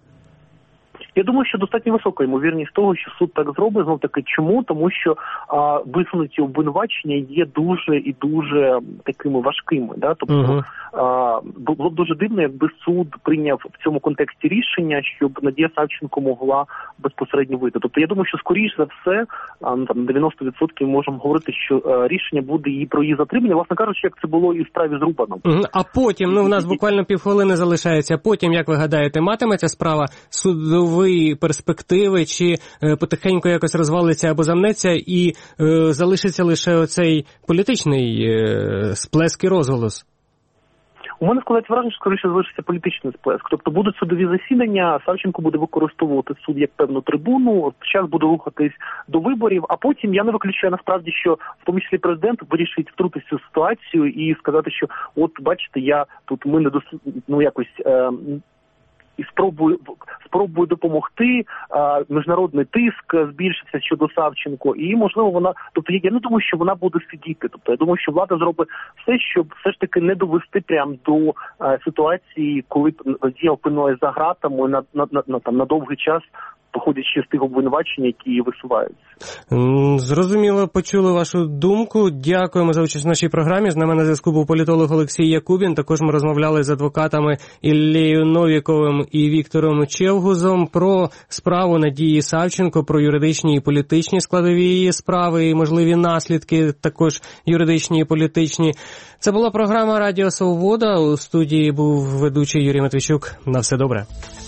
Я думаю, що достатньо висока ймовірність того, що суд так зробить. Знов таки, чому? Тому що а, висунуті обвинувачення є дуже і дуже такими важкими. Да? Тобто uh-huh. а, було б дуже дивно, якби суд прийняв в цьому контексті рішення, щоб Надія Савченко могла безпосередньо вийти. Тобто я думаю, що скоріш за все, а, там, на дев'яносто відсотків можемо говорити, що а, рішення буде і про її затримання, власне кажучи, як це було і в справі з Рубаном. Uh-huh. А потім, ну в нас буквально півхвилини залишається, потім, як ви гадаєте, матиметься справа судової перспективи, чи е, потихеньку якось розвалиться або замнеться і е, залишиться лише оцей політичний е, сплеск і розголос? У мене складається враження, що скоріше залишиться політичний сплеск. Тобто будуть судові засідання, Савченко буде використовувати суд як певну трибуну, час буде рухатись до виборів, а потім я не виключаю насправді, що в тому числі президент вирішить втрутитися в ситуацію і сказати, що от бачите, я тут ми не дос... ну якось е... і спробую, спробую допомогти, а, міжнародний тиск збільшиться щодо Савченко, і, можливо, вона, тобто, я не думаю, що вона буде сидіти, тобто, я думаю, що влада зробить все, щоб все ж таки не довести прямо до а, ситуації, коли Надія опинилась за ґратами на, на, на, на, там, на довгий час, походячи з тих обвинувачень, які висуваються. Зрозуміло, почули вашу думку. Дякуємо за участь в нашій програмі. З нами на зв'язку був політолог Олексій Якубін. Також ми розмовляли з адвокатами Іллею Новіковим і Віктором Чевгузом про справу Надії Савченко, про юридичні і політичні складові її справи і можливі наслідки, також юридичні і політичні. Це була програма «Радіо Свобода». У студії був ведучий Юрій Матвійчук. На все добре.